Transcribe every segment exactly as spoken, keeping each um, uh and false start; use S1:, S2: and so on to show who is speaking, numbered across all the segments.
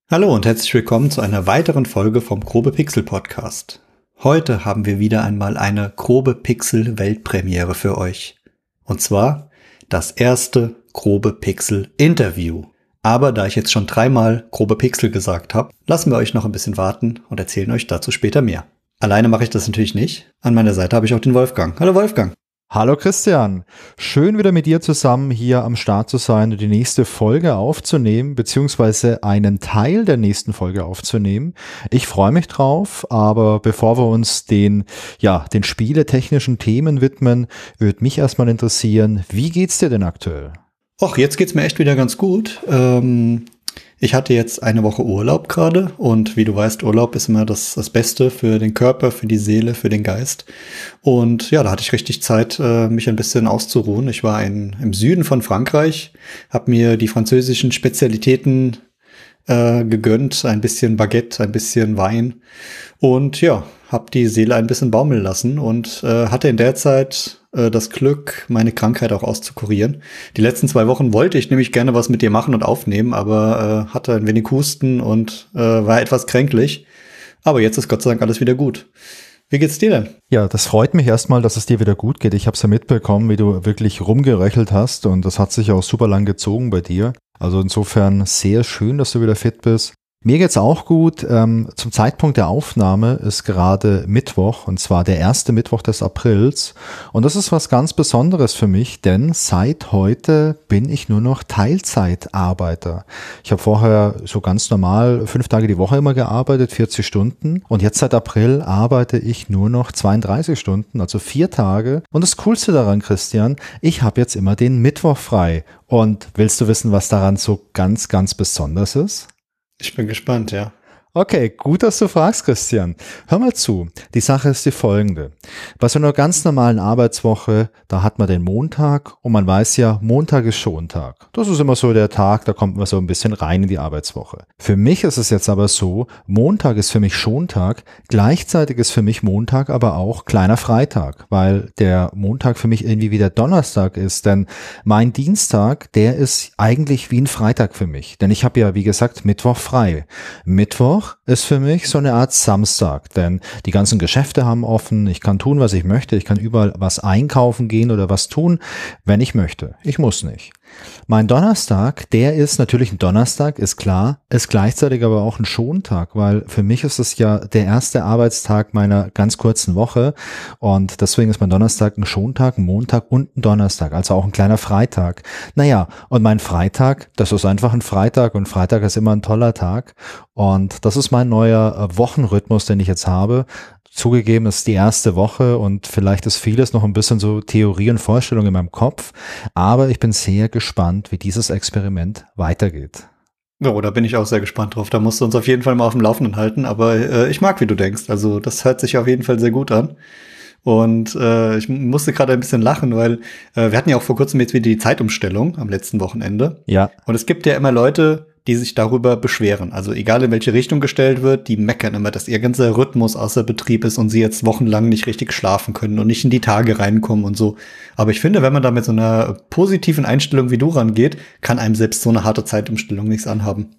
S1: Hallo und herzlich willkommen zu einer weiteren Folge vom Grobe Pixel Podcast. Heute haben wir wieder einmal eine Grobe Pixel Weltpremiere für euch. Und zwar das erste Grobe Pixel Interview. Aber da ich jetzt schon dreimal Grobe Pixel gesagt habe, lassen wir euch noch ein bisschen warten und erzählen euch dazu später mehr. Alleine mache ich das natürlich nicht. An meiner Seite habe ich auch den Wolfgang. Hallo Wolfgang.
S2: Hallo Christian, schön wieder mit dir zusammen hier am Start zu sein und die nächste Folge aufzunehmen, beziehungsweise einen Teil der nächsten Folge aufzunehmen. Ich freue mich drauf, aber bevor wir uns den, ja, den spieletechnischen Themen widmen, würde mich erstmal interessieren, wie geht's dir denn aktuell?
S1: Och, jetzt geht's mir echt wieder ganz gut. Ähm Ich hatte jetzt eine Woche Urlaub gerade und wie du weißt, Urlaub ist immer das, das Beste für den Körper, für die Seele, für den Geist. Und ja, da hatte ich richtig Zeit, mich ein bisschen auszuruhen. Ich war in, im Süden von Frankreich, habe mir die französischen Spezialitäten äh, gegönnt, ein bisschen Baguette, ein bisschen Wein und ja, habe die Seele ein bisschen baumeln lassen und äh, hatte in der Zeit das Glück, meine Krankheit auch auszukurieren. Die letzten zwei Wochen wollte ich nämlich gerne was mit dir machen und aufnehmen, aber äh, hatte ein wenig Husten und äh, war etwas kränklich. Aber jetzt ist Gott sei Dank alles wieder gut. Wie geht's dir denn?
S2: Ja, das freut mich erstmal, dass es dir wieder gut geht. Ich habe es ja mitbekommen, wie du wirklich rumgeröchelt hast und das hat sich auch super lang gezogen bei dir. Also insofern sehr schön, dass du wieder fit bist. Mir geht's auch gut. Ähm, zum Zeitpunkt der Aufnahme ist gerade Mittwoch, und zwar der erste Mittwoch des Aprils. Und das ist was ganz Besonderes für mich, denn seit heute bin ich nur noch Teilzeitarbeiter. Ich habe vorher so ganz normal fünf Tage die Woche immer gearbeitet, vierzig Stunden. Und jetzt seit April arbeite ich nur noch zweiunddreißig Stunden, also vier Tage. Und das Coolste daran, Christian, ich habe jetzt immer den Mittwoch frei. Und willst du wissen, was daran so ganz, ganz besonders ist?
S1: Ich bin gespannt, ja.
S2: Okay, gut, dass du fragst, Christian. Hör mal zu. Die Sache ist die folgende. Bei so einer ganz normalen Arbeitswoche, da hat man den Montag und man weiß ja, Montag ist Schontag. Das ist immer so der Tag, da kommt man so ein bisschen rein in die Arbeitswoche. Für mich ist es jetzt aber so, Montag ist für mich Schontag, gleichzeitig ist für mich Montag aber auch kleiner Freitag, weil der Montag für mich irgendwie wie der Donnerstag ist, denn mein Dienstag, der ist eigentlich wie ein Freitag für mich, denn ich habe ja, wie gesagt, Mittwoch frei. Mittwoch ist für mich so eine Art Samstag, denn die ganzen Geschäfte haben offen, ich kann tun, was ich möchte, ich kann überall was einkaufen gehen oder was tun, wenn ich möchte. Ich muss nicht. Mein Donnerstag, der ist natürlich ein Donnerstag, ist klar, ist gleichzeitig aber auch ein Schontag, weil für mich ist es ja der erste Arbeitstag meiner ganz kurzen Woche und deswegen ist mein Donnerstag ein Schontag, ein Montag und ein Donnerstag, also auch ein kleiner Freitag. Naja, und mein Freitag, das ist einfach ein Freitag und Freitag ist immer ein toller Tag und das ist mein neuer Wochenrhythmus, den ich jetzt habe. Zugegeben, es ist die erste Woche und vielleicht ist vieles noch ein bisschen so Theorie und Vorstellung in meinem Kopf, aber ich bin sehr gespannt, wie dieses Experiment weitergeht.
S1: Oh, da bin ich auch sehr gespannt drauf. Da musst du uns auf jeden Fall mal auf dem Laufenden halten, aber äh, ich mag, wie du denkst. Also das hört sich auf jeden Fall sehr gut an. Und äh, ich musste gerade ein bisschen lachen, weil äh, wir hatten ja auch vor kurzem jetzt wieder die Zeitumstellung am letzten Wochenende.
S2: Ja.
S1: Und es gibt ja immer Leute, die sich darüber beschweren. Also egal in welche Richtung gestellt wird, die meckern immer, dass ihr ganzer Rhythmus außer Betrieb ist und sie jetzt wochenlang nicht richtig schlafen können und nicht in die Tage reinkommen und so. Aber ich finde, wenn man da mit so einer positiven Einstellung wie du rangeht, kann einem selbst so eine harte Zeitumstellung nichts anhaben.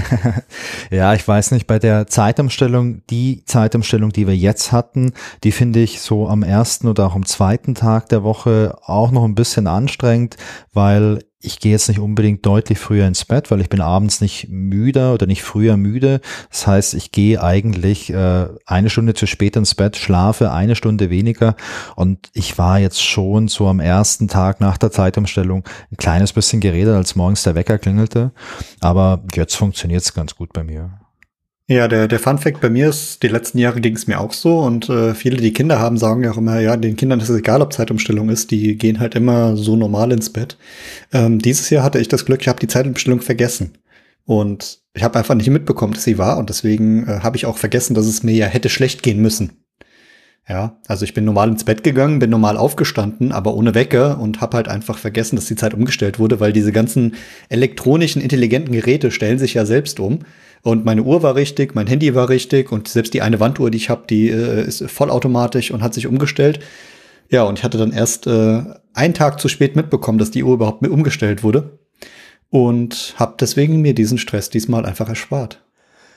S2: Ja, ich weiß nicht, bei der Zeitumstellung, die Zeitumstellung, die wir jetzt hatten, die finde ich so am ersten oder auch am zweiten Tag der Woche auch noch ein bisschen anstrengend, weil ich gehe jetzt nicht unbedingt deutlich früher ins Bett, weil ich bin abends nicht müde oder nicht früher müde. Das heißt, ich gehe eigentlich äh, eine Stunde zu spät ins Bett, schlafe eine Stunde weniger und ich war jetzt schon so am ersten Tag nach der Zeitumstellung ein kleines bisschen geredet, als morgens der Wecker klingelte. Aber jetzt funktioniert es ganz gut bei mir.
S1: Ja, der, der Fun-Fact bei mir ist, die letzten Jahre ging es mir auch so und äh, viele, die Kinder haben, sagen ja auch immer, ja, den Kindern ist es egal, ob Zeitumstellung ist, die gehen halt immer so normal ins Bett. Ähm, dieses Jahr hatte ich das Glück, ich habe die Zeitumstellung vergessen und ich habe einfach nicht mitbekommen, dass sie war und deswegen äh, habe ich auch vergessen, dass es mir ja hätte schlecht gehen müssen. Ja, also ich bin normal ins Bett gegangen, bin normal aufgestanden, aber ohne Wecker und habe halt einfach vergessen, dass die Zeit umgestellt wurde, weil diese ganzen elektronischen, intelligenten Geräte stellen sich ja selbst um. Und meine Uhr war richtig, mein Handy war richtig und selbst die eine Wanduhr, die ich habe, die äh, ist vollautomatisch und hat sich umgestellt. Ja, und ich hatte dann erst äh, einen Tag zu spät mitbekommen, dass die Uhr überhaupt mit umgestellt wurde und habe deswegen mir diesen Stress diesmal einfach erspart.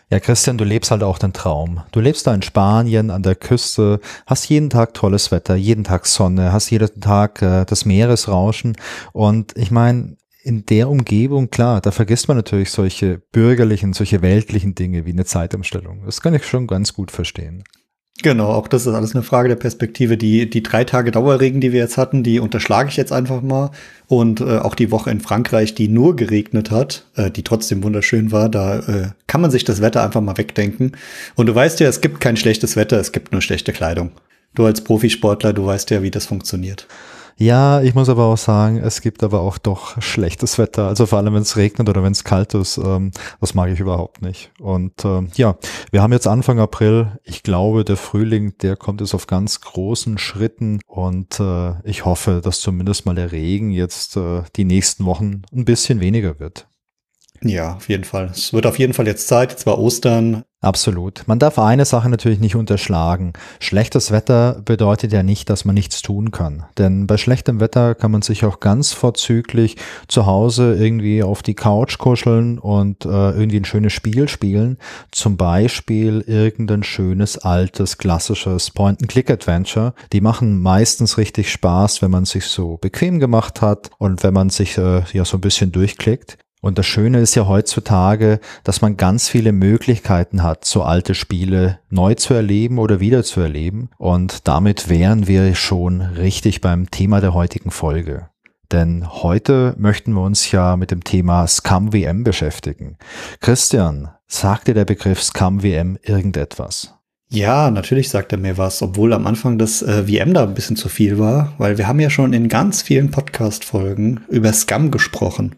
S2: Ja, Christian, du lebst halt auch den Traum. Du lebst da in Spanien an der Küste, hast jeden Tag tolles Wetter, jeden Tag Sonne, hast jeden Tag äh, das Meeresrauschen. Und ich meine, in der Umgebung, klar, da vergisst man natürlich solche bürgerlichen, solche weltlichen Dinge wie eine Zeitumstellung. Das kann ich schon ganz gut verstehen.
S1: Genau, auch das ist alles eine Frage der Perspektive. Die, die drei Tage Dauerregen, die wir jetzt hatten, die unterschlage ich jetzt einfach mal. Und äh, auch die Woche in Frankreich, die nur geregnet hat, äh, die trotzdem wunderschön war, da äh, kann man sich das Wetter einfach mal wegdenken. Und du weißt ja, es gibt kein schlechtes Wetter, es gibt nur schlechte Kleidung. Du als Profisportler, du weißt ja, wie das funktioniert.
S2: Ja, ich muss aber auch sagen, es gibt aber auch doch schlechtes Wetter. Also vor allem, wenn es regnet oder wenn es kalt ist, ähm, das mag ich überhaupt nicht. Und ähm, ja, wir haben jetzt Anfang April. Ich glaube, der Frühling, der kommt jetzt auf ganz großen Schritten. Und äh, ich hoffe, dass zumindest mal der Regen jetzt äh, die nächsten Wochen ein bisschen weniger wird.
S1: Ja, auf jeden Fall. Es wird auf jeden Fall jetzt Zeit. Jetzt war Ostern.
S2: Absolut. Man darf eine Sache natürlich nicht unterschlagen. Schlechtes Wetter bedeutet ja nicht, dass man nichts tun kann. Denn bei schlechtem Wetter kann man sich auch ganz vorzüglich zu Hause irgendwie auf die Couch kuscheln und äh, irgendwie ein schönes Spiel spielen. Zum Beispiel irgendein schönes, altes, klassisches Point-and-Click-Adventure. Die machen meistens richtig Spaß, wenn man sich so bequem gemacht hat und wenn man sich äh, ja so ein bisschen durchklickt. Und das Schöne ist ja heutzutage, dass man ganz viele Möglichkeiten hat, so alte Spiele neu zu erleben oder wieder zu erleben. Und damit wären wir schon richtig beim Thema der heutigen Folge. Denn heute möchten wir uns ja mit dem Thema ScumV M beschäftigen. Christian, sagt dir der Begriff ScumV M irgendetwas?
S1: Ja, natürlich sagt er mir was, obwohl am Anfang das äh, V M da ein bisschen zu viel war, weil wir haben ja schon in ganz vielen Podcast-Folgen über Scum gesprochen.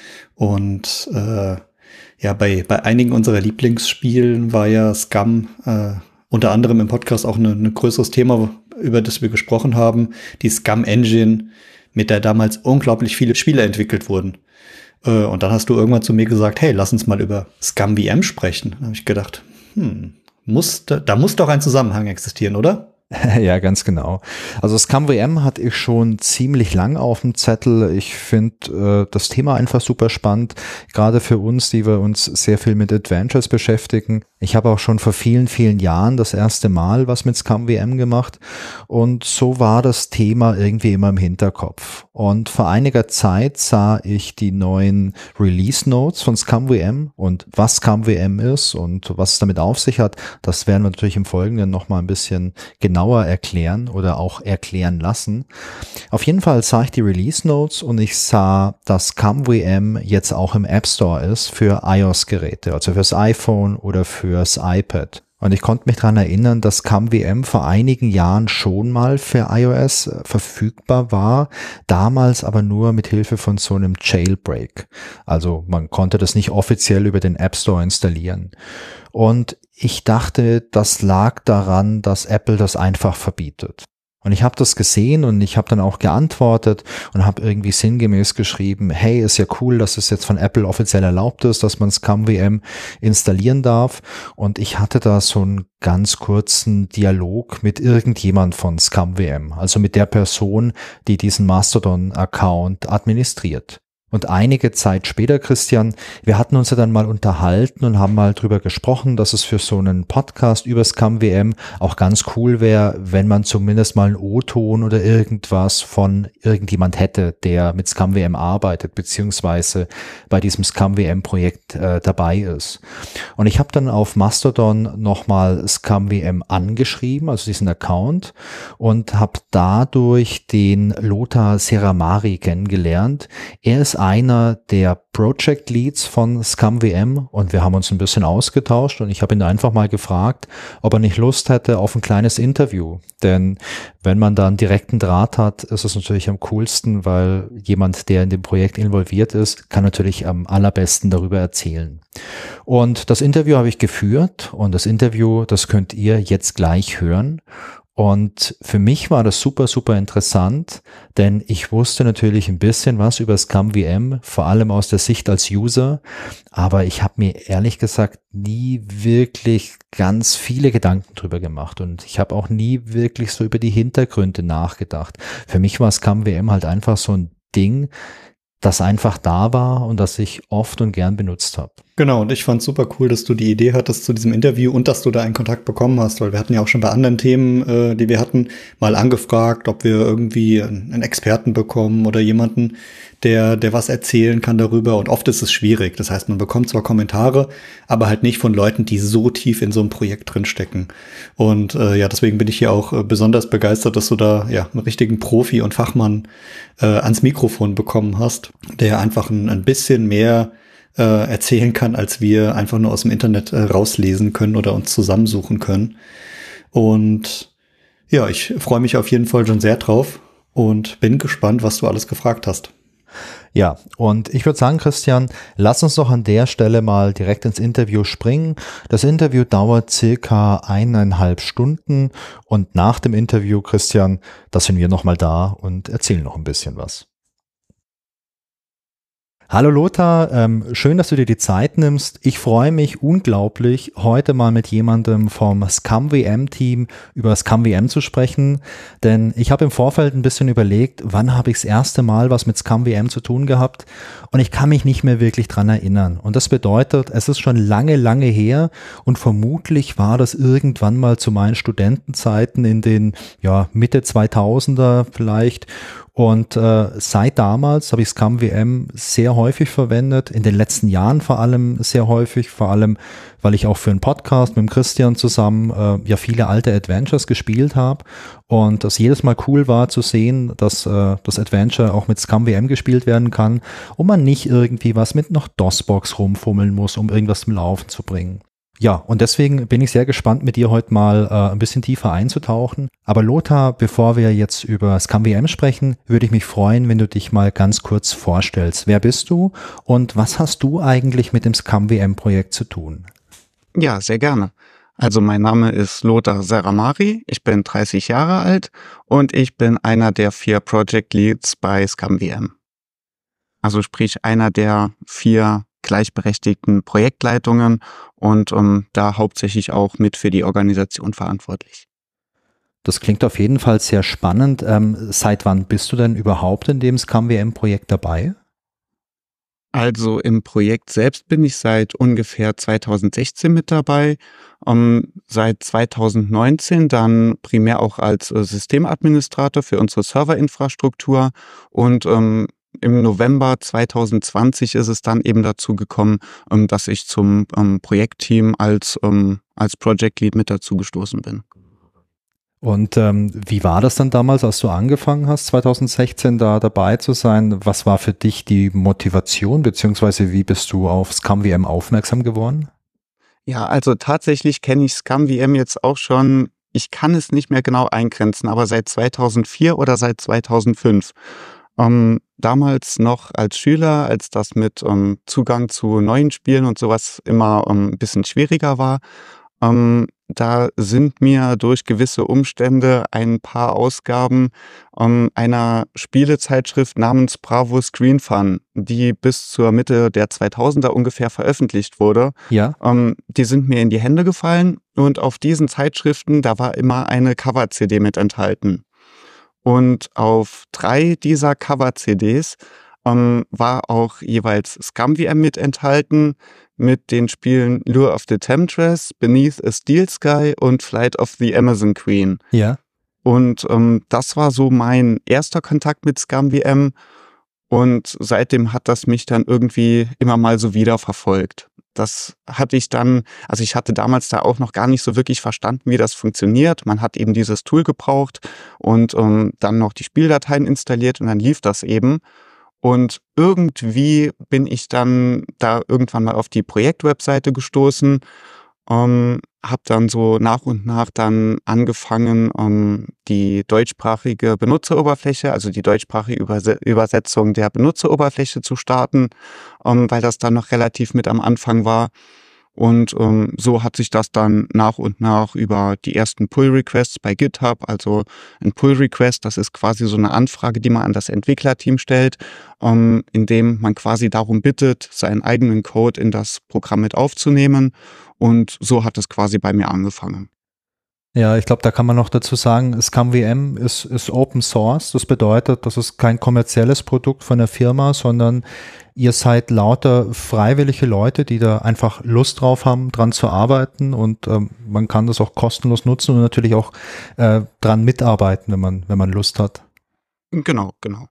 S1: Und äh, ja, bei, bei einigen unserer Lieblingsspielen war ja Scum äh, unter anderem im Podcast auch ein ne größeres Thema, über das wir gesprochen haben. Die Scum Engine, mit der damals unglaublich viele Spiele entwickelt wurden. Äh, und dann hast du irgendwann zu mir gesagt, hey, lass uns mal über ScumV M sprechen. Da habe ich gedacht, hm, muss, da, da muss doch ein Zusammenhang existieren, oder?
S2: Ja, ganz genau. Also ScumV M hatte ich schon ziemlich lang auf dem Zettel. Ich finde äh, das Thema einfach super spannend, gerade für uns, die wir uns sehr viel mit Adventures beschäftigen. Ich habe auch schon vor vielen, vielen Jahren das erste Mal was mit ScumV M gemacht und so war das Thema irgendwie immer im Hinterkopf. Und vor einiger Zeit sah ich die neuen Release Notes von ScumV M und was ScumV M ist und was es damit auf sich hat, das werden wir natürlich im Folgenden nochmal ein bisschen genauer erklären oder auch erklären lassen. Auf jeden Fall sah ich die Release Notes und ich sah, dass ScumV M jetzt auch im App Store ist für iOS-Geräte, also fürs iPhone oder fürs iPad. Und ich konnte mich daran erinnern, dass ScumV M vor einigen Jahren schon mal für iOS verfügbar war, damals aber nur mit Hilfe von so einem Jailbreak. Also man konnte das nicht offiziell über den App Store installieren. Und ich dachte, das lag daran, dass Apple das einfach verbietet. Und ich habe das gesehen und ich habe dann auch geantwortet und habe irgendwie sinngemäß geschrieben, hey, ist ja cool, dass es jetzt von Apple offiziell erlaubt ist, dass man ScumV M installieren darf. Und ich hatte da so einen ganz kurzen Dialog mit irgendjemand von ScumV M, also mit der Person, die diesen Mastodon-Account administriert. Und einige Zeit später, Christian, wir hatten uns ja dann mal unterhalten und haben mal drüber gesprochen, dass es für so einen Podcast über ScumV M auch ganz cool wäre, wenn man zumindest mal einen O-Ton oder irgendwas von irgendjemand hätte, der mit ScumV M arbeitet, beziehungsweise bei diesem ScumV M-Projekt äh, dabei ist. Und ich habe dann auf Mastodon nochmal ScumV M angeschrieben, also diesen Account, und habe dadurch den Lothar Seramari kennengelernt. Er ist einer der Project Leads von ScumV M und wir haben uns ein bisschen ausgetauscht und ich habe ihn einfach mal gefragt, ob er nicht Lust hätte auf ein kleines Interview. Denn wenn man da einen direkten Draht hat, ist es natürlich am coolsten, weil jemand, der in dem Projekt involviert ist, kann natürlich am allerbesten darüber erzählen. Und das Interview habe ich geführt und das Interview, das könnt ihr jetzt gleich hören. Und für mich war das super, super interessant, denn ich wusste natürlich ein bisschen was über ScumV M, vor allem aus der Sicht als User, aber ich habe mir ehrlich gesagt nie wirklich ganz viele Gedanken drüber gemacht und ich habe auch nie wirklich so über die Hintergründe nachgedacht. Für mich war ScumV M halt einfach so ein Ding, das einfach da war und das ich oft und gern benutzt habe.
S1: Genau, und ich fand super cool, dass du die Idee hattest zu diesem Interview und dass du da einen Kontakt bekommen hast, weil wir hatten ja auch schon bei anderen Themen, äh, die wir hatten, mal angefragt, ob wir irgendwie einen Experten bekommen oder jemanden, der, der was erzählen kann darüber. Und oft ist es schwierig. Das heißt, man bekommt zwar Kommentare, aber halt nicht von Leuten, die so tief in so einem Projekt drinstecken. Und äh, ja, deswegen bin ich hier auch äh, besonders begeistert, dass du da ja einen richtigen Profi und Fachmann äh, ans Mikrofon bekommen hast, der einfach ein, ein bisschen mehr äh, erzählen kann, als wir einfach nur aus dem Internet äh, rauslesen können oder uns zusammensuchen können. Und ja, ich freue mich auf jeden Fall schon sehr drauf und bin gespannt, was du alles gefragt hast.
S2: Ja, und ich würde sagen, Christian, lass uns doch an der Stelle mal direkt ins Interview springen. Das Interview dauert circa eineinhalb Stunden und nach dem Interview, Christian, da sind wir nochmal da und erzählen noch ein bisschen was. Hallo Lothar, ähm, schön, dass du dir die Zeit nimmst. Ich freue mich unglaublich, heute mal mit jemandem vom ScumVM-Team über ScumVM zu sprechen, denn ich habe im Vorfeld ein bisschen überlegt, wann habe ich das erste Mal was mit ScumVM zu tun gehabt und ich kann mich nicht mehr wirklich dran erinnern. Und das bedeutet, es ist schon lange, lange her und vermutlich war das irgendwann mal zu meinen Studentenzeiten in den ja, Mitte zweitausender vielleicht. Und äh, seit damals habe ich ScumVM sehr häufig verwendet, in den letzten Jahren vor allem sehr häufig, vor allem, weil ich auch für einen Podcast mit dem Christian zusammen äh, ja viele alte Adventures gespielt habe und das jedes Mal cool war zu sehen, dass äh, das Adventure auch mit ScumVM gespielt werden kann und man nicht irgendwie was mit noch DOSBox rumfummeln muss, um irgendwas zum Laufen zu bringen. Ja, und deswegen bin ich sehr gespannt, mit dir heute mal äh, ein bisschen tiefer einzutauchen. Aber Lothar, bevor wir jetzt über ScumVM sprechen, würde ich mich freuen, wenn du dich mal ganz kurz vorstellst. Wer bist du und was hast du eigentlich mit dem ScumVM-Projekt zu tun?
S3: Ja, sehr gerne. Also mein Name ist Lothar Seramari, ich bin dreißig Jahre alt und ich bin einer der vier Project Leads bei ScumVM. Also sprich einer der vier gleichberechtigten Projektleitungen und um, da hauptsächlich auch mit für die Organisation verantwortlich.
S2: Das klingt auf jeden Fall sehr spannend. Ähm, seit wann bist du denn überhaupt in dem ScumVM-Projekt dabei?
S3: Also im Projekt selbst bin ich seit ungefähr zweitausendsechzehn mit dabei, um, seit zweitausendneunzehn dann primär auch als äh, Systemadministrator für unsere Serverinfrastruktur und um, im November zweitausendzwanzig ist es dann eben dazu gekommen, um, dass ich zum um, Projektteam als, um, als Project Lead mit dazu gestoßen bin.
S2: Und ähm, wie war das dann damals, als du angefangen hast, zweitausendsechzehn da dabei zu sein? Was war für dich die Motivation, beziehungsweise wie bist du auf ScumVM aufmerksam geworden?
S3: Ja, also tatsächlich kenne ich ScumVM jetzt auch schon, ich kann es nicht mehr genau eingrenzen, aber seit zweitausendvier oder seit zweitausendfünf. Ähm, damals noch als Schüler, als das mit ähm, Zugang zu neuen Spielen und sowas immer ähm, ein bisschen schwieriger war, ähm, da sind mir durch gewisse Umstände ein paar Ausgaben ähm, einer Spielezeitschrift namens Bravo Screen Fun, die bis zur Mitte der zweitausender ungefähr veröffentlicht wurde,
S2: Ja.
S3: ähm, die sind mir in die Hände gefallen und auf diesen Zeitschriften, da war immer eine Cover-C D mit enthalten. Und auf drei dieser Cover-C Ds ähm, war auch jeweils ScumVM mit enthalten, mit den Spielen Lure of the Temptress, Beneath a Steel Sky und Flight of the Amazon Queen.
S2: Ja.
S3: Und ähm, das war so mein erster Kontakt mit ScumVM und seitdem hat das mich dann irgendwie immer mal so wieder verfolgt. Das hatte ich dann, also ich hatte damals da auch noch gar nicht so wirklich verstanden, wie das funktioniert. Man hat eben dieses Tool gebraucht und ähm, dann noch die Spieldateien installiert und dann lief das eben. Und irgendwie bin ich dann da irgendwann mal auf die Projektwebseite gestoßen, ähm, habe dann so nach und nach dann angefangen, ähm, die deutschsprachige Benutzeroberfläche, also die deutschsprachige Überse- Übersetzung der Benutzeroberfläche zu starten, ähm, weil das dann noch relativ mit am Anfang war. Und ähm, so hat sich das dann nach und nach über die ersten Pull-Requests bei GitHub, also ein Pull-Request, das ist quasi so eine Anfrage, die man an das Entwicklerteam stellt, ähm, indem man quasi darum bittet, seinen eigenen Code in das Programm mit aufzunehmen. Und so hat es quasi bei mir angefangen.
S2: Ja, ich glaube, da kann man noch dazu sagen, ScumVM ist, ist Open Source. Das bedeutet, das ist kein kommerzielles Produkt von der Firma, sondern ihr seid lauter freiwillige Leute, die da einfach Lust drauf haben, dran zu arbeiten, und ähm, man kann das auch kostenlos nutzen und natürlich auch äh, dran mitarbeiten, wenn man, wenn man Lust hat.
S3: Genau, genau.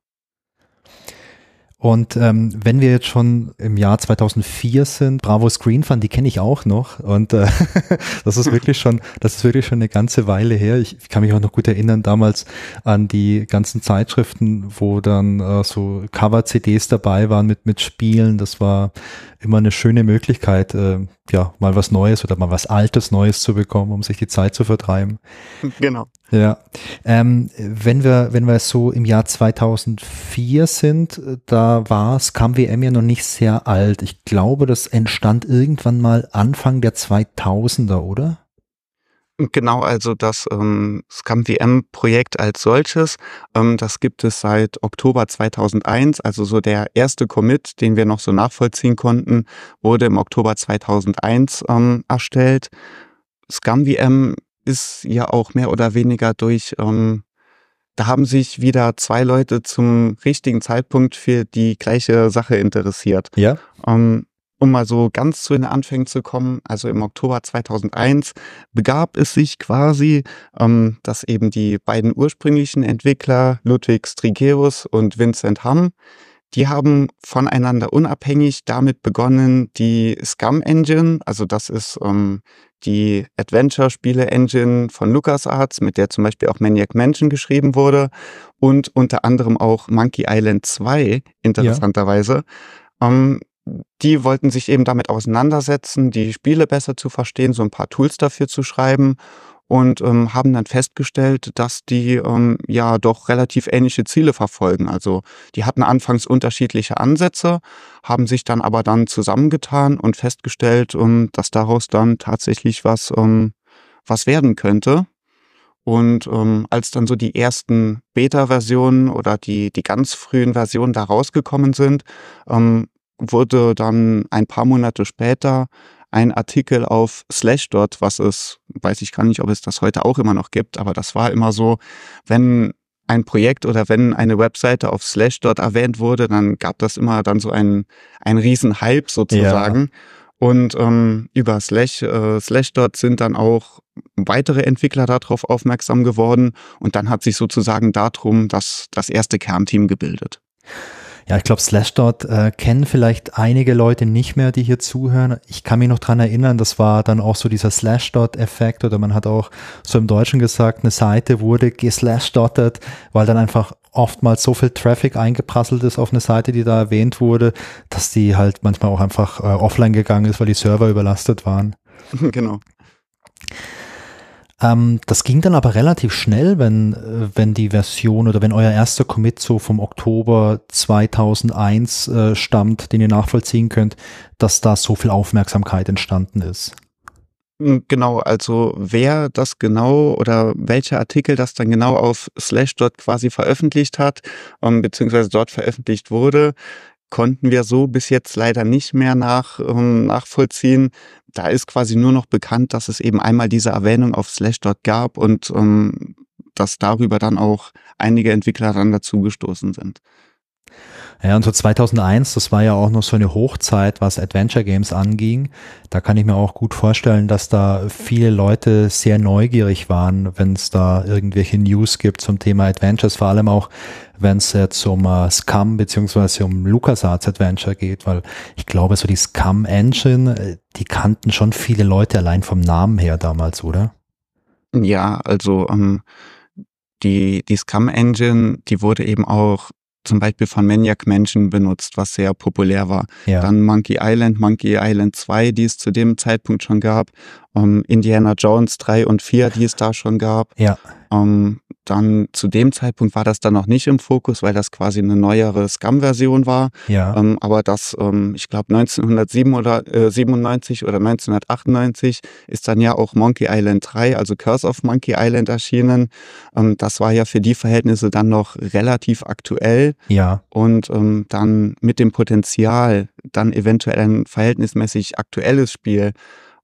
S2: Und ähm, wenn wir jetzt schon im Jahr zweitausendvier sind, Bravo Screen Fun, die kenne ich auch noch, und äh, das ist wirklich schon, das ist wirklich schon eine ganze Weile her. Ich, ich kann mich auch noch gut erinnern, damals an die ganzen Zeitschriften, wo dann äh, so Cover-C Ds dabei waren mit mit Spielen. Das war immer eine schöne Möglichkeit, äh, ja, mal was Neues oder mal was Altes Neues zu bekommen, um sich die Zeit zu vertreiben.
S3: Genau.
S2: Ja, ähm, wenn wir, wenn wir so im Jahr zweitausendvier sind, da war ScumVM ja noch nicht sehr alt. Ich glaube, das entstand irgendwann mal Anfang der zweitausender, oder?
S3: Genau, also das ähm, ScumVM-Projekt als solches, ähm, das gibt es seit Oktober zweitausendeins, also so der erste Commit, den wir noch so nachvollziehen konnten, wurde im Oktober zweitausendeins ähm, erstellt. ScumVM ist ja auch mehr oder weniger durch, ähm, da haben sich wieder zwei Leute zum richtigen Zeitpunkt für die gleiche Sache interessiert.
S2: Ja.
S3: Ähm, um mal so ganz zu den Anfängen zu kommen, also im Oktober zweitausendeins begab es sich quasi, ähm, dass eben die beiden ursprünglichen Entwickler, Ludwig Strigeus und Vincent Hamm, die haben voneinander unabhängig damit begonnen, die Scum Engine, also das ist ähm, die Adventure-Spiele-Engine von LucasArts, mit der zum Beispiel auch Maniac Mansion geschrieben wurde, und unter anderem auch Monkey Island zwei, interessanterweise. Ja. Ähm, die wollten sich eben damit auseinandersetzen, die Spiele besser zu verstehen, so ein paar Tools dafür zu schreiben, und ähm, haben dann festgestellt, dass die ähm, ja doch relativ ähnliche Ziele verfolgen. Also die hatten anfangs unterschiedliche Ansätze, haben sich dann aber dann zusammengetan und festgestellt, ähm, dass daraus dann tatsächlich was, ähm, was werden könnte. Und ähm, als dann so die ersten Beta-Versionen oder die, die ganz frühen Versionen da rausgekommen sind, ähm, wurde dann ein paar Monate später ein Artikel auf Slashdot, was es, weiß ich gar nicht, ob es das heute auch immer noch gibt, aber das war immer so, wenn ein Projekt oder wenn eine Webseite auf Slashdot erwähnt wurde, dann gab das immer dann so einen, einen riesen Hype sozusagen. Ja. Und ähm, über Slash, äh, Slashdot sind dann auch weitere Entwickler darauf aufmerksam geworden, und dann hat sich sozusagen darum das, das erste Kernteam gebildet.
S2: Ja, ich glaube, Slashdot äh, kennen vielleicht einige Leute nicht mehr, die hier zuhören. Ich kann mich noch dran erinnern, das war dann auch so dieser Slashdot-Effekt, oder man hat auch so im Deutschen gesagt, eine Seite wurde geslashdottet, weil dann einfach oftmals so viel Traffic eingeprasselt ist auf eine Seite, die da erwähnt wurde, dass die halt manchmal auch einfach äh, offline gegangen ist, weil die Server überlastet waren.
S3: Genau.
S2: Ähm, das ging dann aber relativ schnell, wenn, wenn die Version oder wenn euer erster Commit so vom Oktober zweitausendeins äh, stammt, den ihr nachvollziehen könnt, dass da so viel Aufmerksamkeit entstanden ist.
S3: Genau, also wer das genau oder welcher Artikel das dann genau auf Slashdot quasi veröffentlicht hat, ähm, beziehungsweise dort veröffentlicht wurde, konnten wir so bis jetzt leider nicht mehr nach, ähm, nachvollziehen. Da ist quasi nur noch bekannt, dass es eben einmal diese Erwähnung auf Slashdot gab und ähm, dass darüber dann auch einige Entwickler dann dazugestoßen sind.
S2: Ja, und so zweitausendeins, das war ja auch noch so eine Hochzeit, was Adventure Games anging. Da kann ich mir auch gut vorstellen, dass da viele Leute sehr neugierig waren, wenn es da irgendwelche News gibt zum Thema Adventures, vor allem auch, wenn es jetzt um uh, Scum beziehungsweise um LucasArts Adventure geht, weil ich glaube, so die Scum Engine, die kannten schon viele Leute allein vom Namen her damals, oder?
S3: Ja, also ähm, die, die Scum Engine, die wurde eben auch zum Beispiel von Maniac Mansion benutzt, was sehr populär war. Ja. Dann Monkey Island, Monkey Island zwei, die es zu dem Zeitpunkt schon gab. Um, Indiana Jones drei und vier, die es da schon gab.
S2: Ja.
S3: Um, dann zu dem Zeitpunkt war das dann noch nicht im Fokus, weil das quasi eine neuere Scum-Version war.
S2: Ja.
S3: Um, aber das, um, ich glaube neunzehnhundertsiebenundneunzig oder neunzehnhundertachtundneunzig ist dann ja auch Monkey Island drei, also Curse of Monkey Island erschienen. Um, das war ja für die Verhältnisse dann noch relativ aktuell.
S2: Ja.
S3: Und um, dann mit dem Potenzial, dann eventuell ein verhältnismäßig aktuelles Spiel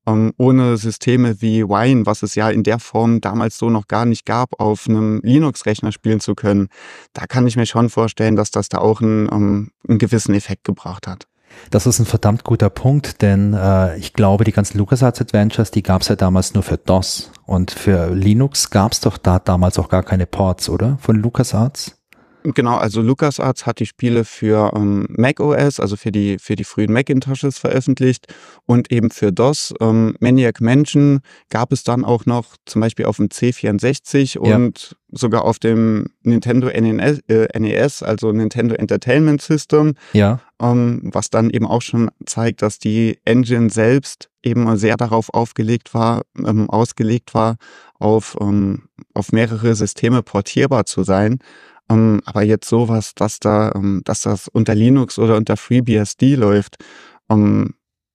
S3: ähm, ohne Systeme wie Wine, was es ja in der Form damals so noch gar nicht gab, auf einem Linux-Rechner spielen zu können. Da kann ich mir schon vorstellen, dass das da auch einen, ähm, einen gewissen Effekt gebracht hat.
S2: Das ist ein verdammt guter Punkt, denn äh, ich glaube, die ganzen LucasArts Adventures, die gab es ja damals nur für DOS. Und für Linux gab es doch da damals auch gar keine Ports, oder? Von LucasArts?
S3: Genau, also LucasArts hat die Spiele für ähm, macOS, also für die für die frühen Macintoshes veröffentlicht und eben für DOS. Ähm, Maniac Mansion gab es dann auch noch zum Beispiel auf dem C vierundsechzig und ja. sogar auf dem Nintendo N E S, äh, N E S, also Nintendo Entertainment System,
S2: ja.
S3: ähm, was dann eben auch schon zeigt, dass die Engine selbst eben sehr darauf aufgelegt war, ähm, ausgelegt war, auf, ähm, auf mehrere Systeme portierbar zu sein. Um, aber jetzt sowas, dass da, um, dass das unter Linux oder unter FreeBSD läuft, um,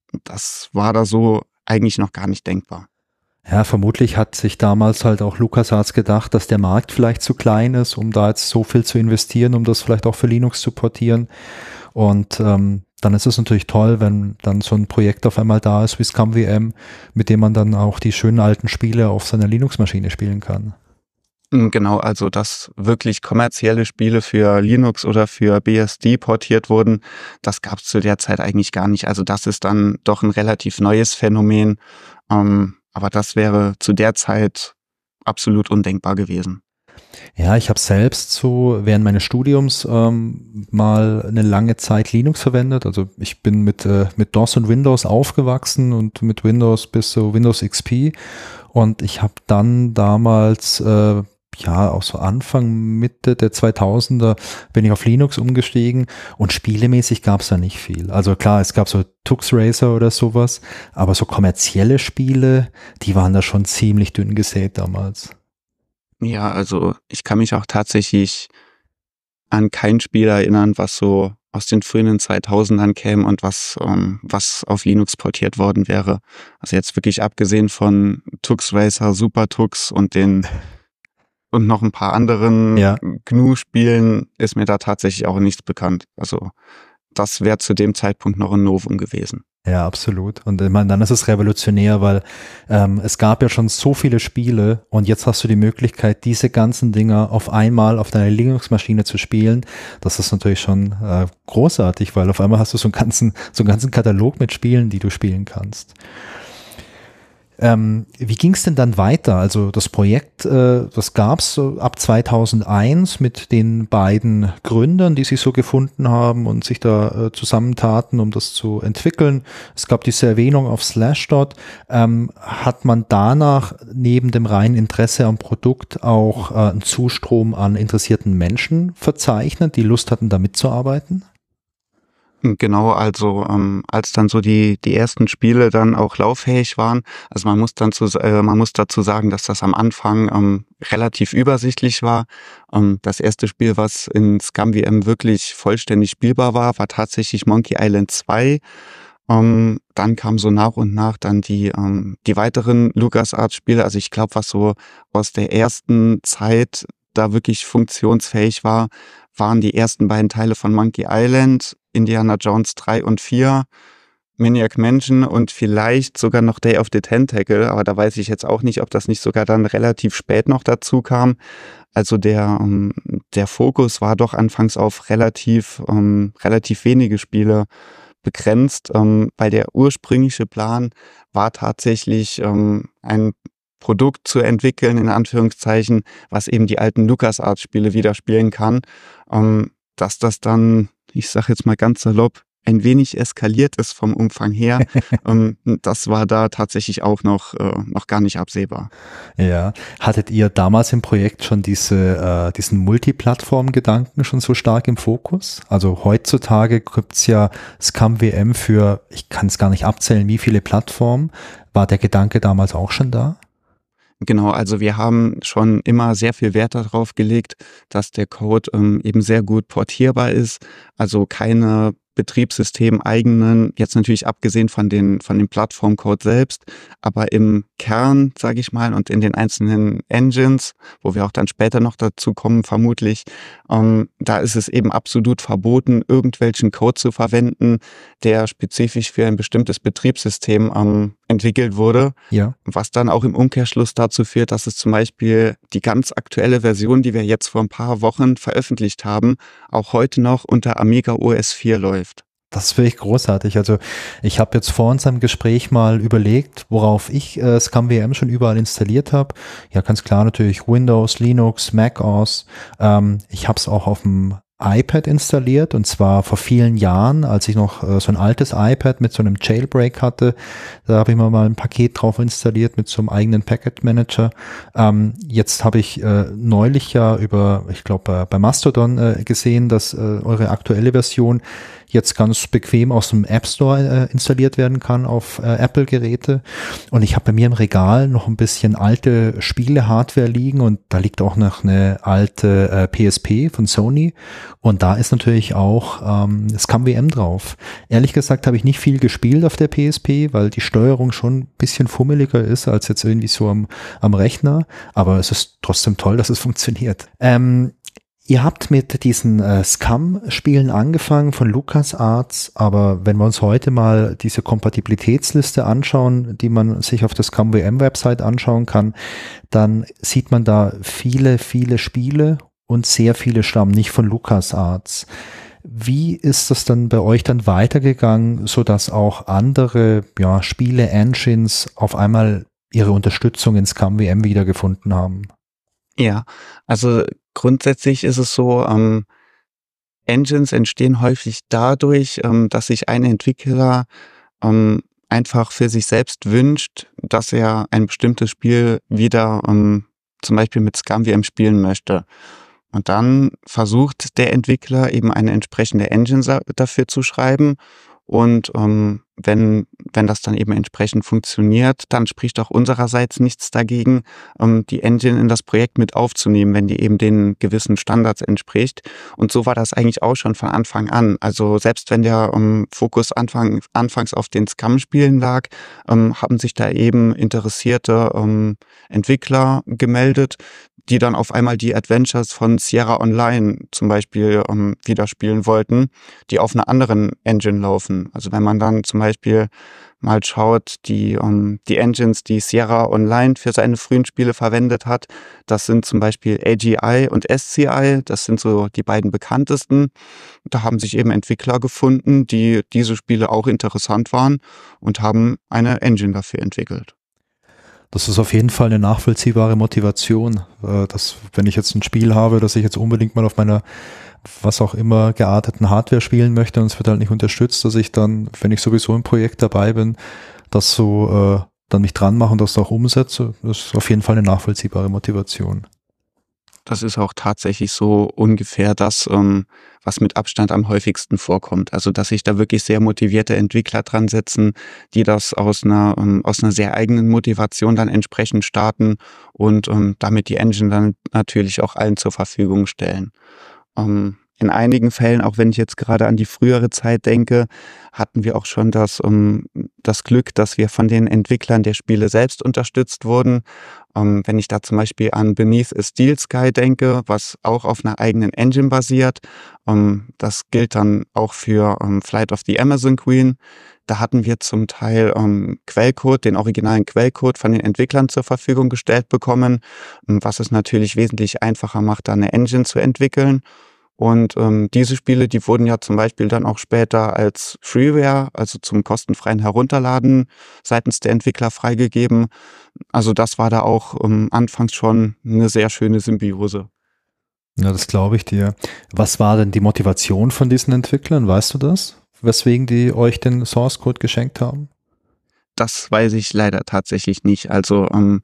S3: das war da so eigentlich noch gar nicht denkbar.
S2: Ja, vermutlich hat sich damals halt auch LucasArts gedacht, dass der Markt vielleicht zu klein ist, um da jetzt so viel zu investieren, um das vielleicht auch für Linux zu portieren. Und ähm, dann ist es natürlich toll, wenn dann so ein Projekt auf einmal da ist wie ScumVM, mit dem man dann auch die schönen alten Spiele auf seiner Linux-Maschine spielen kann.
S3: Genau, also dass wirklich kommerzielle Spiele für Linux oder für B S D portiert wurden, das gab es zu der Zeit eigentlich gar nicht. Also das ist dann doch ein relativ neues Phänomen, ähm, aber das wäre zu der Zeit absolut undenkbar gewesen.
S2: Ja, ich habe selbst so während meines Studiums ähm, mal eine lange Zeit Linux verwendet. Also ich bin mit, äh, mit DOS und Windows aufgewachsen und mit Windows bis so Windows X P. Und ich habe dann damals äh, ja, auch so Anfang, Mitte der zweitausender bin ich auf Linux umgestiegen und spielemäßig gab es da nicht viel. Also klar, es gab so Tux Racer oder sowas, aber so kommerzielle Spiele, die waren da schon ziemlich dünn gesät damals.
S3: Ja, also ich kann mich auch tatsächlich an kein Spiel erinnern, was so aus den frühen zweitausendern käme und was, ähm, was auf Linux portiert worden wäre. Also jetzt wirklich abgesehen von Tux Racer, Super Tux und den und noch ein paar anderen
S2: ja.
S3: G N U-Spielen ist mir da tatsächlich auch nichts bekannt. Also das wäre zu dem Zeitpunkt noch ein Novum gewesen.
S2: Ja, absolut. Und ich meine, dann ist es revolutionär, weil ähm, es gab ja schon so viele Spiele und jetzt hast du die Möglichkeit, diese ganzen Dinger auf einmal auf deiner Linux-Maschine zu spielen. Das ist natürlich schon äh, großartig, weil auf einmal hast du so einen ganzen, so einen ganzen Katalog mit Spielen, die du spielen kannst. Ähm, wie ging es denn dann weiter? Also das Projekt, äh, das gab es so ab zweitausendeins mit den beiden Gründern, die sich so gefunden haben und sich da äh, zusammentaten, um das zu entwickeln. Es gab diese Erwähnung auf Slashdot. Ähm, hat man danach neben dem reinen Interesse am Produkt auch äh, einen Zustrom an interessierten Menschen verzeichnet, die Lust hatten, da mitzuarbeiten?
S3: Genau, also ähm, als dann so die die ersten Spiele dann auch lauffähig waren, also man muss dann zu äh, man muss dazu sagen, dass das am Anfang ähm, relativ übersichtlich war. Ähm, das erste Spiel, was in ScumVM wirklich vollständig spielbar war, war tatsächlich Monkey Island zwei. Ähm, dann kam so nach und nach dann die ähm, die weiteren LucasArts-Spiele. Also ich glaube, was so aus der ersten Zeit da wirklich funktionsfähig war, waren die ersten beiden Teile von Monkey Island, Indiana Jones drei und vier, Maniac Mansion und vielleicht sogar noch Day of the Tentacle, aber da weiß ich jetzt auch nicht, ob das nicht sogar dann relativ spät noch dazu kam. Also der der Fokus war doch anfangs auf relativ ähm, relativ wenige Spiele begrenzt, ähm, weil der ursprüngliche Plan war tatsächlich ähm, ein Produkt zu entwickeln, in Anführungszeichen, was eben die alten LucasArts-Spiele wieder spielen kann. Ähm, dass das dann, ich sage jetzt mal ganz salopp, ein wenig eskaliert ist vom Umfang her, ähm, das war da tatsächlich auch noch, äh, noch gar nicht absehbar.
S2: Ja, hattet ihr damals im Projekt schon diese, äh, diesen Multiplattform-Gedanken schon so stark im Fokus? Also heutzutage gibt's ja ScumVM für, ich kann es gar nicht abzählen, wie viele Plattformen. War der Gedanke damals auch schon da?
S3: Genau, also wir haben schon immer sehr viel Wert darauf gelegt, dass der Code ähm, eben sehr gut portierbar ist, also keine Betriebssystem eigenen, jetzt natürlich abgesehen von den von dem Plattformcode selbst, aber im Kern, sage ich mal, und in den einzelnen Engines, wo wir auch dann später noch dazu kommen, vermutlich, ähm, da ist es eben absolut verboten, irgendwelchen Code zu verwenden, der spezifisch für ein bestimmtes Betriebssystem ähm, entwickelt wurde,
S2: Ja.
S3: was dann auch im Umkehrschluss dazu führt, dass es zum Beispiel die ganz aktuelle Version, die wir jetzt vor ein paar Wochen veröffentlicht haben, auch heute noch unter Amiga O S vier läuft.
S2: Das ist wirklich großartig. Also ich habe jetzt vor unserem Gespräch mal überlegt, worauf ich äh, ScumVM schon überall installiert habe. Ja, ganz klar natürlich Windows, Linux, Mac O S. Ähm, ich habe es auch auf dem iPad installiert, und zwar vor vielen Jahren, als ich noch äh, so ein altes iPad mit so einem Jailbreak hatte. Da habe ich mir mal ein Paket drauf installiert mit so einem eigenen Packet Manager. Ähm, jetzt habe ich äh, neulich ja über, ich glaube äh, bei Mastodon äh, gesehen, dass äh, eure aktuelle Version jetzt ganz bequem aus dem App Store äh, installiert werden kann auf äh, Apple-Geräte. Und ich habe bei mir im Regal noch ein bisschen alte Spiele-Hardware liegen, und da liegt auch noch eine alte äh, P S P von Sony, und da ist natürlich auch ähm, ScumVM drauf. Ehrlich gesagt habe ich nicht viel gespielt auf der P S P, weil die Steuerung schon ein bisschen fummeliger ist als jetzt irgendwie so am, am Rechner, aber es ist trotzdem toll, dass es funktioniert. Ähm, Ihr habt mit diesen äh, Scum-Spielen angefangen von LucasArts, aber wenn wir uns heute mal diese Kompatibilitätsliste anschauen, die man sich auf der ScumVM-Website anschauen kann, dann sieht man da viele, viele Spiele und sehr viele stammen nicht von LucasArts. Wie ist das dann bei euch dann weitergegangen, sodass auch andere ja, Spiele-Engines auf einmal ihre Unterstützung in ScumVM wiedergefunden haben?
S3: Ja, also grundsätzlich ist es so, ähm, Engines entstehen häufig dadurch, ähm, dass sich ein Entwickler ähm, einfach für sich selbst wünscht, dass er ein bestimmtes Spiel wieder ähm, zum Beispiel mit ScumVM spielen möchte. Und dann versucht der Entwickler eben eine entsprechende Engine dafür zu schreiben. Und ähm, wenn wenn das dann eben entsprechend funktioniert, dann spricht auch unsererseits nichts dagegen, ähm, die Engine in das Projekt mit aufzunehmen, wenn die eben den gewissen Standards entspricht. Und so war das eigentlich auch schon von Anfang an. Also selbst wenn der ähm, Fokus Anfang, anfangs auf den Scum-Spielen lag, ähm, haben sich da eben interessierte ähm, Entwickler gemeldet, die dann auf einmal die Adventures von Sierra Online zum Beispiel ähm, wieder spielen wollten, die auf einer anderen Engine laufen. Also wenn man dann zum Beispiel mal schaut, die ähm, die Engines, die Sierra Online für seine frühen Spiele verwendet hat, das sind zum Beispiel A G I und S C I, das sind so die beiden bekanntesten. Da haben sich eben Entwickler gefunden, die diese Spiele auch interessant waren und haben eine Engine dafür entwickelt.
S2: Das ist auf jeden Fall eine nachvollziehbare Motivation, dass, wenn ich jetzt ein Spiel habe, das ich jetzt unbedingt mal auf meiner was auch immer gearteten Hardware spielen möchte und es wird halt nicht unterstützt, dass ich dann, wenn ich sowieso im Projekt dabei bin, das so äh, dann mich dran mache und das auch umsetze. Das ist auf jeden Fall eine nachvollziehbare Motivation.
S3: Das ist auch tatsächlich so ungefähr das, ähm, was mit Abstand am häufigsten vorkommt. Also, dass sich da wirklich sehr motivierte Entwickler dran setzen, die das aus einer ähm, aus einer sehr eigenen Motivation dann entsprechend starten und ähm, damit die Engine dann natürlich auch allen zur Verfügung stellen. Ähm, in einigen Fällen, auch wenn ich jetzt gerade an die frühere Zeit denke, hatten wir auch schon das, um, das Glück, dass wir von den Entwicklern der Spiele selbst unterstützt wurden. Um, wenn ich da zum Beispiel an Beneath a Steel Sky denke, was auch auf einer eigenen Engine basiert, um, das gilt dann auch für um, Flight of the Amazon Queen. Da hatten wir zum Teil um, Quellcode, den originalen Quellcode von den Entwicklern zur Verfügung gestellt bekommen, um, was es natürlich wesentlich einfacher macht, da eine Engine zu entwickeln. Und ähm, diese Spiele, die wurden ja zum Beispiel dann auch später als Freeware, also zum kostenfreien Herunterladen seitens der Entwickler freigegeben. Also das war da auch ähm, anfangs schon eine sehr schöne Symbiose.
S2: Ja, das glaube ich dir. Was war denn die Motivation von diesen Entwicklern? Weißt du das? Weswegen die euch den Source Code geschenkt haben?
S3: Das weiß ich leider tatsächlich nicht. Also ähm,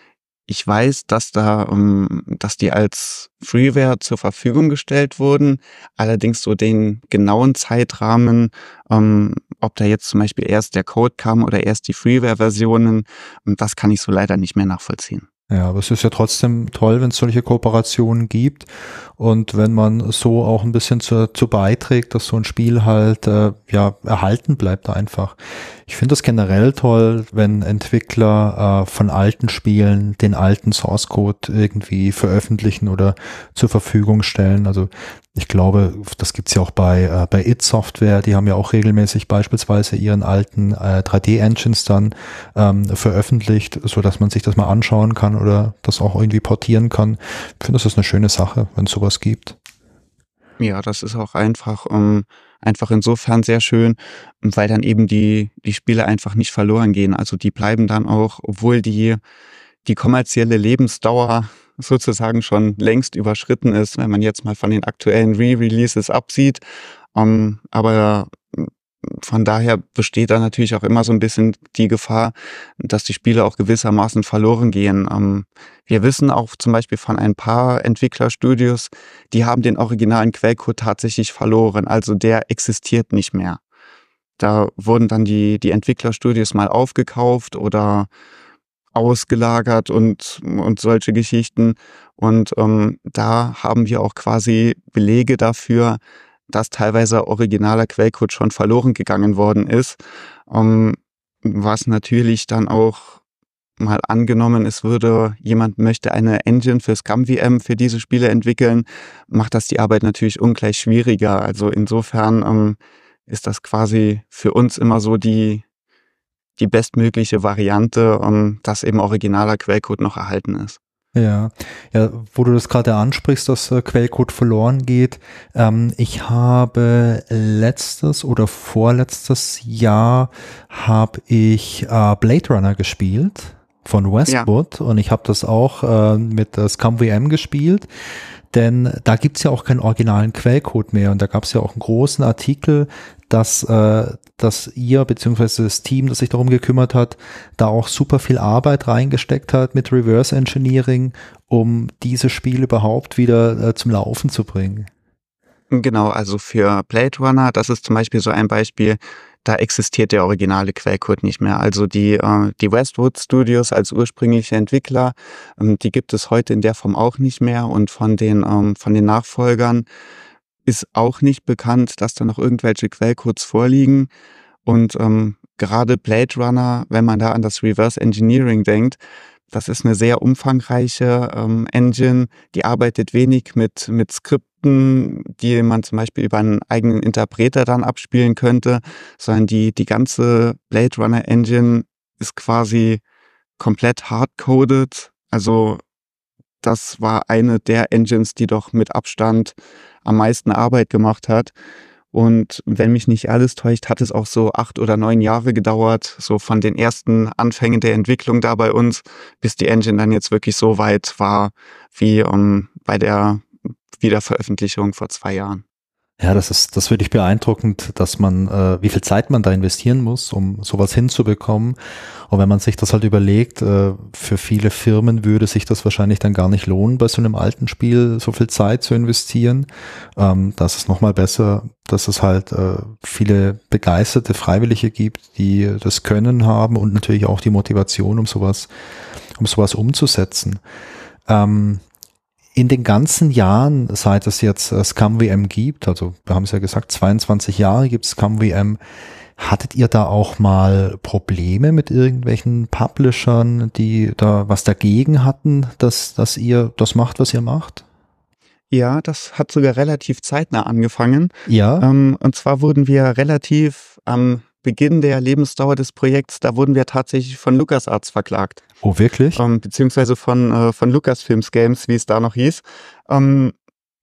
S3: ich weiß, dass da, um, dass die als Freeware zur Verfügung gestellt wurden. Allerdings so den genauen Zeitrahmen, um, ob da jetzt zum Beispiel erst der Code kam oder erst die Freeware-Versionen, das kann ich so leider nicht mehr nachvollziehen.
S2: Ja, aber es ist ja trotzdem toll, wenn es solche Kooperationen gibt. Und wenn man so auch ein bisschen zu, zu beiträgt, dass so ein Spiel halt äh, ja erhalten bleibt einfach. Ich finde das generell toll, wenn Entwickler äh, von alten Spielen den alten Source Code irgendwie veröffentlichen oder zur Verfügung stellen. Also ich glaube, das gibt's ja auch bei äh, bei id Software, die haben ja auch regelmäßig beispielsweise ihren alten äh, drei D-Engines dann ähm, veröffentlicht, so dass man sich das mal anschauen kann oder das auch irgendwie portieren kann. Ich finde, das ist eine schöne Sache, wenn es sowas gibt.
S3: Ja, das ist auch einfach, ähm, einfach insofern sehr schön, weil dann eben die, die Spiele einfach nicht verloren gehen. Also die bleiben dann auch, obwohl die, die kommerzielle Lebensdauer sozusagen schon längst überschritten ist, wenn man jetzt mal von den aktuellen Re-Releases absieht. Ähm, aber von daher besteht da natürlich auch immer so ein bisschen die Gefahr, dass die Spiele auch gewissermaßen verloren gehen. Ähm, wir wissen auch zum Beispiel von ein paar Entwicklerstudios, die haben den originalen Quellcode tatsächlich verloren. Also der existiert nicht mehr. Da wurden dann die, die Entwicklerstudios mal aufgekauft oder ausgelagert und, und solche Geschichten. Und ähm, da haben wir auch quasi Belege dafür, dass teilweise originaler Quellcode schon verloren gegangen worden ist. Ähm, was natürlich dann auch mal angenommen, es würde, jemand möchte eine Engine für ScumVM für diese Spiele entwickeln, macht das die Arbeit natürlich ungleich schwieriger. Also insofern ähm, ist das quasi für uns immer so die die bestmögliche Variante, um, dass eben originaler Quellcode noch erhalten ist.
S2: Ja, ja, wo du das gerade ansprichst, dass äh, Quellcode verloren geht. Ähm, ich habe letztes oder vorletztes Jahr habe ich äh, Blade Runner gespielt von Westwood, ja. Und ich habe das auch äh, mit äh, ScumVM gespielt. Denn da gibt's ja auch keinen originalen Quellcode mehr und da gab's ja auch einen großen Artikel, dass, äh, dass ihr beziehungsweise das Team, das sich darum gekümmert hat, da auch super viel Arbeit reingesteckt hat mit Reverse Engineering, um dieses Spiel überhaupt wieder äh, zum Laufen zu bringen.
S3: Genau, also für Blade Runner, das ist zum Beispiel so ein Beispiel, da existiert der originale Quellcode nicht mehr. Also die, äh, die Westwood Studios als ursprüngliche Entwickler, ähm, die gibt es heute in der Form auch nicht mehr und von den, ähm, von den Nachfolgern ist auch nicht bekannt, dass da noch irgendwelche Quellcodes vorliegen. Und ähm, gerade Blade Runner, wenn man da an das Reverse Engineering denkt, das ist eine sehr umfangreiche ähm, Engine, die arbeitet wenig mit, mit Skripten, die man zum Beispiel über einen eigenen Interpreter dann abspielen könnte, sondern die, die ganze Blade Runner Engine ist quasi komplett hardcoded. Also das war eine der Engines, die doch mit Abstand am meisten Arbeit gemacht hat. Und wenn mich nicht alles täuscht, hat es auch so acht oder neun Jahre gedauert, so von den ersten Anfängen der Entwicklung da bei uns, bis die Engine dann jetzt wirklich so weit war, wie um, bei der Wiederveröffentlichung vor zwei Jahren.
S2: Ja, das ist, das wirklich beeindruckend, dass man, äh, wie viel Zeit man da investieren muss, um sowas hinzubekommen. Und wenn man sich das halt überlegt, äh, für viele Firmen würde sich das wahrscheinlich dann gar nicht lohnen, bei so einem alten Spiel so viel Zeit zu investieren. Ähm, das ist nochmal besser, dass es halt äh, viele begeisterte Freiwillige gibt, die das Können haben und natürlich auch die Motivation, um sowas, um sowas umzusetzen. Ähm, In den ganzen Jahren, seit es jetzt äh, ScumVM gibt, also wir haben es ja gesagt, zweiundzwanzig Jahre gibt es ScumVM, hattet ihr da auch mal Probleme mit irgendwelchen Publishern, die da was dagegen hatten, dass, dass ihr das macht, was ihr macht?
S3: Ja, das hat sogar relativ zeitnah angefangen.
S2: Ja.
S3: Ähm, und zwar wurden wir relativ am Beginn der Lebensdauer des Projekts, da wurden wir tatsächlich von LucasArts verklagt.
S2: Oh, wirklich?
S3: Ähm, beziehungsweise von, äh, von Lucasfilms Games, wie es da noch hieß. Ähm,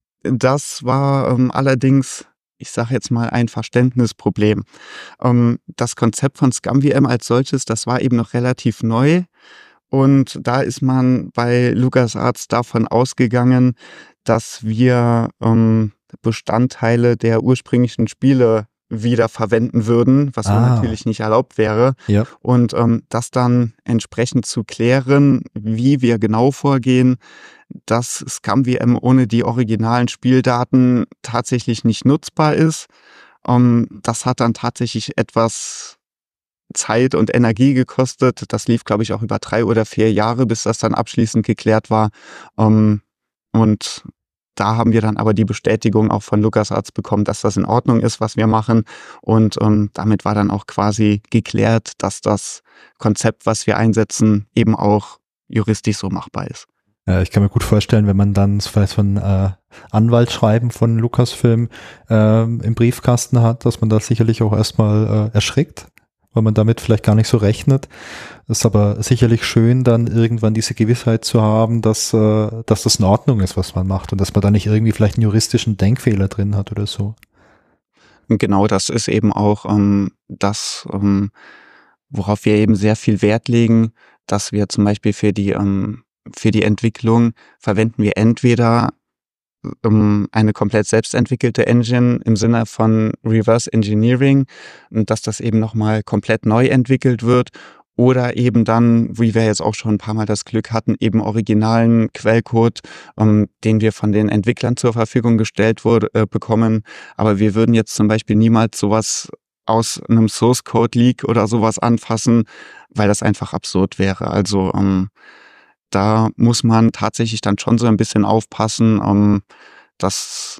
S3: das war ähm, allerdings, ich sage jetzt mal, ein Verständnisproblem. Ähm, das Konzept von ScumVM als solches, das war eben noch relativ neu. Und da ist man bei LucasArts davon ausgegangen, dass wir ähm, Bestandteile der ursprünglichen Spiele wieder verwenden würden, was
S2: Ah.
S3: so natürlich nicht erlaubt wäre.
S2: Ja.
S3: Und ähm, das dann entsprechend zu klären, wie wir genau vorgehen, dass ScumVM ohne die originalen Spieldaten tatsächlich nicht nutzbar ist. Ähm, das hat dann tatsächlich etwas Zeit und Energie gekostet. Das lief, glaube ich, auch über drei oder vier Jahre, bis das dann abschließend geklärt war. Ähm, und da haben wir dann aber die Bestätigung auch von LucasArts bekommen, dass das in Ordnung ist, was wir machen. Und ähm, damit war dann auch quasi geklärt, dass das Konzept, was wir einsetzen, eben auch juristisch so machbar ist.
S2: Ja, ich kann mir gut vorstellen, wenn man dann vielleicht so ein äh, Anwaltsschreiben von Lucasfilm äh, im Briefkasten hat, dass man da sicherlich auch erstmal äh, erschrickt, weil man damit vielleicht gar nicht so rechnet. Es ist aber sicherlich schön, dann irgendwann diese Gewissheit zu haben, dass, äh, dass das in Ordnung ist, was man macht und dass man da nicht irgendwie vielleicht einen juristischen Denkfehler drin hat oder so.
S3: Genau, das ist eben auch ähm, das, ähm, worauf wir eben sehr viel Wert legen, dass wir zum Beispiel für die ähm, für die Entwicklung verwenden wir entweder ähm, eine komplett selbstentwickelte Engine im Sinne von Reverse Engineering, und dass das eben nochmal komplett neu entwickelt wird, oder eben dann, wie wir jetzt auch schon ein paar Mal das Glück hatten, eben originalen Quellcode, ähm, den wir von den Entwicklern zur Verfügung gestellt wurde, äh, bekommen. Aber wir würden jetzt zum Beispiel niemals sowas aus einem Source Code Leak oder sowas anfassen, weil das einfach absurd wäre. Also ähm, da muss man tatsächlich dann schon so ein bisschen aufpassen, um, dass,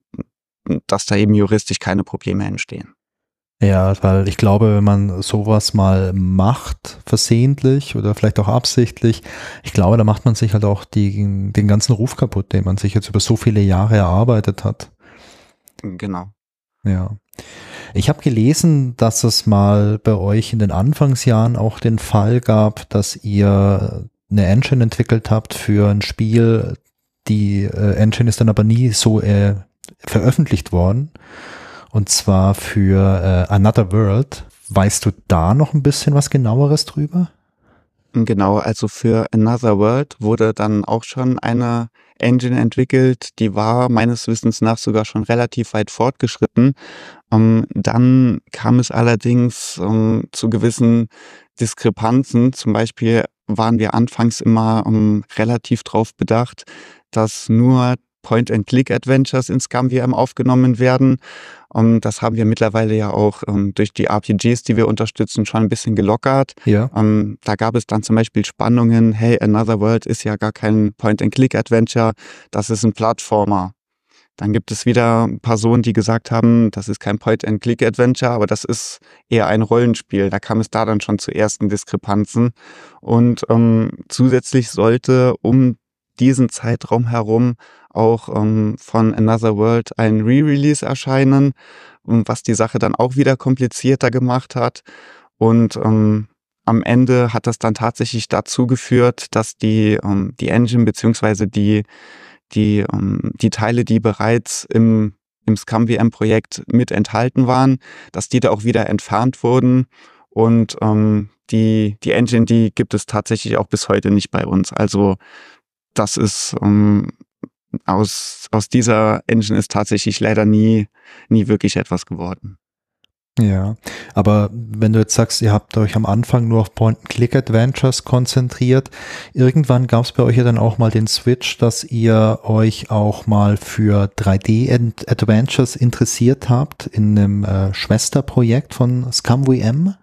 S3: dass da eben juristisch keine Probleme entstehen.
S2: Ja, weil ich glaube, wenn man sowas mal macht, versehentlich oder vielleicht auch absichtlich, ich glaube, da macht man sich halt auch die, den ganzen Ruf kaputt, den man sich jetzt über so viele Jahre erarbeitet hat.
S3: Genau.
S2: Ja. Ich habe gelesen, dass es mal bei euch in den Anfangsjahren auch den Fall gab, dass ihr eine Engine entwickelt habt für ein Spiel. Die äh, Engine ist dann aber nie so äh, veröffentlicht worden. Und zwar für äh, Another World. Weißt du da noch ein bisschen was Genaueres drüber?
S3: Genau, also für Another World wurde dann auch schon eine Engine entwickelt, die war meines Wissens nach sogar schon relativ weit fortgeschritten. Um, dann kam es allerdings um, zu gewissen Diskrepanzen. Zum Beispiel waren wir anfangs immer um, relativ drauf bedacht, dass nur Point-and-Click-Adventures in ScummVM aufgenommen werden. Um, das haben wir mittlerweile ja auch um, durch die R P Gs, die wir unterstützen, schon ein bisschen gelockert.
S2: Ja.
S3: Um, da gab es dann zum Beispiel Spannungen, hey, Another World ist ja gar kein Point-and-Click-Adventure, das ist ein Plattformer. Dann gibt es wieder Personen, die gesagt haben, das ist kein Point-and-Click-Adventure, aber das ist eher ein Rollenspiel. Da kam es da dann schon zu ersten Diskrepanzen. Und ähm, zusätzlich sollte um diesen Zeitraum herum auch ähm, von Another World ein Re-Release erscheinen, was die Sache dann auch wieder komplizierter gemacht hat. Und ähm, am Ende hat das dann tatsächlich dazu geführt, dass die, ähm, die Engine beziehungsweise die die ähm, die Teile, die bereits im im ScummVM-Projekt mit enthalten waren, dass die da auch wieder entfernt wurden, und ähm, die die Engine, die gibt es tatsächlich auch bis heute nicht bei uns. Also das ist ähm, aus aus dieser Engine ist tatsächlich leider nie nie wirklich etwas geworden.
S2: Ja, aber wenn du jetzt sagst, ihr habt euch am Anfang nur auf Point-and-Click-Adventures konzentriert, irgendwann gab es bei euch ja dann auch mal den Switch, dass ihr euch auch mal für drei D-Adventures interessiert habt in einem äh, Schwesterprojekt von ScummVM?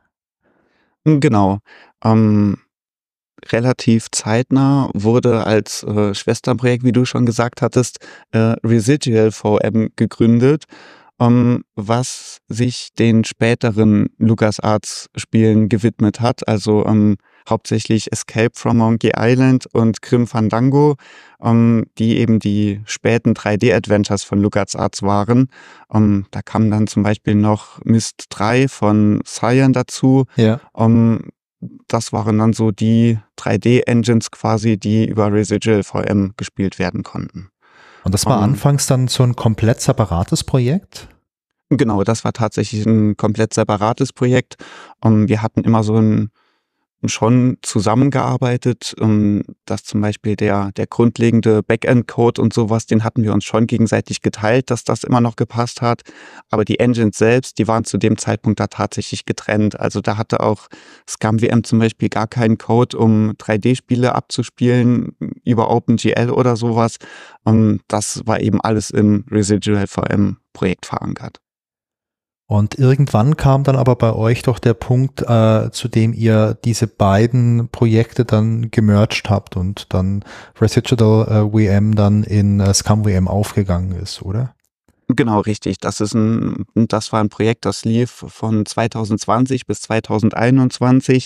S3: Genau. Ähm, relativ zeitnah wurde als äh, Schwesterprojekt, wie du schon gesagt hattest, äh, Residual V M gegründet, um, was sich den späteren LucasArts-Spielen gewidmet hat, also um, hauptsächlich Escape from Monkey Island und Grim Fandango, um, die eben die späten drei D-Adventures von LucasArts waren. Um, da kam dann zum Beispiel noch Myst drei von Cyan dazu.
S2: Ja.
S3: Um, das waren dann so die drei D-Engines quasi, die über Residual V M gespielt werden konnten.
S2: Und das war um, anfangs dann so ein komplett separates Projekt?
S3: Genau, das war tatsächlich ein komplett separates Projekt. Um, wir hatten immer so ein schon zusammengearbeitet, um, dass zum Beispiel der der grundlegende Backend-Code und sowas, den hatten wir uns schon gegenseitig geteilt, dass das immer noch gepasst hat. Aber die Engines selbst, die waren zu dem Zeitpunkt da tatsächlich getrennt. Also da hatte auch ScummVM zum Beispiel gar keinen Code, um drei D-Spiele abzuspielen über OpenGL oder sowas. Um, das war eben alles im Residual V M-Projekt verankert.
S2: Und irgendwann kam dann aber bei euch doch der Punkt, äh, zu dem ihr diese beiden Projekte dann gemerged habt und dann Residual äh, V M dann in äh, ScumVM aufgegangen ist, oder?
S3: Genau, richtig. Das ist ein, das war ein Projekt, das lief von zwanzig zwanzig bis zwanzig einundzwanzig.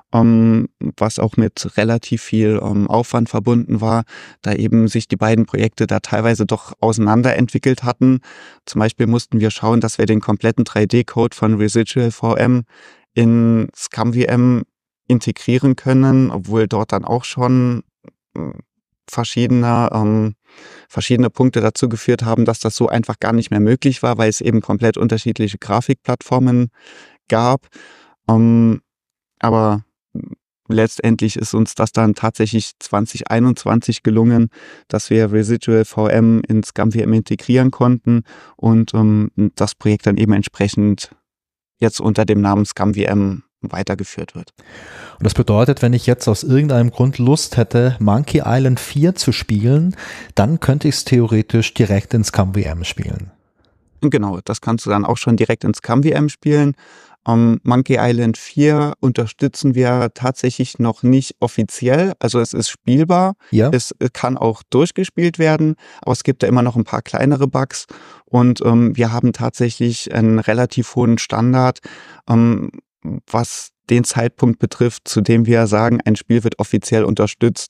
S3: Um, was auch mit relativ viel um, Aufwand verbunden war, da eben sich die beiden Projekte da teilweise doch auseinanderentwickelt hatten. Zum Beispiel mussten wir schauen, dass wir den kompletten drei D-Code von Residual V M in ScumVM integrieren können, obwohl dort dann auch schon äh, verschiedene, ähm, verschiedene Punkte dazu geführt haben, dass das so einfach gar nicht mehr möglich war, weil es eben komplett unterschiedliche Grafikplattformen gab. Um, aber letztendlich ist uns das dann tatsächlich zwanzig einundzwanzig gelungen, dass wir Residual V M in ScumVM integrieren konnten und um, das Projekt dann eben entsprechend jetzt unter dem Namen ScumVM weitergeführt wird.
S2: Und das bedeutet, wenn ich jetzt aus irgendeinem Grund Lust hätte, Monkey Island vier zu spielen, dann könnte ich es theoretisch direkt in ScumVM spielen.
S3: Genau, das kannst du dann auch schon direkt in ScumVM spielen. Um, Monkey Island vier unterstützen wir tatsächlich noch nicht offiziell, also es ist spielbar,
S2: ja.
S3: Es kann auch durchgespielt werden, aber es gibt da immer noch ein paar kleinere Bugs und um, wir haben tatsächlich einen relativ hohen Standard, um, was den Zeitpunkt betrifft, zu dem wir sagen, ein Spiel wird offiziell unterstützt.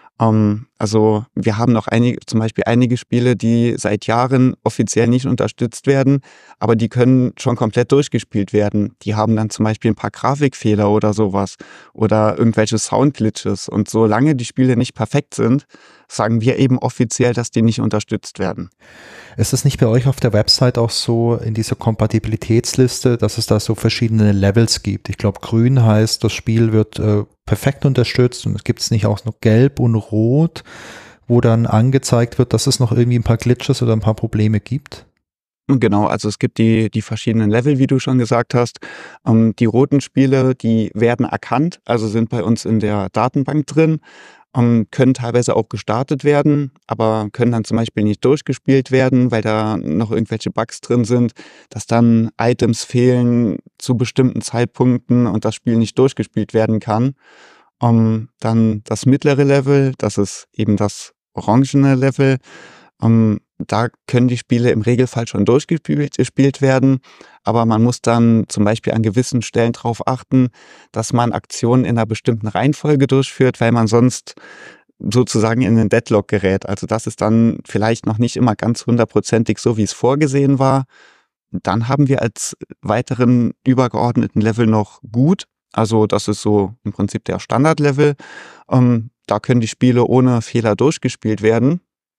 S3: Um, also wir haben noch einige, zum Beispiel einige Spiele, die seit Jahren offiziell nicht unterstützt werden, aber die können schon komplett durchgespielt werden. Die haben dann zum Beispiel ein paar Grafikfehler oder sowas oder irgendwelche Soundglitches. Und solange die Spiele nicht perfekt sind, sagen wir eben offiziell, dass die nicht unterstützt werden.
S2: Ist es nicht bei euch auf der Website auch so in dieser Kompatibilitätsliste, dass es da so verschiedene Levels gibt? Ich glaube, grün heißt, das Spiel wird äh, perfekt unterstützt und es gibt es nicht auch noch gelb und rot, wo dann angezeigt wird, dass es noch irgendwie ein paar Glitches oder ein paar Probleme gibt?
S3: Genau, also es gibt die, die verschiedenen Level, wie du schon gesagt hast. Ähm, die roten Spiele, die werden erkannt, also sind bei uns in der Datenbank drin. Um, können teilweise auch gestartet werden, aber können dann zum Beispiel nicht durchgespielt werden, weil da noch irgendwelche Bugs drin sind, dass dann Items fehlen zu bestimmten Zeitpunkten und das Spiel nicht durchgespielt werden kann. Um, dann das mittlere Level, das ist eben das orangene Level. Um, da können die Spiele im Regelfall schon durchgespielt gespielt werden, aber man muss dann zum Beispiel an gewissen Stellen darauf achten, dass man Aktionen in einer bestimmten Reihenfolge durchführt, weil man sonst sozusagen in den Deadlock gerät. Also das ist dann vielleicht noch nicht immer ganz hundertprozentig so, wie es vorgesehen war. Dann haben wir als weiteren übergeordneten Level noch gut. Also das ist so im Prinzip der Standardlevel. Ähm, da können die Spiele ohne Fehler durchgespielt werden.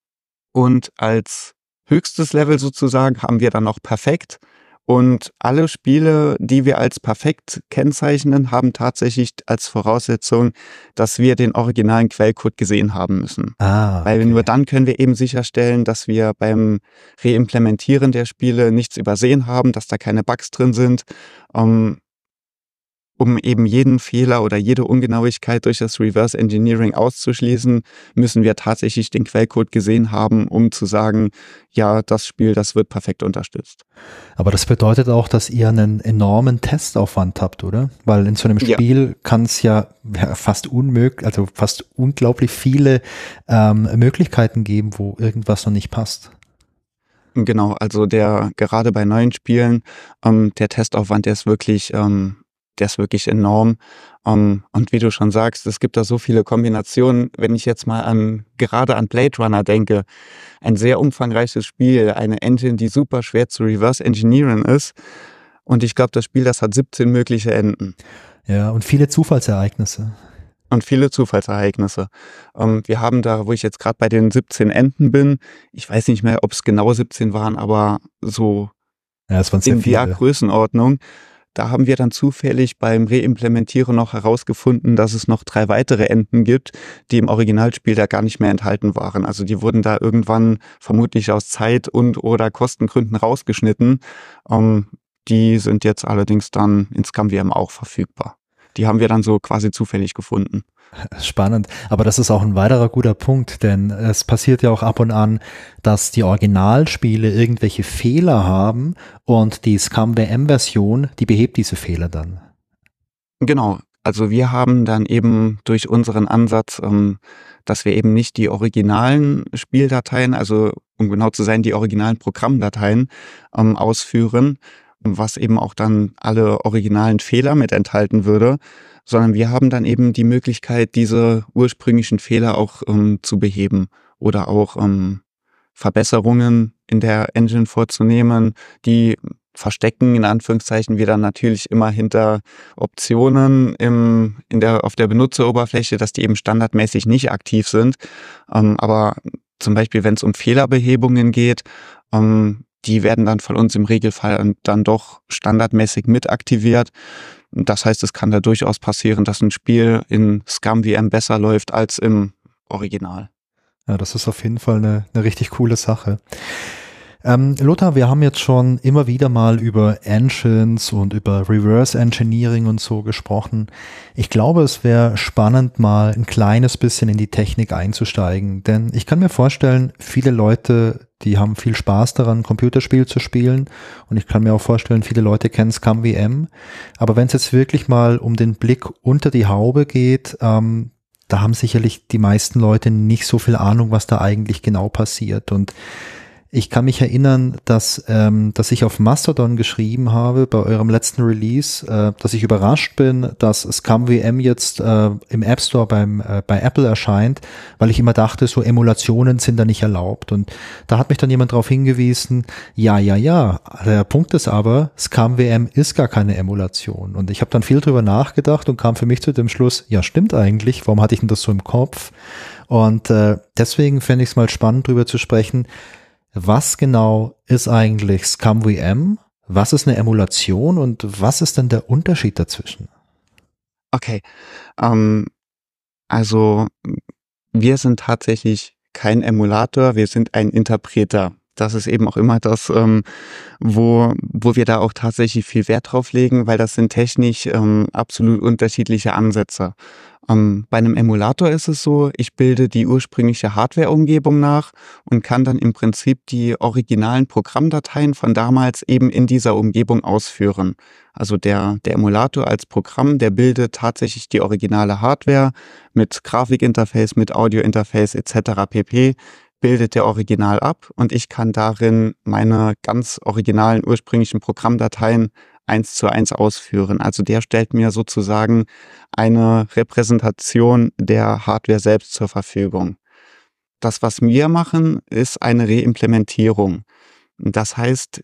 S3: Und als höchstes Level sozusagen haben wir dann noch perfekt. Und alle Spiele, die wir als perfekt kennzeichnen, haben tatsächlich als Voraussetzung, dass wir den originalen Quellcode gesehen haben müssen.
S2: Ah, okay.
S3: Weil nur dann können wir eben sicherstellen, dass wir beim Reimplementieren der Spiele nichts übersehen haben, dass da keine Bugs drin sind. Um, Um eben jeden Fehler oder jede Ungenauigkeit durch das Reverse Engineering auszuschließen, müssen wir tatsächlich den Quellcode gesehen haben, um zu sagen, ja, das Spiel, das wird perfekt unterstützt.
S2: Aber das bedeutet auch, dass ihr einen enormen Testaufwand habt, oder? Weil in so einem Spiel ja. kann es ja fast unmöglich, also fast unglaublich viele ähm, Möglichkeiten geben, wo irgendwas noch nicht passt.
S3: Genau, also der gerade bei neuen Spielen, ähm, der Testaufwand, der ist wirklich ähm, Der ist wirklich enorm. Um, und wie du schon sagst, es gibt da so viele Kombinationen. Wenn ich jetzt mal an, gerade an Blade Runner denke, ein sehr umfangreiches Spiel, eine Engine, die super schwer zu reverse engineeren ist. Und ich glaube, das Spiel, das hat siebzehn mögliche Enden.
S2: Ja, und viele Zufallsereignisse.
S3: Und viele Zufallsereignisse. Um, wir haben da, wo ich jetzt gerade bei den siebzehn Enden bin, ich weiß nicht mehr, ob es genau siebzehn waren, aber so
S2: ja, es waren sehr
S3: in
S2: viele.
S3: der Größenordnung. Da haben wir dann zufällig beim Reimplementieren noch herausgefunden, dass es noch drei weitere Enden gibt, die im Originalspiel da gar nicht mehr enthalten waren. Also die wurden da irgendwann vermutlich aus Zeit- und oder Kostengründen rausgeschnitten. Um, die sind jetzt allerdings dann in ScumVM auch verfügbar. die haben wir dann so quasi zufällig gefunden.
S2: Spannend, aber das ist auch ein weiterer guter Punkt, denn es passiert ja auch ab und an, dass die Originalspiele irgendwelche Fehler haben und die SCUMV M-Version, die behebt diese Fehler dann.
S3: Genau, also wir haben dann eben durch unseren Ansatz, ähm, dass wir eben nicht die originalen Spieldateien, also um genau zu sein, die originalen Programmdateien ähm, ausführen, was eben auch dann alle originalen Fehler mit enthalten würde, sondern wir haben dann eben die Möglichkeit, diese ursprünglichen Fehler auch ähm, zu beheben oder auch ähm, Verbesserungen in der Engine vorzunehmen. Die verstecken in Anführungszeichen wir dann natürlich immer hinter Optionen im, in der, auf der Benutzeroberfläche, dass die eben standardmäßig nicht aktiv sind. Ähm, aber zum Beispiel, wenn es um Fehlerbehebungen geht, ähm, die werden dann von uns im Regelfall dann doch standardmäßig mit aktiviert. Das heißt, es kann da durchaus passieren, dass ein Spiel in SCUMV besser läuft als im Original.
S2: Ja, das ist auf jeden Fall eine, eine richtig coole Sache. Ähm, Lothar, wir haben jetzt schon immer wieder mal über Engines und über Reverse Engineering und so gesprochen. Ich glaube, es wäre spannend, mal ein kleines bisschen in die Technik einzusteigen, denn ich kann mir vorstellen, viele Leute, die haben viel Spaß daran, Computerspiel zu spielen, und ich kann mir auch vorstellen, viele Leute kennen SCUMV M, aber wenn es jetzt wirklich mal um den Blick unter die Haube geht, ähm, da haben sicherlich die meisten Leute nicht so viel Ahnung, was da eigentlich genau passiert. Und ich kann mich erinnern, dass, ähm, dass ich auf Mastodon geschrieben habe bei eurem letzten Release, äh, dass ich überrascht bin, dass SCUMV M jetzt äh, im App Store beim, äh, bei Apple erscheint, weil ich immer dachte, so Emulationen sind da nicht erlaubt. Und da hat mich dann jemand darauf hingewiesen, ja, ja, ja, der Punkt ist aber, SCUMV M ist gar keine Emulation. Und ich habe dann viel drüber nachgedacht und kam für mich zu dem Schluss, ja, stimmt eigentlich, warum hatte ich denn das so im Kopf? Und äh, deswegen fände ich es mal spannend, drüber zu sprechen, was genau ist eigentlich SCUMV M? Was ist eine Emulation und was ist denn der Unterschied dazwischen?
S3: Okay, ähm, also wir sind tatsächlich kein Emulator, wir sind ein Interpreter. Das ist eben auch immer das, ähm, wo, wo wir da auch tatsächlich viel Wert drauf legen, weil das sind technisch ähm, absolut unterschiedliche Ansätze. Ähm, bei einem Emulator ist es so, ich bilde die ursprüngliche Hardware-Umgebung nach und kann dann im Prinzip die originalen Programmdateien von damals eben in dieser Umgebung ausführen. Also der, der Emulator als Programm, der bildet tatsächlich die originale Hardware mit Grafikinterface, mit Audiointerface et cetera pp. Bildet der Original ab und ich kann darin meine ganz originalen ursprünglichen Programmdateien eins zu eins ausführen. Also der stellt mir sozusagen eine Repräsentation der Hardware selbst zur Verfügung. Das, was wir machen, ist eine Reimplementierung. Das heißt,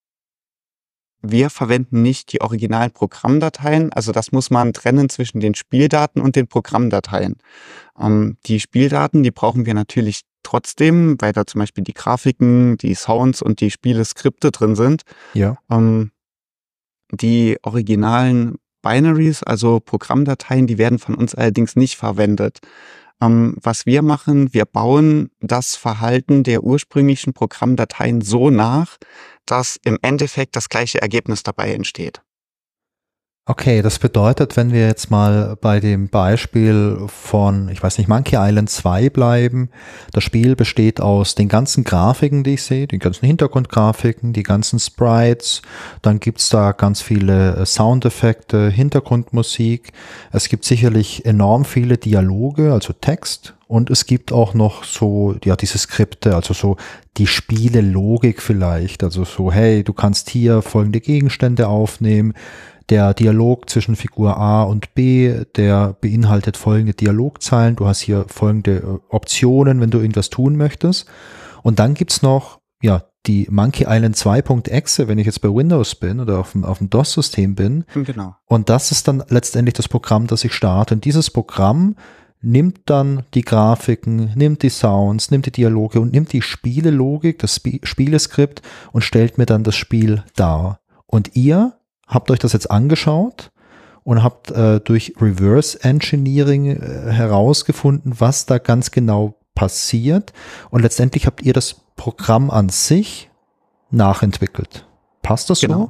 S3: wir verwenden nicht die originalen Programmdateien, also das muss man trennen zwischen den Spieldaten und den Programmdateien. Ähm, die Spieldaten, die brauchen wir natürlich trotzdem, weil da zum Beispiel die Grafiken, die Sounds und die Spieleskripte drin sind.
S2: Ja.
S3: Ähm, die originalen Binaries, also Programmdateien, die werden von uns allerdings nicht verwendet. Ähm, was wir machen, wir bauen das Verhalten der ursprünglichen Programmdateien so nach, dass im Endeffekt das gleiche Ergebnis dabei entsteht.
S2: Okay, das bedeutet, wenn wir jetzt mal bei dem Beispiel von, ich weiß nicht, Monkey Island zwei bleiben, das Spiel besteht aus den ganzen Grafiken, die ich sehe, die ganzen Hintergrundgrafiken, die ganzen Sprites, dann gibt's da ganz viele Soundeffekte, Hintergrundmusik, es gibt sicherlich enorm viele Dialoge, also Text, und es gibt auch noch so, ja, diese Skripte, also so die Spielelogik vielleicht, also so, hey, du kannst hier folgende Gegenstände aufnehmen. Der Dialog zwischen Figur A und B, der beinhaltet folgende Dialogzeilen. Du hast hier folgende Optionen, wenn du irgendwas tun möchtest. Und dann gibt's noch, ja, die Monkey Island zwei.exe, wenn ich jetzt bei Windows bin oder auf dem, auf dem DOS-System bin.
S3: Genau.
S2: Und das ist dann letztendlich das Programm, das ich starte. Und dieses Programm nimmt dann die Grafiken, nimmt die Sounds, nimmt die Dialoge und nimmt die Spielelogik, das Sp- Spieleskript und stellt mir dann das Spiel dar. Und ihr habt euch das jetzt angeschaut und habt äh, durch Reverse Engineering äh, herausgefunden, was da ganz genau passiert. Und letztendlich habt ihr das Programm an sich nachentwickelt. Passt das
S3: Genau.
S2: so?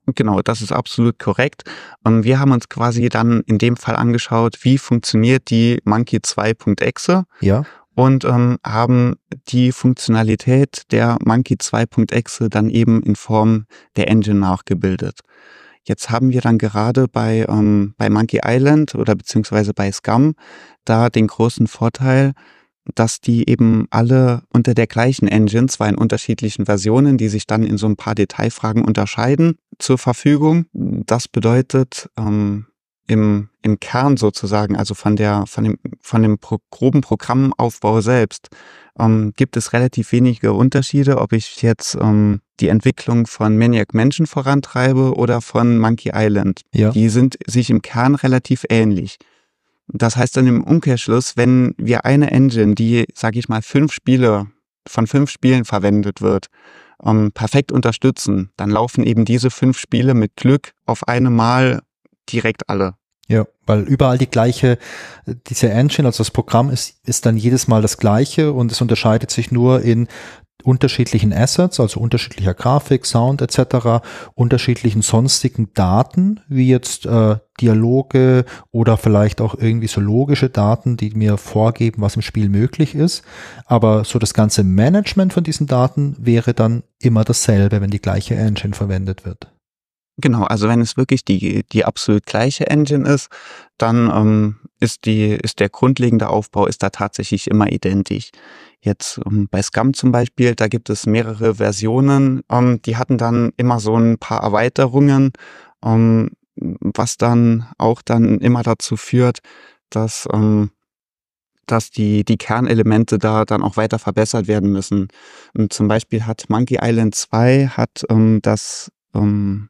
S3: Genau, das ist absolut korrekt. Und wir haben uns quasi dann in dem Fall angeschaut, wie funktioniert die Monkey zwei Punkt Exe.
S2: Ja.
S3: Und ähm, haben die Funktionalität der Monkey zwei Punkt Exe dann eben in Form der Engine nachgebildet. Jetzt haben wir dann gerade bei, ähm, bei Monkey Island oder beziehungsweise bei Scum da den großen Vorteil, dass die eben alle unter der gleichen Engine, zwar in unterschiedlichen Versionen, die sich dann in so ein paar Detailfragen unterscheiden, zur Verfügung. Das bedeutet, ähm, im, im Kern sozusagen, also von der, von dem, von dem pro, groben Programmaufbau selbst, ähm, gibt es relativ wenige Unterschiede, ob ich jetzt ähm, die Entwicklung von Maniac Mansion vorantreibe oder von Monkey Island.
S2: Ja.
S3: Die sind sich im Kern relativ ähnlich. Das heißt dann im Umkehrschluss, wenn wir eine Engine, die, sage ich mal, fünf Spiele, von fünf Spielen verwendet wird, ähm, perfekt unterstützen, dann laufen eben diese fünf Spiele mit Glück auf einmal direkt alle.
S2: Ja, weil überall die gleiche, diese Engine, also das Programm ist, ist dann jedes Mal das gleiche und es unterscheidet sich nur in unterschiedlichen Assets, also unterschiedlicher Grafik, Sound et cetera, unterschiedlichen sonstigen Daten, wie jetzt äh, Dialoge oder vielleicht auch irgendwie so logische Daten, die mir vorgeben, was im Spiel möglich ist. Aber so das ganze Management von diesen Daten wäre dann immer dasselbe, wenn die gleiche Engine verwendet wird.
S3: Genau, also wenn es wirklich die die absolut gleiche Engine ist, dann ähm, ist die ist der grundlegende Aufbau ist da tatsächlich immer identisch. Jetzt ähm, bei Scum zum Beispiel, da gibt es mehrere Versionen, ähm, die hatten dann immer so ein paar Erweiterungen, ähm, was dann auch dann immer dazu führt, dass ähm, dass die die Kernelemente da dann auch weiter verbessert werden müssen. Und zum Beispiel hat Monkey Island zwei hat ähm, das ähm,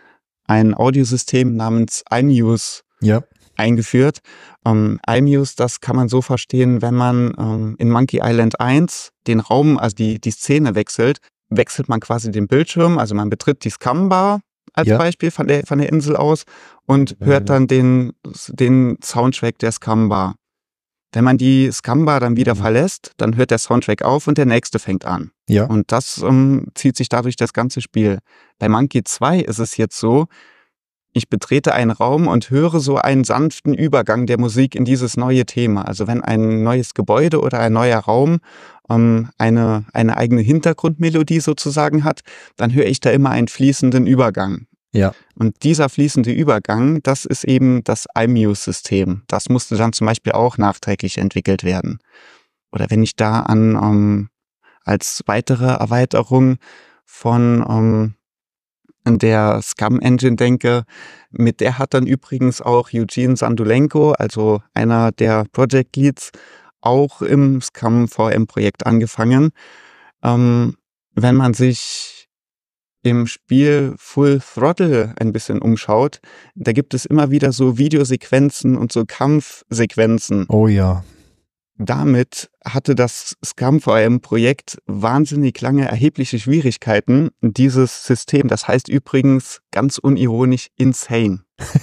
S3: ein Audiosystem namens iMuse
S2: ja.
S3: eingeführt. Ähm, iMuse, das kann man so verstehen, wenn man ähm, in Monkey Island eins den Raum, also die, die Szene wechselt, wechselt man quasi den Bildschirm, also man betritt die Scum-Bar als
S2: ja.
S3: Beispiel von der, von der Insel aus und ja, hört dann den, den Soundtrack der Scum-Bar. Wenn man die Scum-Bar dann wieder mhm. verlässt, dann hört der Soundtrack auf und der nächste fängt an.
S2: Ja.
S3: Und das ähm, zieht sich dadurch das ganze Spiel. Bei Monkey zwei ist es jetzt so, ich betrete einen Raum und höre so einen sanften Übergang der Musik in dieses neue Thema. Also wenn ein neues Gebäude oder ein neuer Raum ähm, eine, eine eigene Hintergrundmelodie sozusagen hat, dann höre ich da immer einen fließenden Übergang.
S2: Ja.
S3: Und dieser fließende Übergang, das ist eben das iMuse-System. Das musste dann zum Beispiel auch nachträglich entwickelt werden. Oder wenn ich da an ähm, als weitere Erweiterung von ähm, der Scum-Engine denke, mit der hat dann übrigens auch Eugene Sandulenko, also einer der Project Leads, auch im Scum-V M-Projekt angefangen. Ähm, wenn man sich im Spiel Full Throttle ein bisschen umschaut, da gibt es immer wieder so Videosequenzen und so Kampfsequenzen.
S2: Oh ja.
S3: Damit hatte das Scum-V M-Projekt wahnsinnig lange erhebliche Schwierigkeiten. Dieses System, das heißt übrigens ganz unironisch Insane.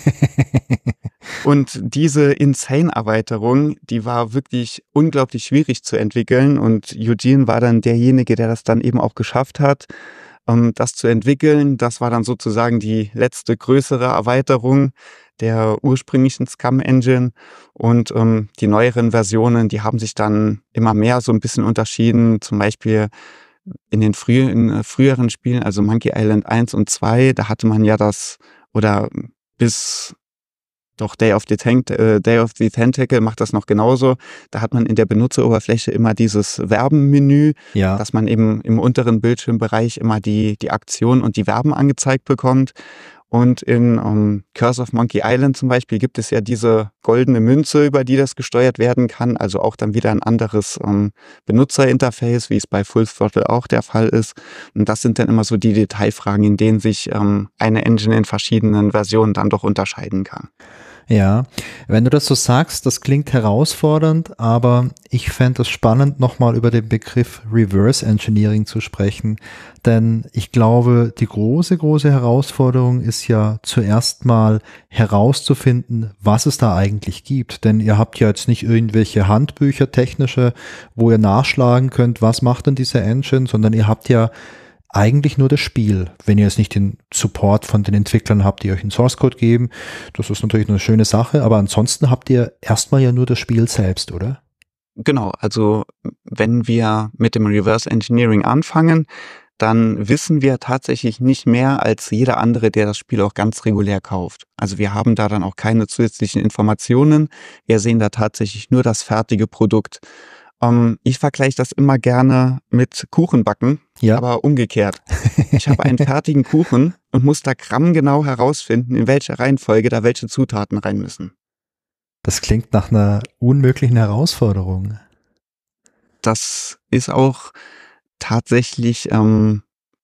S3: Und diese Insane-Erweiterung, die war wirklich unglaublich schwierig zu entwickeln und Eugene war dann derjenige, der das dann eben auch geschafft hat, das zu entwickeln. Das war dann sozusagen die letzte größere Erweiterung der ursprünglichen Scum-Engine und ähm, die neueren Versionen, die haben sich dann immer mehr so ein bisschen unterschieden. Zum Beispiel in den frühen, in früheren Spielen, also Monkey Island eins und zwei, da hatte man ja das, oder bis doch Day of the, Tank, äh, Day of the Tentacle macht das noch genauso. Da hat man in der Benutzeroberfläche immer dieses Verbenmenü,
S2: ja.
S3: dass man eben im unteren Bildschirmbereich immer die, die Aktion und die Verben angezeigt bekommt. Und in um, Curse of Monkey Island zum Beispiel gibt es ja diese goldene Münze, über die das gesteuert werden kann. Also auch dann wieder ein anderes um, Benutzerinterface, wie es bei Full Throttle auch der Fall ist. Und das sind dann immer so die Detailfragen, in denen sich um, eine Engine in verschiedenen Versionen dann doch unterscheiden kann.
S2: Ja, wenn du das so sagst, das klingt herausfordernd, aber ich fände es spannend, nochmal über den Begriff Reverse Engineering zu sprechen, denn ich glaube, die große, große Herausforderung ist ja zuerst mal herauszufinden, was es da eigentlich gibt, denn ihr habt ja jetzt nicht irgendwelche Handbücher, technische, wo ihr nachschlagen könnt, was macht denn diese Engine, sondern ihr habt ja eigentlich nur das Spiel, wenn ihr jetzt nicht den Support von den Entwicklern habt, die euch einen Source Code geben. Das ist natürlich eine schöne Sache, aber ansonsten habt ihr erstmal ja nur das Spiel selbst, oder?
S3: Genau, also wenn wir mit dem Reverse Engineering anfangen, dann wissen wir tatsächlich nicht mehr als jeder andere, der das Spiel auch ganz regulär kauft. Also wir haben da dann auch keine zusätzlichen Informationen. Wir sehen da tatsächlich nur das fertige Produkt. Ähm, ich vergleiche das immer gerne mit Kuchenbacken, ja. Aber umgekehrt. Ich habe einen fertigen Kuchen und muss da grammgenau herausfinden, in welcher Reihenfolge da welche Zutaten rein müssen.
S2: Das klingt nach einer unmöglichen Herausforderung.
S3: Das ist auch tatsächlich, ähm,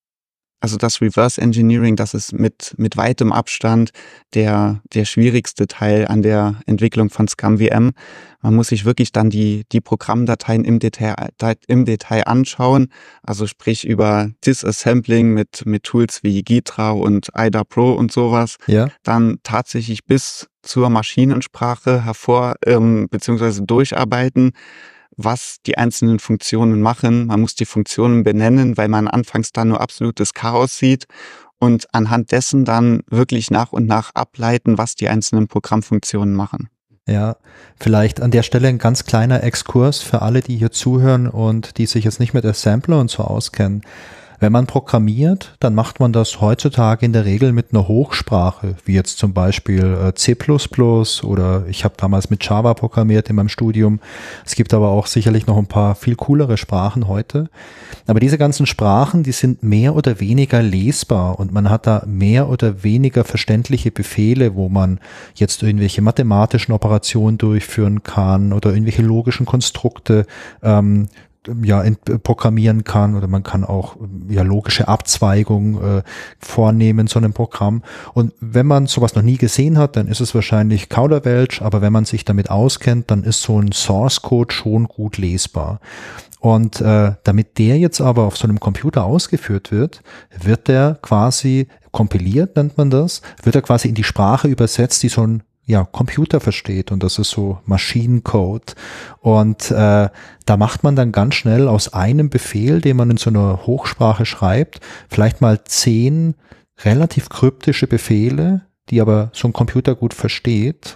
S3: also das Reverse Engineering, das ist mit mit weitem Abstand der der schwierigste Teil an der Entwicklung von ScumVM. Man muss sich wirklich dann die die Programmdateien im Detail im Detail anschauen, also sprich über Disassembling mit mit Tools wie Gitra und I D A Pro und sowas.
S2: Ja.
S3: Dann tatsächlich bis zur Maschinensprache hervor ähm, beziehungsweise durcharbeiten, was die einzelnen Funktionen machen. Man muss die Funktionen benennen, weil man anfangs dann nur absolutes Chaos sieht und anhand dessen dann wirklich nach und nach ableiten, was die einzelnen Programmfunktionen machen.
S2: Ja, vielleicht an der Stelle ein ganz kleiner Exkurs für alle, die hier zuhören und die sich jetzt nicht mit Assembler und so auskennen. Wenn man programmiert, dann macht man das heutzutage in der Regel mit einer Hochsprache, wie jetzt zum Beispiel C plus plus oder ich habe damals mit Java programmiert in meinem Studium. Es gibt aber auch sicherlich noch ein paar viel coolere Sprachen heute. Aber diese ganzen Sprachen, die sind mehr oder weniger lesbar und man hat da mehr oder weniger verständliche Befehle, wo man jetzt irgendwelche mathematischen Operationen durchführen kann oder irgendwelche logischen Konstrukte ähm, ja in, programmieren kann oder man kann auch ja logische Abzweigungen äh, vornehmen in so einem Programm. Und wenn man sowas noch nie gesehen hat, dann ist es wahrscheinlich Kauderwelsch, aber wenn man sich damit auskennt, dann ist so ein Source Code schon gut lesbar. Und äh, damit der jetzt aber auf so einem Computer ausgeführt wird, wird der quasi kompiliert, nennt man das, wird er quasi in die Sprache übersetzt, die so ein ja, Computer versteht, und das ist so Maschinencode. Und äh, da macht man dann ganz schnell aus einem Befehl, den man in so einer Hochsprache schreibt, vielleicht mal zehn relativ kryptische Befehle, die aber so ein Computer gut versteht.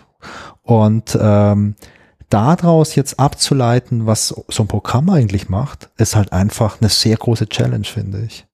S2: Und ähm, daraus jetzt abzuleiten, was so ein Programm eigentlich macht, ist halt einfach eine sehr große Challenge, finde ich.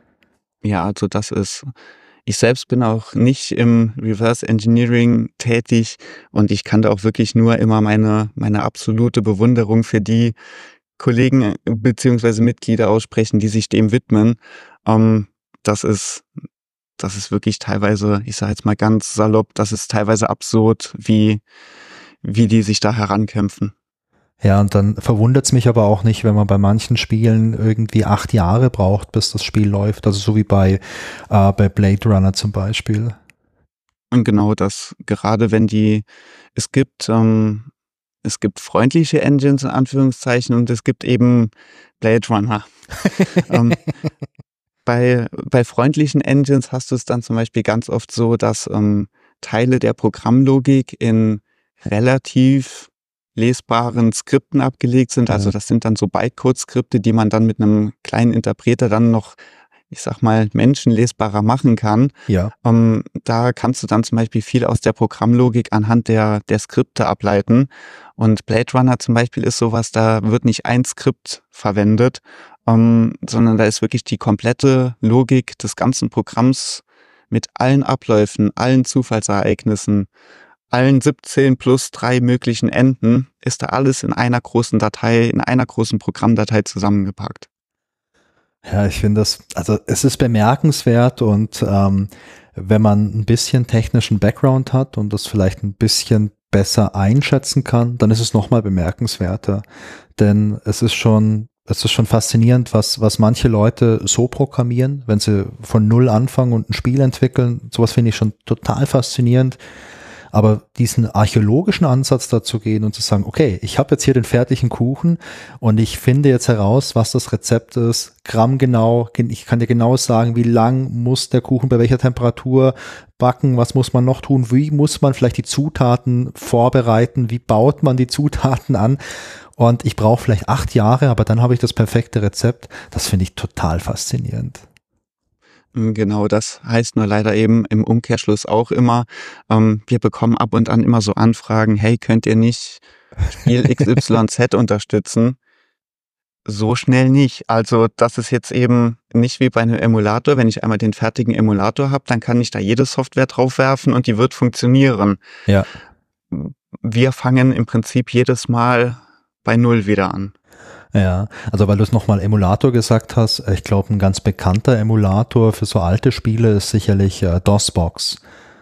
S3: Ja, also das ist... Ich selbst bin auch nicht im Reverse Engineering tätig und ich kann da auch wirklich nur immer meine meine absolute Bewunderung für die Kollegen beziehungsweise Mitglieder aussprechen, die sich dem widmen. Ähm, das ist das ist wirklich teilweise, ich sage jetzt mal ganz salopp, das ist teilweise absurd, wie wie die sich da herankämpfen.
S2: Ja, und dann verwundert es mich aber auch nicht, wenn man bei manchen Spielen irgendwie acht Jahre braucht, bis das Spiel läuft. Also so wie bei, äh, bei Blade Runner zum Beispiel.
S3: Und genau das, gerade wenn die, es gibt, ähm, es gibt freundliche Engines in Anführungszeichen und es gibt eben Blade Runner. ähm, bei, bei freundlichen Engines hast du es dann zum Beispiel ganz oft so, dass ähm, Teile der Programmlogik in relativ lesbaren Skripten abgelegt sind. Also das sind dann so Bytecode-Skripte, die man dann mit einem kleinen Interpreter dann noch, ich sag mal, menschenlesbarer machen kann.
S2: Ja.
S3: Um, da kannst du dann zum Beispiel viel aus der Programmlogik anhand der, der Skripte ableiten. Und Blade Runner zum Beispiel ist sowas, da wird nicht ein Skript verwendet, um, sondern da ist wirklich die komplette Logik des ganzen Programms mit allen Abläufen, allen Zufallsereignissen, allen siebzehn plus drei möglichen Enden, ist da alles in einer großen Datei, in einer großen Programmdatei zusammengepackt.
S2: Ja, ich finde das, also es ist bemerkenswert und ähm, wenn man ein bisschen technischen Background hat und das vielleicht ein bisschen besser einschätzen kann, dann ist es nochmal bemerkenswerter. Denn es ist schon, es ist schon faszinierend, was, was manche Leute so programmieren, wenn sie von Null anfangen und ein Spiel entwickeln. Sowas finde ich schon total faszinierend. Aber diesen archäologischen Ansatz dazu gehen und zu sagen, okay, ich habe jetzt hier den fertigen Kuchen und ich finde jetzt heraus, was das Rezept ist, grammgenau, ich kann dir genau sagen, wie lang muss der Kuchen bei welcher Temperatur backen, was muss man noch tun, wie muss man vielleicht die Zutaten vorbereiten, wie baut man die Zutaten an, und ich brauche vielleicht acht Jahre, aber dann habe ich das perfekte Rezept. Das finde ich total faszinierend.
S3: Genau, das heißt nur leider eben im Umkehrschluss auch immer, ähm, wir bekommen ab und an immer so Anfragen, hey, könnt ihr nicht Spiel X Y Z unterstützen? So schnell nicht. Also das ist jetzt eben nicht wie bei einem Emulator. Wenn ich einmal den fertigen Emulator habe, dann kann ich da jede Software draufwerfen und die wird funktionieren.
S2: Ja.
S3: Wir fangen im Prinzip jedes Mal bei Null wieder an.
S2: Ja, also weil du es nochmal Emulator gesagt hast, ich glaube, ein ganz bekannter Emulator für so alte Spiele ist sicherlich äh, DOSBox,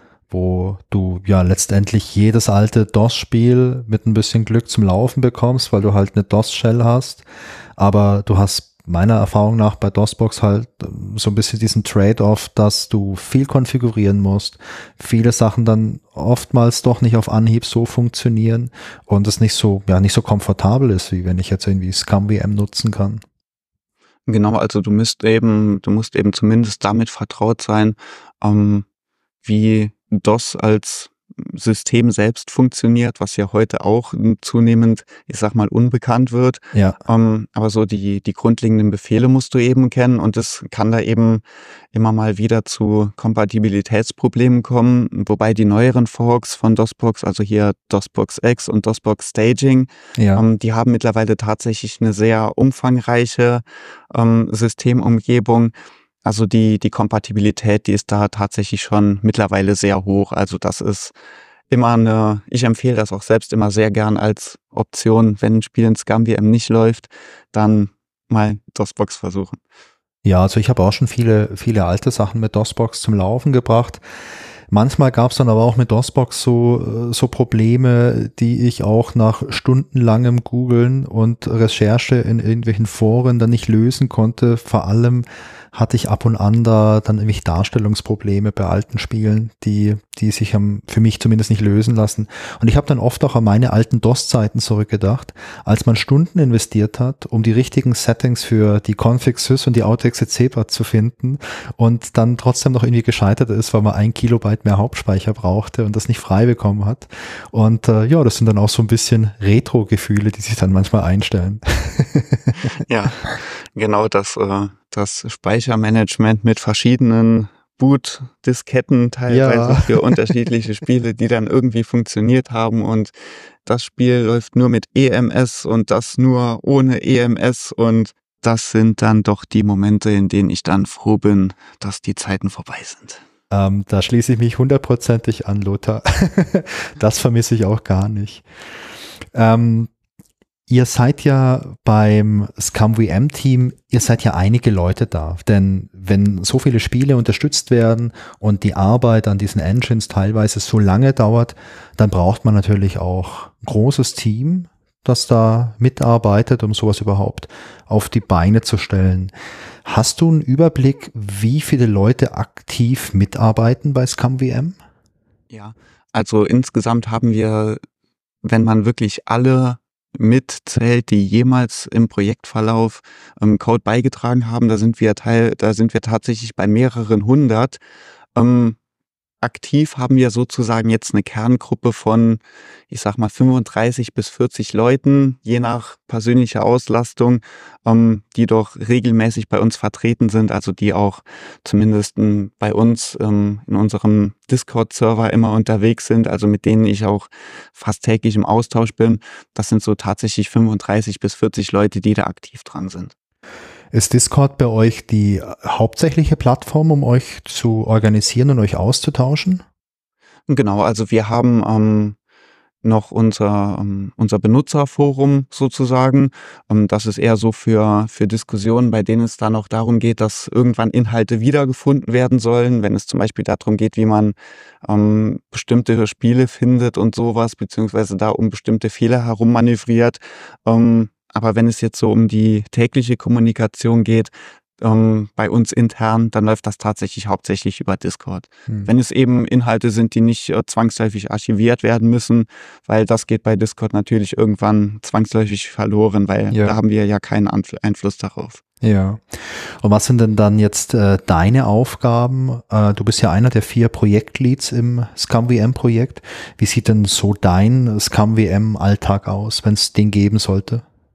S2: wo du ja letztendlich jedes alte DOS-Spiel mit ein bisschen Glück zum Laufen bekommst, weil du halt eine DOS-Shell hast, aber du hast meiner Erfahrung nach bei DOSBox halt so ein bisschen diesen Trade-off, dass du viel konfigurieren musst, viele Sachen dann oftmals doch nicht auf Anhieb so funktionieren und es nicht so, ja, nicht so komfortabel ist, wie wenn ich jetzt irgendwie ScumVM nutzen kann.
S3: Genau, also du musst eben, du musst eben zumindest damit vertraut sein, ähm, wie DOS als System selbst funktioniert, was ja heute auch zunehmend, ich sag mal, unbekannt wird.
S2: Ja.
S3: Ähm, aber so die, die grundlegenden Befehle musst du eben kennen und es kann da eben immer mal wieder zu Kompatibilitätsproblemen kommen, wobei die neueren Forks von DOSBox, also hier DOSBox X und DOSBox Staging,
S2: Ja.
S3: ähm, die haben mittlerweile tatsächlich eine sehr umfangreiche ähm, Systemumgebung. Also die, die Kompatibilität, die ist da tatsächlich schon mittlerweile sehr hoch. Also das ist immer eine, ich empfehle das auch selbst immer sehr gern als Option, wenn ein Spiel in ScumVM nicht läuft, dann mal DOSBox versuchen.
S2: Ja, also ich habe auch schon viele, viele alte Sachen mit DOSBox zum Laufen gebracht. Manchmal gab es dann aber auch mit DOSBox so, so Probleme, die ich auch nach stundenlangem Googlen und Recherche in irgendwelchen Foren dann nicht lösen konnte. Vor allem hatte ich ab und an da dann irgendwelche Darstellungsprobleme bei alten Spielen, die, die sich haben für mich zumindest nicht lösen lassen. Und ich habe dann oft auch an meine alten DOS-Zeiten zurückgedacht, als man Stunden investiert hat, um die richtigen Settings für die Config-Sys und die Auto-Exec-Zebra zu finden und dann trotzdem noch irgendwie gescheitert ist, weil man ein Kilobyte mehr Hauptspeicher brauchte und das nicht frei bekommen hat. Und äh, ja, das sind dann auch so ein bisschen Retro-Gefühle, die sich dann manchmal einstellen.
S3: Ja, genau das, äh, das Speichermanagement mit verschiedenen Boot-Disketten teilweise
S2: Ja.
S3: für unterschiedliche Spiele, die dann irgendwie funktioniert haben und das Spiel läuft nur mit E M S und das nur ohne E M S und das sind dann doch die Momente, in denen ich dann froh bin, dass die Zeiten vorbei sind.
S2: Ähm, da schließe ich mich hundertprozentig an, Lothar. Das vermisse ich auch gar nicht. Ähm, Ihr seid ja beim ScumVM-Team, ihr seid ja einige Leute da, denn wenn so viele Spiele unterstützt werden und die Arbeit an diesen Engines teilweise so lange dauert, dann braucht man natürlich auch ein großes Team, das da mitarbeitet, um sowas überhaupt auf die Beine zu stellen. Hast du einen Überblick, wie viele Leute aktiv mitarbeiten bei ScumVM?
S3: Ja, also insgesamt haben wir, wenn man wirklich alle mitzählt, die jemals im Projektverlauf ähm, Code beigetragen haben, da sind wir Teil, da sind wir tatsächlich bei mehreren hundert. Ähm, aktiv haben wir sozusagen jetzt eine Kerngruppe von, ich sag mal, fünfunddreißig bis vierzig Leuten, je nach persönlicher Auslastung, ähm, die doch regelmäßig bei uns vertreten sind, also die auch zumindest ähm, bei uns ähm, in unserem Discord-Server immer unterwegs sind, also mit denen ich auch fast täglich im Austausch bin. Das sind so tatsächlich fünfunddreißig bis vierzig Leute, die da aktiv dran sind.
S2: Ist Discord bei euch die hauptsächliche Plattform, um euch zu organisieren und euch auszutauschen?
S3: Genau, also wir haben ähm, noch unser, ähm, unser Benutzerforum sozusagen. Ähm, das ist eher so für, für Diskussionen, bei denen es dann auch darum geht, dass irgendwann Inhalte wiedergefunden werden sollen, wenn es zum Beispiel darum geht, wie man ähm, bestimmte Spiele findet und sowas, beziehungsweise da um bestimmte Fehler herum manövriert. Ähm, Aber wenn es jetzt so um die tägliche Kommunikation geht, ähm, bei uns intern, dann läuft das tatsächlich hauptsächlich über Discord. Hm. Wenn es eben Inhalte sind, die nicht äh, zwangsläufig archiviert werden müssen, weil das geht bei Discord natürlich irgendwann zwangsläufig verloren, weil
S2: ja.
S3: da haben wir ja keinen Anf- Einfluss darauf.
S2: Ja. Und was sind denn dann jetzt äh, deine Aufgaben? Äh, du bist ja einer der vier Projektleads im ScumVM-Projekt. Wie sieht denn so dein ScumVM-Alltag aus, wenn es den geben sollte?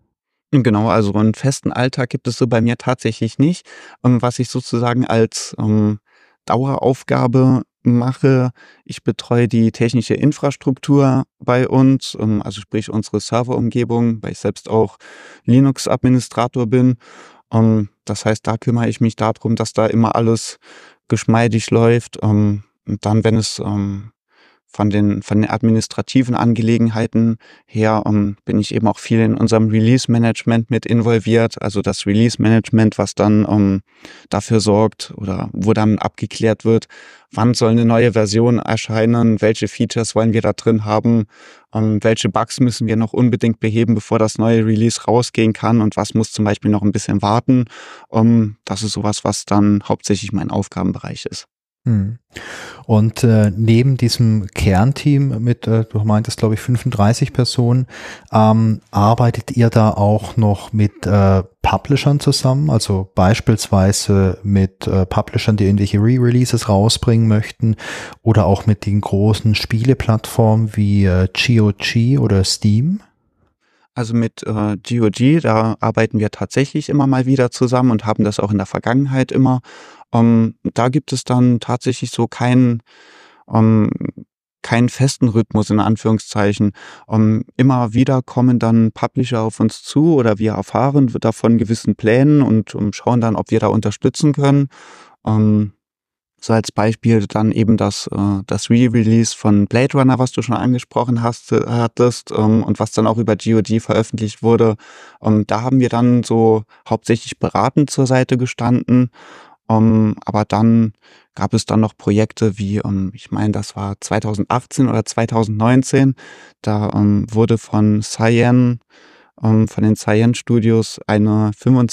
S3: Genau, also einen festen Alltag gibt es so bei mir tatsächlich nicht. Ähm, was ich sozusagen als ähm, Daueraufgabe mache, ich betreue die technische Infrastruktur bei uns, ähm, also sprich unsere Serverumgebung, weil ich selbst auch Linux-Administrator bin. Ähm, das heißt, da kümmere ich mich darum, dass da immer alles geschmeidig läuft. Ähm, und dann, wenn es ähm, von den, von den administrativen Angelegenheiten her ähm, bin ich eben auch viel in unserem Release-Management mit involviert. Also das Release-Management, was dann ähm, dafür sorgt oder wo dann abgeklärt wird, wann soll eine neue Version erscheinen, welche Features wollen wir da drin haben, ähm, welche Bugs müssen wir noch unbedingt beheben, bevor das neue Release rausgehen kann und was muss zum Beispiel noch ein bisschen warten. Ähm, das ist sowas, was dann hauptsächlich mein Aufgabenbereich ist.
S2: Hm. Und äh, neben diesem Kernteam mit, äh, du meintest, glaube ich, fünfunddreißig Personen, ähm, arbeitet ihr da auch noch mit äh, Publishern zusammen? Also beispielsweise mit äh, Publishern, die irgendwelche Re-Releases rausbringen möchten oder auch mit den großen Spieleplattformen wie äh, G O G oder Steam?
S3: Also mit äh, G O G, da arbeiten wir tatsächlich immer mal wieder zusammen und haben das auch in der Vergangenheit immer. Ähm, da gibt es dann tatsächlich so keinen ähm, keinen festen Rhythmus in Anführungszeichen. Ähm, immer wieder kommen dann Publisher auf uns zu oder wir erfahren davon gewissen Plänen und um, schauen dann, ob wir da unterstützen können. Ähm, so als Beispiel dann eben das, äh, das Re-Release von Blade Runner, was du schon angesprochen hast, äh, hattest, ähm, und was dann auch über G O G veröffentlicht wurde. Ähm, da haben wir dann so hauptsächlich beratend zur Seite gestanden. Ähm, aber dann gab es dann noch Projekte wie, ähm, ich meine, das war zwanzig achtzehn oder zwanzig neunzehn, da ähm, wurde von Cyan, ähm, von den Cyan Studios eine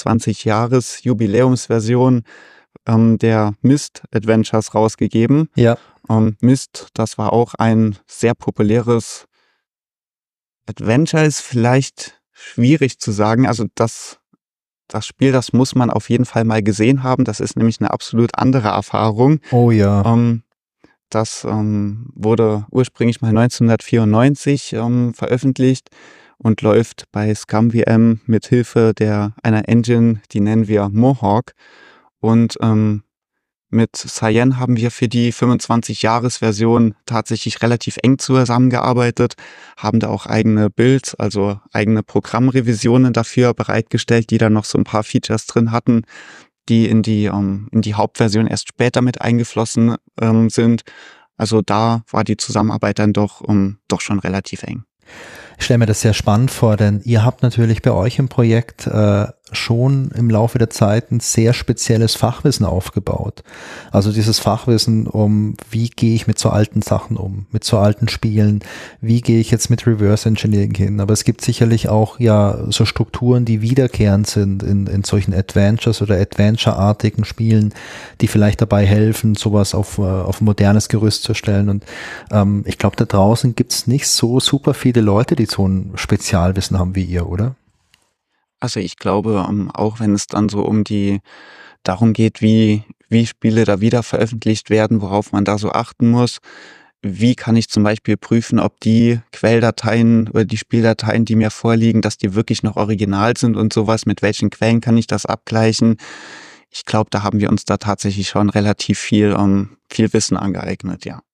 S3: fünfundzwanzig-Jahres-Jubiläumsversion ähm, der Myst Adventures rausgegeben.
S2: Ja.
S3: Ähm, Myst, das war auch ein sehr populäres Adventure, ist vielleicht schwierig zu sagen. Also das, das Spiel, das muss man auf jeden Fall mal gesehen haben. Das ist nämlich eine absolut andere Erfahrung.
S2: Oh ja.
S3: Ähm, das ähm, wurde ursprünglich mal neunzehnhundertvierundneunzig ähm, veröffentlicht und läuft bei ScumVM mit Hilfe der einer Engine, die nennen wir Mohawk. Und ähm, mit Cyan haben wir für die fünfundzwanzig-Jahres-Version tatsächlich relativ eng zusammengearbeitet, haben da auch eigene Builds, also eigene Programmrevisionen dafür bereitgestellt, die dann noch so ein paar Features drin hatten, die in die ähm, in die Hauptversion erst später mit eingeflossen ähm, sind. Also da war die Zusammenarbeit dann doch um, doch schon relativ eng.
S2: Ich stelle mir das sehr spannend vor, denn ihr habt natürlich bei euch im Projekt äh, schon im Laufe der Zeit ein sehr spezielles Fachwissen aufgebaut. Also dieses Fachwissen um, wie gehe ich mit so alten Sachen um, mit so alten Spielen, wie gehe ich jetzt mit Reverse Engineering hin. Aber es gibt sicherlich auch ja so Strukturen, die wiederkehrend sind in, in solchen Adventures oder Adventure-artigen Spielen, die vielleicht dabei helfen, sowas auf, auf ein modernes Gerüst zu stellen. Und ähm, ich glaube, da draußen gibt es nicht so super viele Leute, die so ein Spezialwissen haben wie ihr, oder?
S3: Also ich glaube, auch wenn es dann so um die, darum geht, wie, wie Spiele da wieder veröffentlicht werden, worauf man da so achten muss, wie kann ich zum Beispiel prüfen, ob die Quelldateien oder die Spieldateien, die mir vorliegen, dass die wirklich noch original sind und sowas, mit welchen Quellen kann ich das abgleichen? Ich glaube, da haben wir uns da tatsächlich schon relativ viel, um, viel Wissen angeeignet, ja.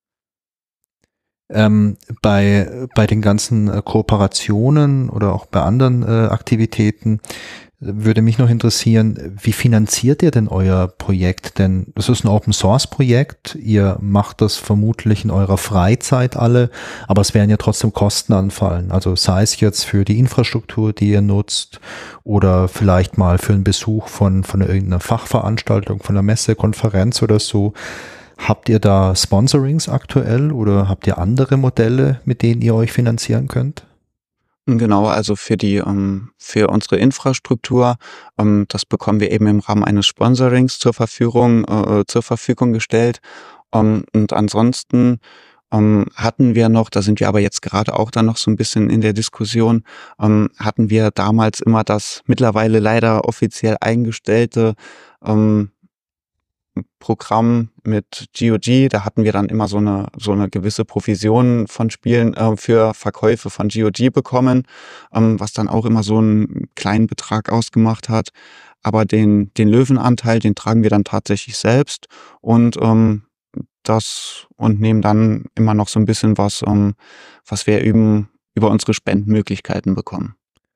S2: Ähm, bei, bei den ganzen äh, Kooperationen oder auch bei anderen äh, Aktivitäten würde mich noch interessieren, wie finanziert ihr denn euer Projekt? Denn das ist ein Open-Source-Projekt, ihr macht das vermutlich in eurer Freizeit alle, aber es werden ja trotzdem Kosten anfallen. Also sei es jetzt für die Infrastruktur, die ihr nutzt oder vielleicht mal für einen Besuch von, von irgendeiner Fachveranstaltung, von einer Messe, Konferenz oder so. Habt ihr da Sponsorings aktuell oder habt ihr andere Modelle, mit denen ihr euch finanzieren könnt?
S3: Genau, also für die, um, für unsere Infrastruktur, um, das bekommen wir eben im Rahmen eines Sponsorings zur Verfügung, äh, zur Verfügung gestellt. Um, und ansonsten um, hatten wir noch, da sind wir aber jetzt gerade auch dann noch so ein bisschen in der Diskussion, um, hatten wir damals immer das mittlerweile leider offiziell eingestellte um, Programm mit G O G, da hatten wir dann immer so eine so eine gewisse Provision von Spielen äh, für Verkäufe von G O G bekommen, ähm, was dann auch immer so einen kleinen Betrag ausgemacht hat. Aber den den Löwenanteil, den tragen wir dann tatsächlich selbst und ähm, das und nehmen dann immer noch so ein bisschen was, ähm, was wir eben über unsere Spendenmöglichkeiten bekommen.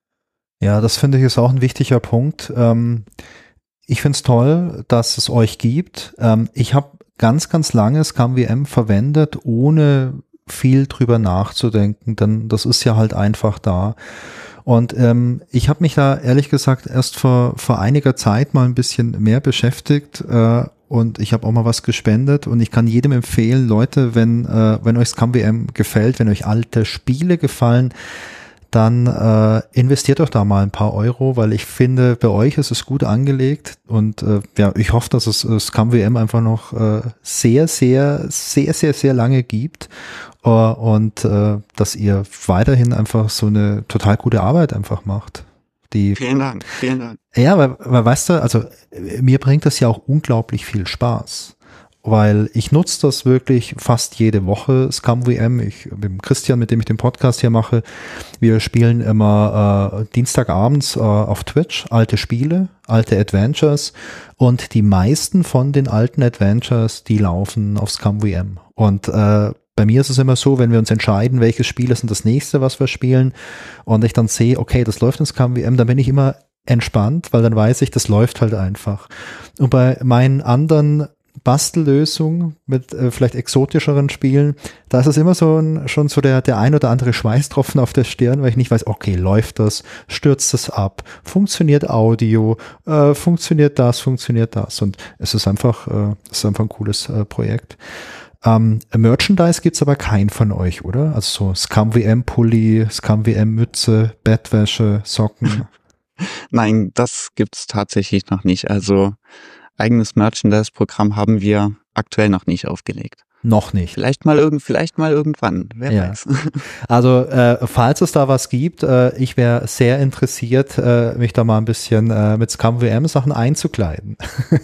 S2: Ja, das finde ich ist auch ein wichtiger Punkt. Ähm, ich finde es toll, dass es euch gibt. Ähm, ich habe ganz, ganz lange ScumVM verwendet, ohne viel drüber nachzudenken, denn das ist ja halt einfach da. Und ähm, ich habe mich da ehrlich gesagt erst vor, vor einiger Zeit mal ein bisschen mehr beschäftigt äh, und ich habe auch mal was gespendet und ich kann jedem empfehlen, Leute, wenn, äh, wenn euch ScumVM gefällt, wenn euch alte Spiele gefallen, dann äh, investiert doch da mal ein paar Euro, weil ich finde, bei euch ist es gut angelegt und äh, ja, ich hoffe, dass es äh, ScumVM einfach noch äh, sehr, sehr, sehr, sehr, sehr lange gibt äh, und äh, dass ihr weiterhin einfach so eine total gute Arbeit einfach macht. Die,
S3: vielen Dank, vielen Dank.
S2: Ja, weil, weil weißt du, also mir bringt das ja auch unglaublich viel Spaß. Weil ich nutze das wirklich fast jede Woche, ScumVM. Ich, mit dem Christian, mit dem ich den Podcast hier mache, wir spielen immer äh, Dienstagabends äh, auf Twitch alte Spiele, alte Adventures und die meisten von den alten Adventures, die laufen auf ScumVM. Und äh, bei mir ist es immer so, wenn wir uns entscheiden, welches Spiel ist denn das nächste, was wir spielen und ich dann sehe, okay, das läuft in ScumVM, dann bin ich immer entspannt, weil dann weiß ich, das läuft halt einfach. Und bei meinen anderen Bastellösung mit äh, vielleicht exotischeren Spielen, da ist es immer so ein, schon so der, der ein oder andere Schweißtropfen auf der Stirn, weil ich nicht weiß, okay, läuft das, stürzt das ab, funktioniert Audio, äh, funktioniert das, funktioniert das und es ist einfach, äh, es ist einfach ein cooles äh, Projekt. Ähm, Merchandise gibt's aber kein von euch, oder? Also so ScumVM-Pulli, ScumVM-Mütze, Bettwäsche, Socken.
S3: Nein, das gibt's tatsächlich noch nicht. Also eigenes Merchandise-Programm haben wir aktuell noch nicht aufgelegt.
S2: Noch nicht.
S3: Vielleicht mal irgend, vielleicht mal irgendwann, wer
S2: ja.
S3: weiß.
S2: Also äh, falls es da was gibt, äh, ich wäre sehr interessiert, äh, mich da mal ein bisschen äh, mit ScumVM-Sachen einzukleiden.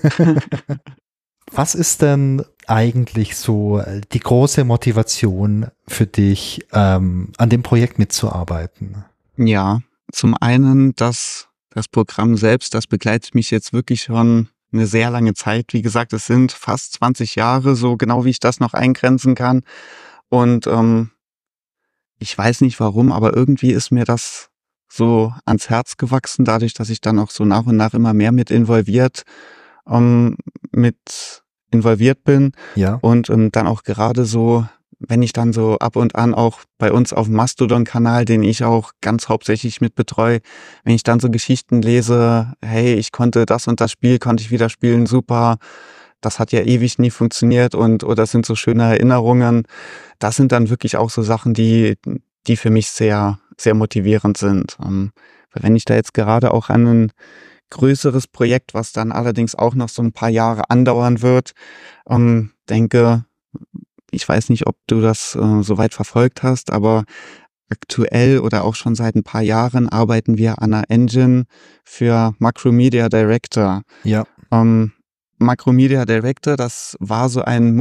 S2: Was ist denn eigentlich so die große Motivation für dich, ähm, an dem Projekt mitzuarbeiten?
S3: Ja, zum einen, dass das Programm selbst, das begleitet mich jetzt wirklich schon eine sehr lange Zeit. Wie gesagt, es sind fast zwanzig Jahre, so genau wie ich das noch eingrenzen kann. Und ähm, ich weiß nicht warum, aber irgendwie ist mir das so ans Herz gewachsen, dadurch, dass ich dann auch so nach und nach immer mehr mit involviert, ähm, mit involviert bin.
S2: Ja.
S3: Und ähm, dann auch gerade so, wenn ich dann so ab und an auch bei uns auf dem Mastodon-Kanal, den ich auch ganz hauptsächlich mit betreue, wenn ich dann so Geschichten lese, hey, ich konnte das und das Spiel, konnte ich wieder spielen, super, das hat ja ewig nie funktioniert und oder das sind so schöne Erinnerungen. Das sind dann wirklich auch so Sachen, die die für mich sehr, sehr motivierend sind. Ähm, weil wenn ich da jetzt gerade auch an ein größeres Projekt, was dann allerdings auch noch so ein paar Jahre andauern wird, ähm, denke, ich weiß nicht, ob du das äh, so weit verfolgt hast, aber aktuell oder auch schon seit ein paar Jahren arbeiten wir an einer Engine für Macromedia Director.
S2: Ja.
S3: Ähm, Macromedia Director, das war so ein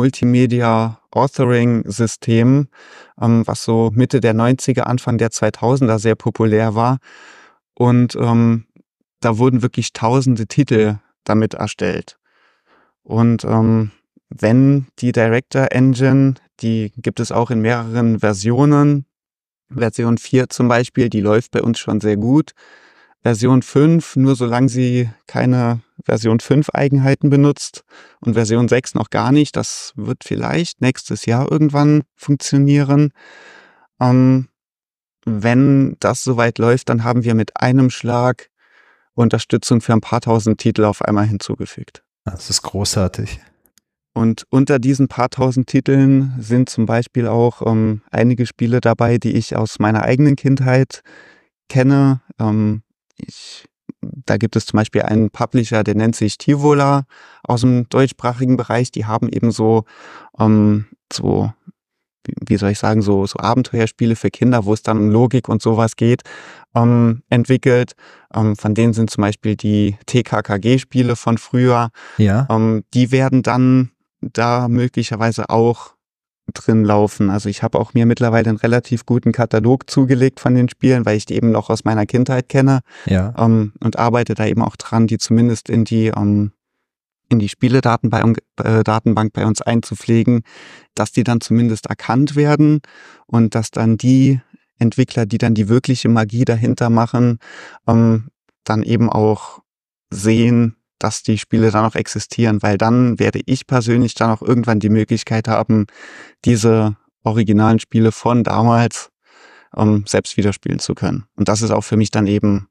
S3: Multimedia-Authoring-System, ähm, was so Mitte der neunziger, Anfang der zweitausender sehr populär war. Und ähm, da wurden wirklich tausende Titel damit erstellt. Und ähm, wenn die Director Engine, die gibt es auch in mehreren Versionen, Version vier zum Beispiel, die läuft bei uns schon sehr gut. Version fünf, nur solange sie keine Version fünf Eigenheiten benutzt und Version sechs noch gar nicht, das wird vielleicht nächstes Jahr irgendwann funktionieren. Ähm, wenn das soweit läuft, dann haben wir mit einem Schlag Unterstützung für ein paar tausend Titel auf einmal hinzugefügt.
S2: Das ist großartig.
S3: Und unter diesen paar tausend Titeln sind zum Beispiel auch ähm, einige Spiele dabei, die ich aus meiner eigenen Kindheit kenne. Ähm, ich, da gibt es zum Beispiel einen Publisher, der nennt sich Tivola aus dem deutschsprachigen Bereich. Die haben eben so, ähm, so wie soll ich sagen, so, so Abenteuerspiele für Kinder, wo es dann um Logik und sowas geht, ähm, entwickelt. Ähm, von denen sind zum Beispiel die T K K G-Spiele von früher.
S2: Ja.
S3: Ähm, die werden dann da möglicherweise auch drin laufen. Also ich habe auch mir mittlerweile einen relativ guten Katalog zugelegt von den Spielen, weil ich die eben noch aus meiner Kindheit kenne.
S2: Ja.
S3: Ähm, und arbeite da eben auch dran, die zumindest in die ähm, in die Spieledatenbank äh, Datenbank bei uns einzupflegen, dass die dann zumindest erkannt werden und dass dann die Entwickler, die dann die wirkliche Magie dahinter machen, ähm, dann eben auch sehen, dass die Spiele dann auch existieren, weil dann werde ich persönlich dann auch irgendwann die Möglichkeit haben, diese originalen Spiele von damals ähm, selbst wieder spielen zu können. Und das ist auch für mich dann eben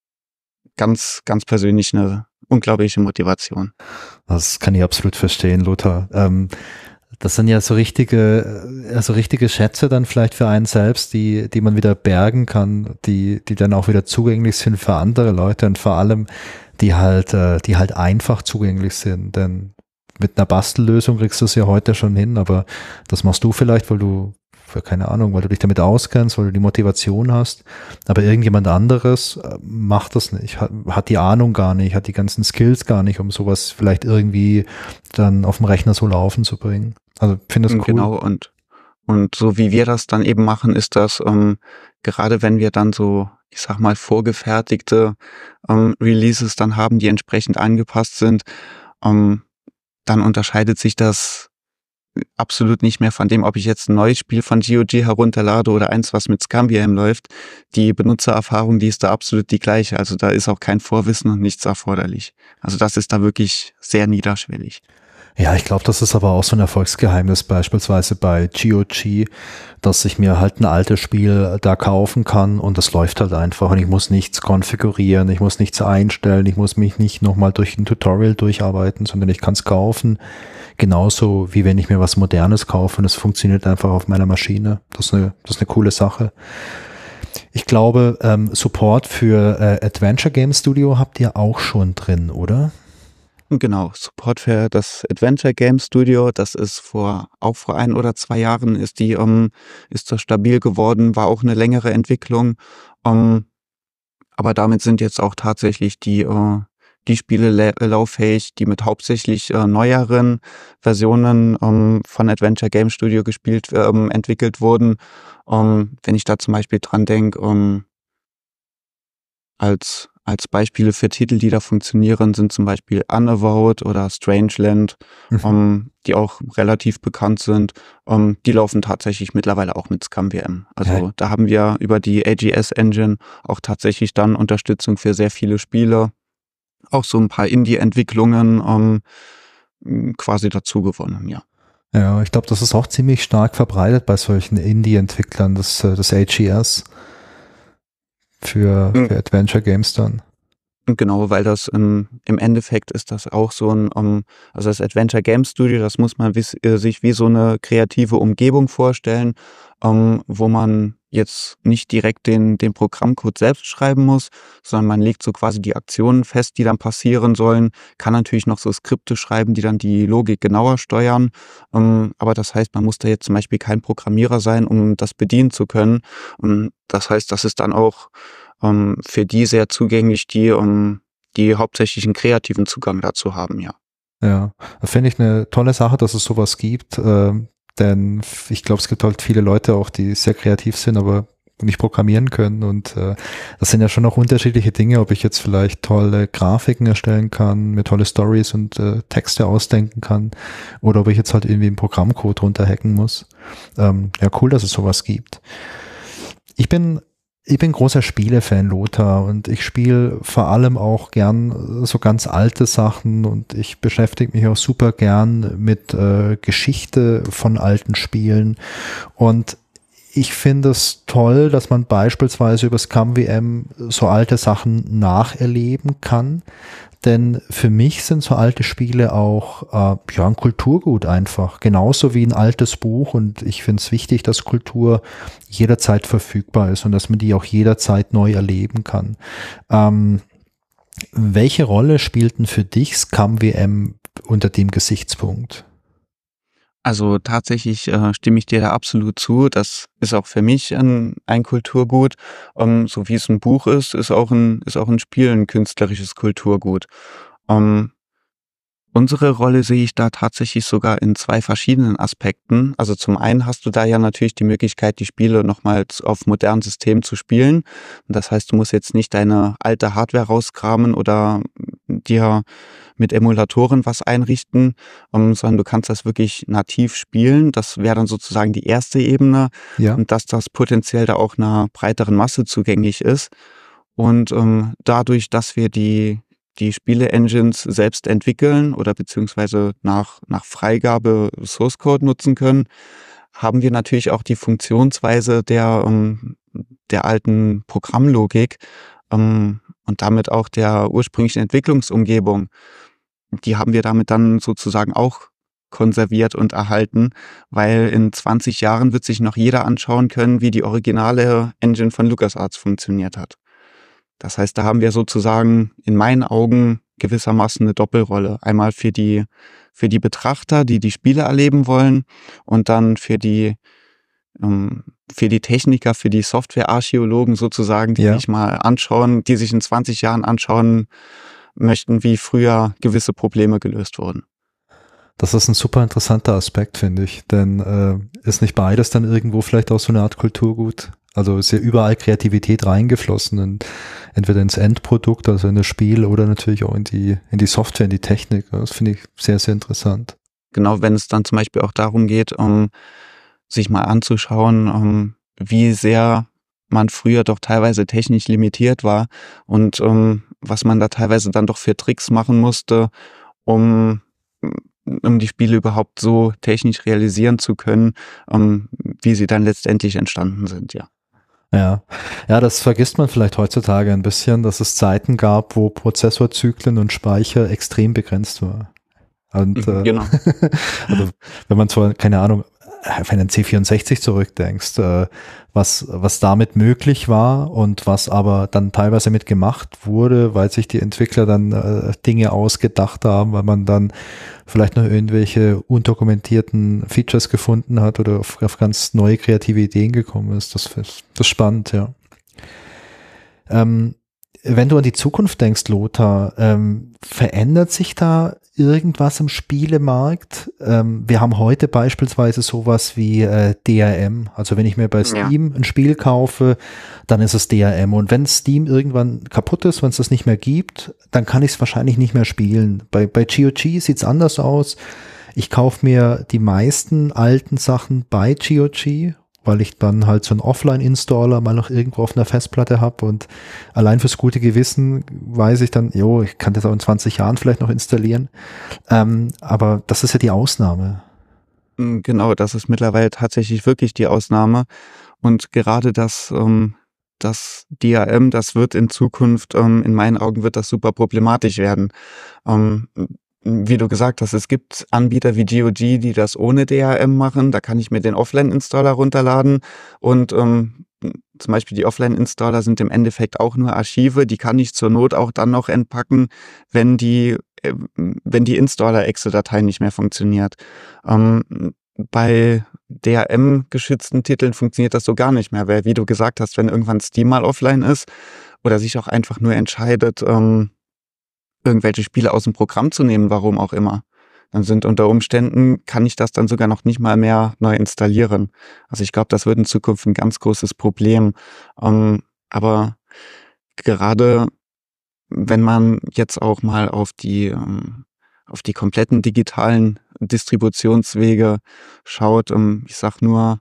S3: ganz, ganz persönlich eine unglaubliche Motivation.
S2: Das kann ich absolut verstehen, Lothar. Ähm, das sind ja so richtige, also richtige Schätze dann vielleicht für einen selbst, die, die man wieder bergen kann, die, die dann auch wieder zugänglich sind für andere Leute und vor allem, die halt, äh, die halt einfach zugänglich sind. Denn mit einer Bastellösung kriegst du es ja heute schon hin, aber das machst du vielleicht, weil du, für keine Ahnung, weil du dich damit auskennst, weil du die Motivation hast, aber irgendjemand anderes äh, macht das nicht, hat, hat die Ahnung gar nicht, hat die ganzen Skills gar nicht, um sowas vielleicht irgendwie dann auf dem Rechner so laufen zu bringen. Also finde das cool.
S3: Genau, und und so wie wir das dann eben machen, ist das ähm, gerade wenn wir dann so, ich sag mal, vorgefertigte ähm, Releases dann haben, die entsprechend angepasst sind, ähm, dann unterscheidet sich das absolut nicht mehr von dem, ob ich jetzt ein neues Spiel von G O G herunterlade oder eins, was mit ScummVM läuft. Die Benutzererfahrung, die ist da absolut die gleiche. Also da ist auch kein Vorwissen und nichts erforderlich. Also das ist da wirklich sehr niederschwellig.
S2: Ja, ich glaube, das ist aber auch so ein Erfolgsgeheimnis beispielsweise bei G O G, dass ich mir halt ein altes Spiel da kaufen kann und das läuft halt einfach und ich muss nichts konfigurieren, ich muss nichts einstellen, ich muss mich nicht nochmal durch ein Tutorial durcharbeiten, sondern ich kann es kaufen. Genauso wie wenn ich mir was Modernes kaufe und es funktioniert einfach auf meiner Maschine. Das ist eine, das ist eine coole Sache. Ich glaube, ähm, Support für äh, Adventure Game Studio habt ihr auch schon drin, oder?
S3: Genau, Support für das Adventure Game Studio, das ist vor, auch vor ein oder zwei Jahren ist die, um, ist das stabil geworden, war auch eine längere Entwicklung, um, aber damit sind jetzt auch tatsächlich die, uh, die Spiele la- lauffähig, die mit hauptsächlich uh, neueren Versionen um, von Adventure Game Studio gespielt, um, entwickelt wurden. Um, wenn ich da zum Beispiel dran denke, um, als Als Beispiele für Titel, die da funktionieren, sind zum Beispiel Unavowed oder Strangeland, mhm. um, die auch relativ bekannt sind. Um, die laufen tatsächlich mittlerweile auch mit ScummVM. Also ja. Da haben wir über die A G S-Engine auch tatsächlich dann Unterstützung für sehr viele Spiele. Auch so ein paar Indie-Entwicklungen um, quasi dazu gewonnen, ja.
S2: Ja, ich glaube, das ist auch ziemlich stark verbreitet bei solchen Indie-Entwicklern, das, das A G S. Für, für Adventure Games dann.
S3: Genau, weil das im, im Endeffekt ist das auch so ein, um, also das Adventure Game Studio, das muss man wiss, äh, sich wie so eine kreative Umgebung vorstellen, um, wo man jetzt nicht direkt den, den Programmcode selbst schreiben muss, sondern man legt so quasi die Aktionen fest, die dann passieren sollen, kann natürlich noch so Skripte schreiben, die dann die Logik genauer steuern, um, aber das heißt, man muss da jetzt zum Beispiel kein Programmierer sein, um das bedienen zu können. Und das heißt, das ist dann auch um, für die sehr zugänglich, die, um, die hauptsächlich einen kreativen Zugang dazu haben, ja.
S2: Ja, finde ich eine tolle Sache, dass es sowas gibt, äh, denn ich glaube, es gibt halt viele Leute auch, die sehr kreativ sind, aber nicht programmieren können und äh, das sind ja schon auch unterschiedliche Dinge, ob ich jetzt vielleicht tolle Grafiken erstellen kann, mir tolle Stories und äh, Texte ausdenken kann oder ob ich jetzt halt irgendwie einen Programmcode runterhacken muss. Ähm, ja, cool, dass es sowas gibt. Ich bin Ich bin großer Spiele-Fan, Lothar, und ich spiele vor allem auch gern so ganz alte Sachen und ich beschäftige mich auch super gern mit äh, Geschichte von alten Spielen und ich finde es toll, dass man beispielsweise über ScummVM so alte Sachen nacherleben kann, denn für mich sind so alte Spiele auch äh, ja ein Kulturgut einfach, genauso wie ein altes Buch und ich finde es wichtig, dass Kultur jederzeit verfügbar ist und dass man die auch jederzeit neu erleben kann. Ähm, welche Rolle spielt denn für dich ScummVM unter dem Gesichtspunkt?
S3: Also tatsächlich äh, stimme ich dir da absolut zu. Das ist auch für mich ein, ein Kulturgut. Ähm, so wie es ein Buch ist, ist auch ein, ist auch ein Spiel ein künstlerisches Kulturgut. Ähm, Unsere Rolle sehe ich da tatsächlich sogar in zwei verschiedenen Aspekten. Also zum einen hast du da ja natürlich die Möglichkeit, die Spiele nochmal auf modernen Systemen zu spielen. Und das heißt, du musst jetzt nicht deine alte Hardware rauskramen oder dir mit Emulatoren was einrichten, um, sondern du kannst das wirklich nativ spielen. Das wäre dann sozusagen die erste Ebene.
S2: Ja.
S3: Und dass das potenziell da auch einer breiteren Masse zugänglich ist. Und ähm, dadurch, dass wir die die Spiele-Engines selbst entwickeln oder beziehungsweise nach, nach Freigabe Source Code nutzen können, haben wir natürlich auch die Funktionsweise der, ähm, der alten Programmlogik ähm, und damit auch der ursprünglichen Entwicklungsumgebung. Die haben wir damit dann sozusagen auch konserviert und erhalten, weil in zwanzig Jahren wird sich noch jeder anschauen können, wie die originale Engine von LucasArts funktioniert hat. Das heißt, da haben wir sozusagen in meinen Augen gewissermaßen eine Doppelrolle. Einmal für die, für die Betrachter, die die Spiele erleben wollen, und dann für die, ähm, für die Techniker, für die Softwarearchäologen sozusagen, die
S2: Ja.
S3: sich mal anschauen, die sich in zwanzig Jahren anschauen möchten, wie früher gewisse Probleme gelöst wurden.
S2: Das ist ein super interessanter Aspekt, finde ich, denn äh, ist nicht beides dann irgendwo vielleicht auch so eine Art Kulturgut? Also ist ja überall Kreativität reingeflossen, in, entweder ins Endprodukt, also in das Spiel, oder natürlich auch in die, in die Software, in die Technik. Das finde ich sehr, sehr interessant.
S3: Genau, wenn es dann zum Beispiel auch darum geht, um sich mal anzuschauen, um, wie sehr man früher doch teilweise technisch limitiert war und um, was man da teilweise dann doch für Tricks machen musste, um um die Spiele überhaupt so technisch realisieren zu können, um, wie sie dann letztendlich entstanden sind, ja.
S2: Ja, ja, das vergisst man vielleicht heutzutage ein bisschen, dass es Zeiten gab, wo Prozessorzyklen und Speicher extrem begrenzt war. Und äh,
S3: Genau.
S2: also wenn man zwar, keine Ahnung, auf einen C vierundsechzig zurückdenkst, äh, was, was damit möglich war und was aber dann teilweise mit gemacht wurde, weil sich die Entwickler dann äh, Dinge ausgedacht haben, weil man dann vielleicht noch irgendwelche undokumentierten Features gefunden hat oder auf, auf ganz neue kreative Ideen gekommen ist. Das, das ist spannend, ja. Ähm, wenn du an die Zukunft denkst, Lothar, ähm, verändert sich da irgendwas im Spielemarkt? Ähm, wir haben heute beispielsweise sowas wie äh, D R M. Also wenn ich mir bei Steam ja. ein Spiel kaufe, dann ist es D R M. Und wenn Steam irgendwann kaputt ist, wenn es das nicht mehr gibt, dann kann ich es wahrscheinlich nicht mehr spielen. Bei, bei G O G sieht es anders aus. Ich kaufe mir die meisten alten Sachen bei G O G, weil ich dann halt so einen Offline-Installer mal noch irgendwo auf einer Festplatte habe und allein fürs gute Gewissen weiß ich dann, jo, ich kann das auch in zwanzig Jahren vielleicht noch installieren. Ähm, aber das ist ja die Ausnahme.
S3: Genau, das ist mittlerweile tatsächlich wirklich die Ausnahme. Und gerade das, ähm, das D R M, das wird in Zukunft, ähm, in meinen Augen wird das super problematisch werden. Ähm, Wie du gesagt hast, es gibt Anbieter wie G O G, die das ohne D R M machen. Da kann ich mir den Offline-Installer runterladen und ähm, zum Beispiel die Offline-Installer sind im Endeffekt auch nur Archive. Die kann ich zur Not auch dann noch entpacken, wenn die äh, wenn die Installer-Exe-Datei nicht mehr funktioniert. Ähm, bei D R M-geschützten Titeln funktioniert das so gar nicht mehr, weil wie du gesagt hast, wenn irgendwann Steam mal offline ist oder sich auch einfach nur entscheidet, ähm, irgendwelche Spiele aus dem Programm zu nehmen, warum auch immer, dann sind unter Umständen, kann ich das dann sogar noch nicht mal mehr neu installieren. Also ich glaube, das wird in Zukunft ein ganz großes Problem. Ähm, aber gerade wenn man jetzt auch mal auf die, ähm, auf die kompletten digitalen Distributionswege schaut, ähm, ich sag nur,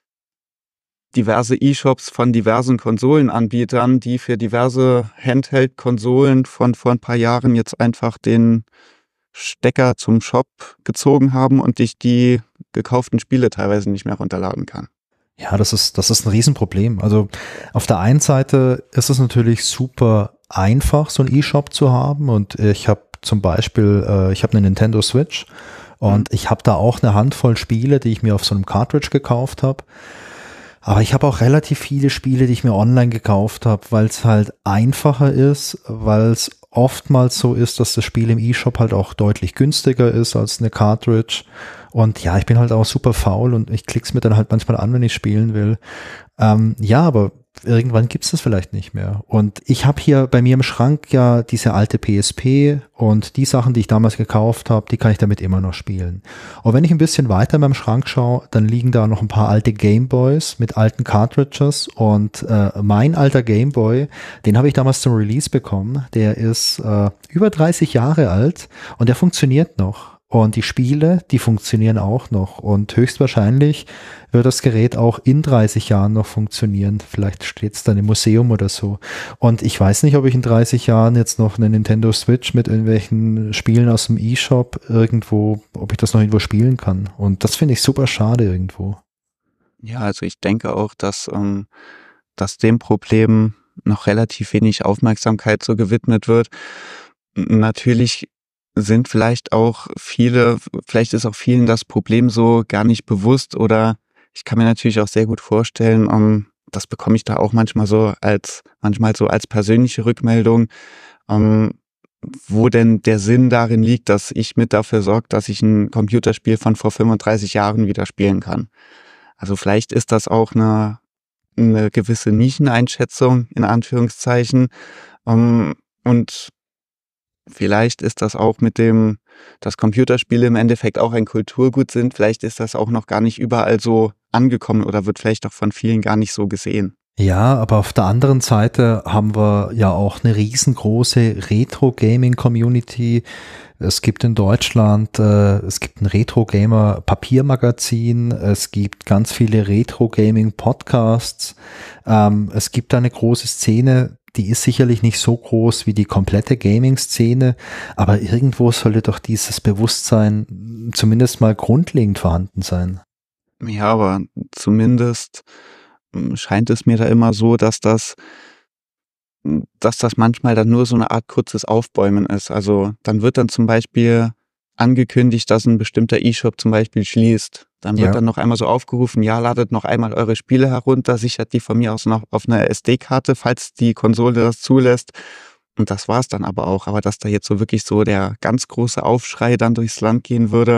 S3: diverse E-Shops von diversen Konsolenanbietern, die für diverse Handheld-Konsolen von vor ein paar Jahren jetzt einfach den Stecker zum Shop gezogen haben und ich die gekauften Spiele teilweise nicht mehr runterladen kann.
S2: Ja, das ist, das ist ein Riesenproblem. Also auf der einen Seite ist es natürlich super einfach, so einen E-Shop zu haben, und ich habe zum Beispiel, äh, ich habe eine Nintendo Switch und mhm. ich habe da auch eine Handvoll Spiele, die ich mir auf so einem Cartridge gekauft habe. Aber ich habe auch relativ viele Spiele, die ich mir online gekauft habe, weil es halt einfacher ist, weil es oftmals so ist, dass das Spiel im eShop halt auch deutlich günstiger ist als eine Cartridge. Und ja, ich bin halt auch super faul und ich klick's mir dann halt manchmal an, wenn ich spielen will. Ähm, ja, aber irgendwann gibt's das vielleicht nicht mehr. Und ich habe hier bei mir im Schrank ja diese alte P S P und die Sachen, die ich damals gekauft habe, die kann ich damit immer noch spielen. Und wenn ich ein bisschen weiter in meinem Schrank schaue, dann liegen da noch ein paar alte Gameboys mit alten Cartridges und äh, mein alter Gameboy, den habe ich damals zum Release bekommen. Der ist äh, über dreißig Jahre alt und der funktioniert noch. Und die Spiele, die funktionieren auch noch. Und höchstwahrscheinlich wird das Gerät auch in dreißig Jahren noch funktionieren. Vielleicht steht es dann im Museum oder so. Und ich weiß nicht, ob ich in dreißig Jahren jetzt noch eine Nintendo Switch mit irgendwelchen Spielen aus dem eShop irgendwo, ob ich das noch irgendwo spielen kann. Und das finde ich super schade irgendwo.
S3: Ja, also ich denke auch, dass, ähm, dass dem Problem noch relativ wenig Aufmerksamkeit so gewidmet wird. N- Natürlich sind vielleicht auch viele, vielleicht ist auch vielen das Problem so gar nicht bewusst, oder ich kann mir natürlich auch sehr gut vorstellen, um, das bekomme ich da auch manchmal so als, manchmal so als persönliche Rückmeldung, um, wo denn der Sinn darin liegt, dass ich mit dafür sorge, dass ich ein Computerspiel von vor fünfunddreißig Jahren wieder spielen kann. Also vielleicht ist das auch eine, eine gewisse Nischeneinschätzung, in Anführungszeichen, um, und vielleicht ist das auch mit dem, dass Computerspiele im Endeffekt auch ein Kulturgut sind. Vielleicht ist das auch noch gar nicht überall so angekommen oder wird vielleicht auch von vielen gar nicht so gesehen.
S2: Ja, aber auf der anderen Seite haben wir ja auch eine riesengroße Retro-Gaming-Community. Es gibt in Deutschland, äh, es gibt ein Retro-Gamer-Papiermagazin, es gibt ganz viele Retro-Gaming-Podcasts, ähm, es gibt eine große Szene, die ist sicherlich nicht so groß wie die komplette Gaming-Szene, aber irgendwo sollte doch dieses Bewusstsein zumindest mal grundlegend vorhanden sein.
S3: Ja, aber zumindest mm, scheint es mir da immer so, dass das, mm, dass das manchmal dann nur so eine Art kurzes Aufbäumen ist. Also dann wird dann zum Beispiel angekündigt, dass ein bestimmter eShop zum Beispiel schließt. Dann wird
S2: Ja.
S3: dann noch einmal so aufgerufen, ja, ladet noch einmal eure Spiele herunter, sichert die von mir aus noch auf einer S D-Karte, falls die Konsole das zulässt. Und das war's dann aber auch. Aber dass da jetzt so wirklich so der ganz große Aufschrei dann durchs Land gehen würde,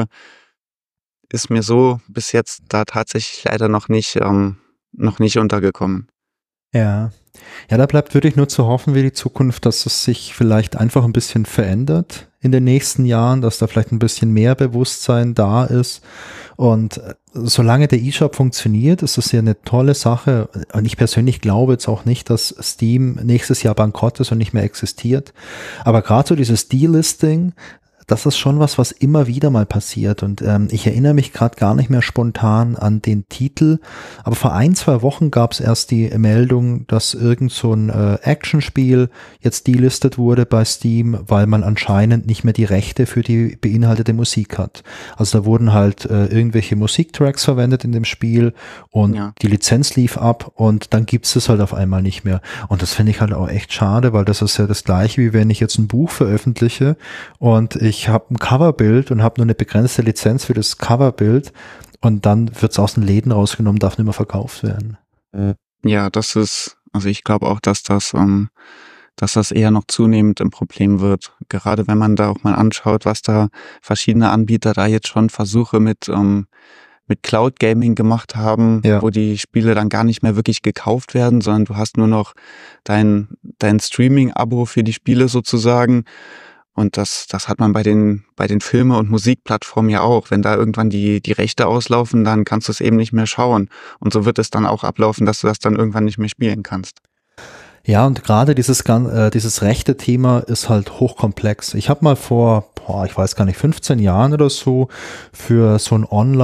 S3: ist mir so bis jetzt da tatsächlich leider noch nicht, ähm, noch nicht untergekommen.
S2: Ja. Ja, da bleibt wirklich nur zu hoffen, wie die Zukunft, dass es sich vielleicht einfach ein bisschen verändert in den nächsten Jahren, dass da vielleicht ein bisschen mehr Bewusstsein da ist. Und äh, solange der eShop funktioniert, ist es ja eine tolle Sache. Und ich persönlich glaube jetzt auch nicht, dass Steam nächstes Jahr bankrott ist und nicht mehr existiert. Aber gerade so dieses Delisting, das ist schon was, was immer wieder mal passiert. Und ähm, ich erinnere mich gerade gar nicht mehr spontan an den Titel, aber vor ein, zwei Wochen gab es erst die Meldung, dass irgend so ein äh, Actionspiel jetzt delistet wurde bei Steam, weil man anscheinend nicht mehr die Rechte für die beinhaltete Musik hat. Also da wurden halt äh, irgendwelche Musiktracks verwendet in dem Spiel und
S3: Ja.
S2: die Lizenz lief ab und dann gibt's es halt auf einmal nicht mehr. Und das finde ich halt auch echt schade, weil das ist ja das Gleiche, wie wenn ich jetzt ein Buch veröffentliche und ich ich habe ein Coverbild und habe nur eine begrenzte Lizenz für das Coverbild und dann wird es aus den Läden rausgenommen, darf nicht mehr verkauft werden.
S3: Ja, das ist, also ich glaube auch, dass das, ähm, dass das eher noch zunehmend ein Problem wird. Gerade wenn man da auch mal anschaut, was da verschiedene Anbieter da jetzt schon Versuche mit, ähm, mit Cloud Gaming gemacht haben,
S2: Ja.
S3: wo die Spiele dann gar nicht mehr wirklich gekauft werden, sondern du hast nur noch dein, dein Streaming-Abo für die Spiele sozusagen. Und das, das hat man bei den, bei den Filme- und Musikplattformen ja auch. Wenn da irgendwann die, die Rechte auslaufen, dann kannst du es eben nicht mehr schauen. Und so wird es dann auch ablaufen, dass du das dann irgendwann nicht mehr spielen kannst.
S2: Ja, und gerade dieses, gan- äh, dieses rechte Thema ist halt hochkomplex. Ich habe mal vor, boah, ich weiß gar nicht, fünfzehn Jahren oder so für so einen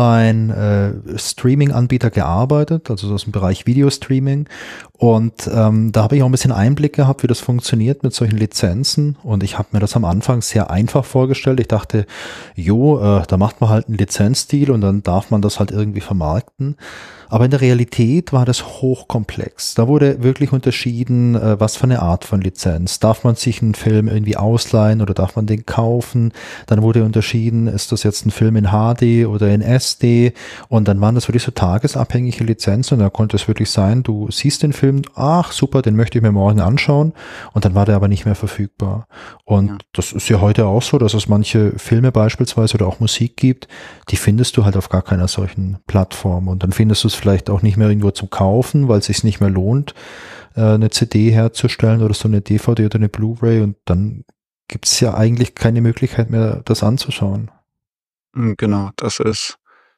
S2: Online-Streaming-Anbieter gearbeitet, also so aus dem Bereich Videostreaming. Und ähm, da habe ich auch ein bisschen Einblick gehabt, wie das funktioniert mit solchen Lizenzen. Und ich habe mir das am Anfang sehr einfach vorgestellt. Ich dachte, jo, äh, da macht man halt einen Lizenzdeal und dann darf man das halt irgendwie vermarkten. Aber in der Realität war das hochkomplex. Da wurde wirklich unterschieden, äh, was für eine Art von Lizenz. Darf man sich einen Film irgendwie ausleihen oder darf man den kaufen? Dann wurde unterschieden, ist das jetzt ein Film in H D oder in S D? Und dann waren das wirklich so tagesabhängige Lizenzen. Und da konnte es wirklich sein, du siehst den Film, ach super, den möchte ich mir morgen anschauen. Und dann war der aber nicht mehr verfügbar. Und ja. das ist ja heute auch so, dass es manche Filme beispielsweise oder auch Musik gibt, die findest du halt auf gar keiner solchen Plattform. Und dann findest du es vielleicht auch nicht mehr irgendwo zum Kaufen, weil es sich nicht mehr lohnt, eine C D herzustellen oder so eine D V D oder eine Blu-ray. Und dann gibt es ja eigentlich keine Möglichkeit mehr, das anzuschauen.
S3: Genau, das ist,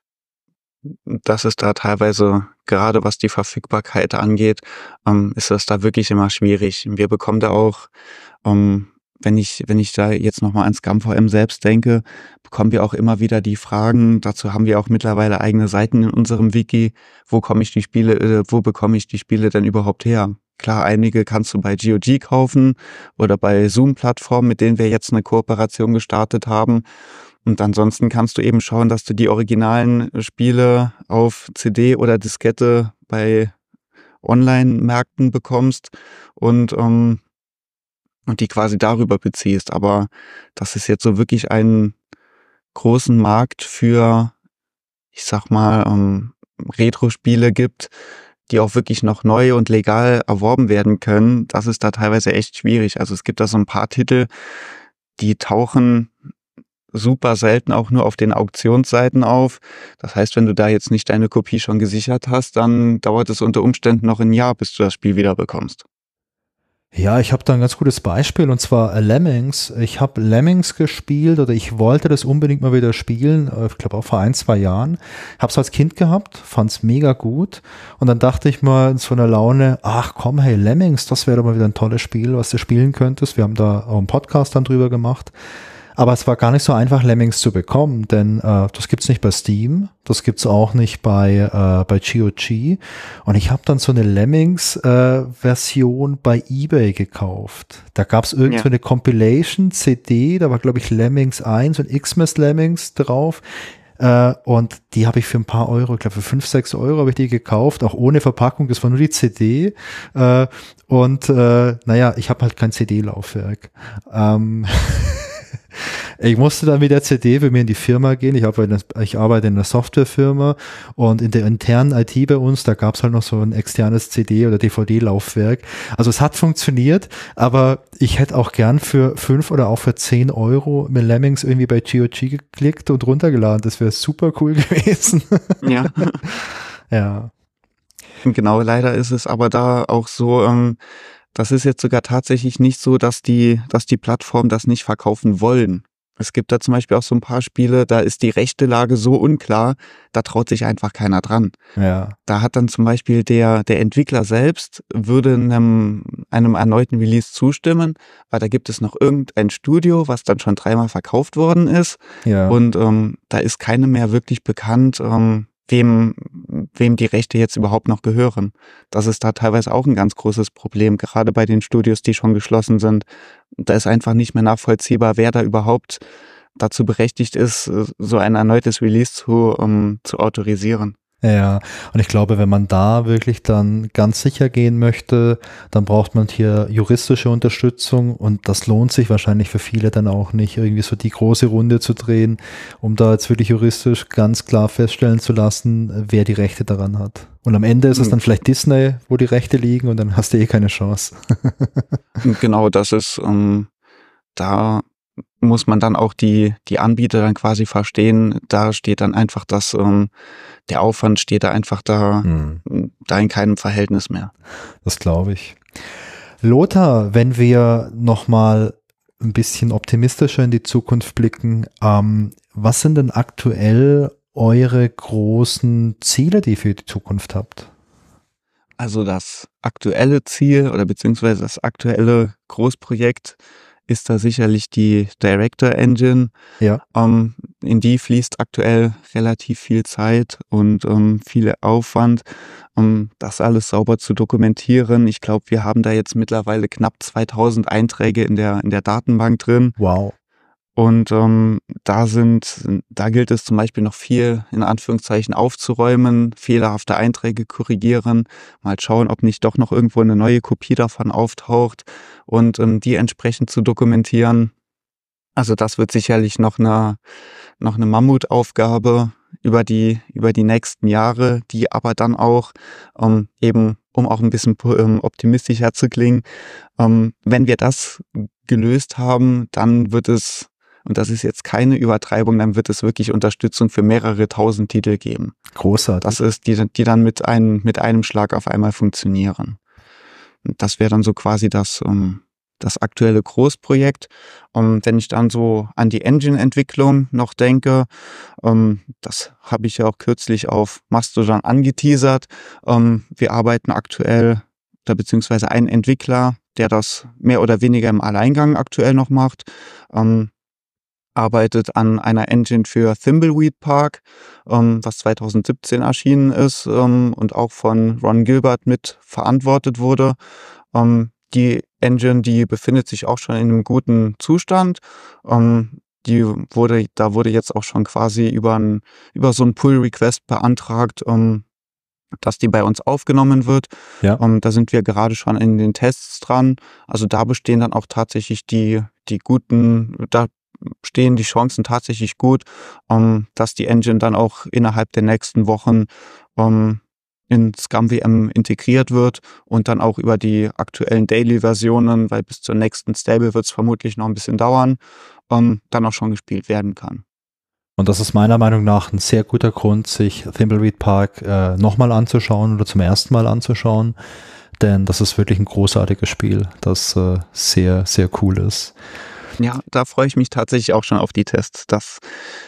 S3: das ist da teilweise, gerade was die Verfügbarkeit angeht, ähm, ist das da wirklich immer schwierig. Wir bekommen da auch, ähm, wenn ich, wenn ich da jetzt nochmal an ScumVM selbst denke, bekommen wir auch immer wieder die Fragen, dazu haben wir auch mittlerweile eigene Seiten in unserem Wiki, wo komme ich die Spiele, äh, wo bekomme ich die Spiele denn überhaupt her? Klar, einige kannst du bei G O G kaufen oder bei Zoom-Plattformen, mit denen wir jetzt eine Kooperation gestartet haben. Und ansonsten kannst du eben schauen, dass du die originalen Spiele auf C D oder Diskette bei Online-Märkten bekommst und ähm, und die quasi darüber beziehst. Aber dass es jetzt so wirklich einen großen Markt für, ich sag mal, ähm, Retro-Spiele gibt, die auch wirklich noch neu und legal erworben werden können, das ist da teilweise echt schwierig. Also es gibt da so ein paar Titel, die tauchen super selten auch nur auf den Auktionsseiten auf. Das heißt, wenn du da jetzt nicht deine Kopie schon gesichert hast, dann dauert es unter Umständen noch ein Jahr, bis du das Spiel wieder bekommst.
S2: Ja, ich habe da ein ganz gutes Beispiel und zwar Lemmings. Ich habe Lemmings gespielt oder ich wollte das unbedingt mal wieder spielen, ich glaube auch vor ein, zwei Jahren. Habe es als Kind gehabt, fand es mega gut und dann dachte ich mal in so einer Laune, ach komm, hey Lemmings, das wäre doch mal wieder ein tolles Spiel, was du spielen könntest. Wir haben da auch einen Podcast dann drüber gemacht. Aber es war gar nicht so einfach, Lemmings zu bekommen, denn äh, das gibt's nicht bei Steam, das gibt's auch nicht bei äh, bei G O G. Und ich habe dann so eine Lemmings-Version äh, bei eBay gekauft. Da gab's irgendwie ja. so eine Compilation-C D, da war glaube ich Lemmings eins und Xmas Lemmings drauf. Äh, und die habe ich für ein paar Euro, ich glaube für fünf, sechs Euro habe ich die gekauft, auch ohne Verpackung, das war nur die C D. Äh, und äh, naja, ich habe halt kein C D-Laufwerk. Ähm Ich musste dann mit der C D bei mir in die Firma gehen. Ich arbeite, ich arbeite in einer Softwarefirma und in der internen I T bei uns, da gab es halt noch so ein externes C D- oder D V D-Laufwerk. Also es hat funktioniert, aber ich hätte auch gern für fünf oder auch für zehn Euro mit Lemmings irgendwie bei G O G geklickt und runtergeladen. Das wäre super cool gewesen.
S3: Ja.
S2: Ja.
S3: Genau, leider ist es aber da auch so, ähm, das ist jetzt sogar tatsächlich nicht so, dass die, dass die Plattformen das nicht verkaufen wollen. Es gibt da zum Beispiel auch so ein paar Spiele, da ist die rechte Lage so unklar, da traut sich einfach keiner dran.
S2: Ja.
S3: Da hat dann zum Beispiel der, der Entwickler selbst würde einem, einem erneuten Release zustimmen, weil da gibt es noch irgendein Studio, was dann schon dreimal verkauft worden ist.
S2: Ja.
S3: Und ähm, da ist keinem mehr wirklich bekannt, ähm, wem, wem die Rechte jetzt überhaupt noch gehören. Das ist da teilweise auch ein ganz großes Problem, gerade bei den Studios, die schon geschlossen sind. Da ist einfach nicht mehr nachvollziehbar, wer da überhaupt dazu berechtigt ist, so ein erneutes Release zu, um, zu autorisieren.
S2: Ja, und ich glaube, wenn man da wirklich dann ganz sicher gehen möchte, dann braucht man hier juristische Unterstützung und das lohnt sich wahrscheinlich für viele dann auch nicht, irgendwie so die große Runde zu drehen, um da jetzt wirklich juristisch ganz klar feststellen zu lassen, wer die Rechte daran hat. Und am Ende ist es dann vielleicht Disney, wo die Rechte liegen und dann hast du eh keine Chance.
S3: Genau, das ist, ähm, da muss man dann auch die, die Anbieter dann quasi verstehen. Da steht dann einfach das, ähm, der Aufwand steht da einfach da, hm. da in keinem Verhältnis mehr.
S2: Das glaube ich. Lothar, wenn wir nochmal ein bisschen optimistischer in die Zukunft blicken, ähm, was sind denn aktuell eure großen Ziele, die ihr für die Zukunft habt?
S3: Also das aktuelle Ziel oder beziehungsweise das aktuelle Großprojekt ist da sicherlich die Director Engine.
S2: Ja.
S3: Ähm, in die fließt aktuell relativ viel Zeit und ähm, viel Aufwand, um das alles sauber zu dokumentieren. Ich glaube, wir haben da jetzt mittlerweile knapp zweitausend Einträge in der in der Datenbank drin.
S2: Wow.
S3: Und ähm, da sind, da gilt es zum Beispiel noch viel in Anführungszeichen aufzuräumen, fehlerhafte Einträge korrigieren, mal schauen, ob nicht doch noch irgendwo eine neue Kopie davon auftaucht und ähm, die entsprechend zu dokumentieren. Also das wird sicherlich noch eine noch eine Mammutaufgabe über die über die nächsten Jahre, die aber dann auch ähm, eben, um auch ein bisschen ähm, optimistischer zu klingen, ähm, wenn wir das gelöst haben, dann wird es, und das ist jetzt keine Übertreibung, dann wird es wirklich Unterstützung für mehrere tausend Titel geben.
S2: Großartig.
S3: Das ist, die, die dann mit einem, mit einem Schlag auf einmal funktionieren. Und das wäre dann so quasi das, um, das aktuelle Großprojekt. Und wenn ich dann so an die Engine-Entwicklung noch denke, um, das habe ich ja auch kürzlich auf Mastodon angeteasert. Um, wir arbeiten aktuell, oder beziehungsweise ein Entwickler, der das mehr oder weniger im Alleingang aktuell noch macht, um, arbeitet an einer Engine für Thimbleweed Park, ähm, was zwanzig siebzehn erschienen ist ähm, und auch von Ron Gilbert mit verantwortet wurde. Ähm, die Engine, die befindet sich auch schon in einem guten Zustand. Ähm, die wurde, da wurde jetzt auch schon quasi über, ein, über so einen Pull-Request beantragt, ähm, dass die bei uns aufgenommen wird.
S2: Ja.
S3: Ähm, da sind wir gerade schon in den Tests dran. Also da bestehen dann auch tatsächlich die, die guten, da stehen die Chancen tatsächlich gut, um, dass die Engine dann auch innerhalb der nächsten Wochen um, in ScumVM integriert wird und dann auch über die aktuellen Daily-Versionen, weil bis zur nächsten Stable wird es vermutlich noch ein bisschen dauern, um, dann auch schon gespielt werden kann.
S2: Und das ist meiner Meinung nach ein sehr guter Grund, sich Thimbleweed Park äh, nochmal anzuschauen oder zum ersten Mal anzuschauen, denn das ist wirklich ein großartiges Spiel, das äh, sehr, sehr cool ist.
S3: Ja, da freue ich mich tatsächlich auch schon auf die Tests, das,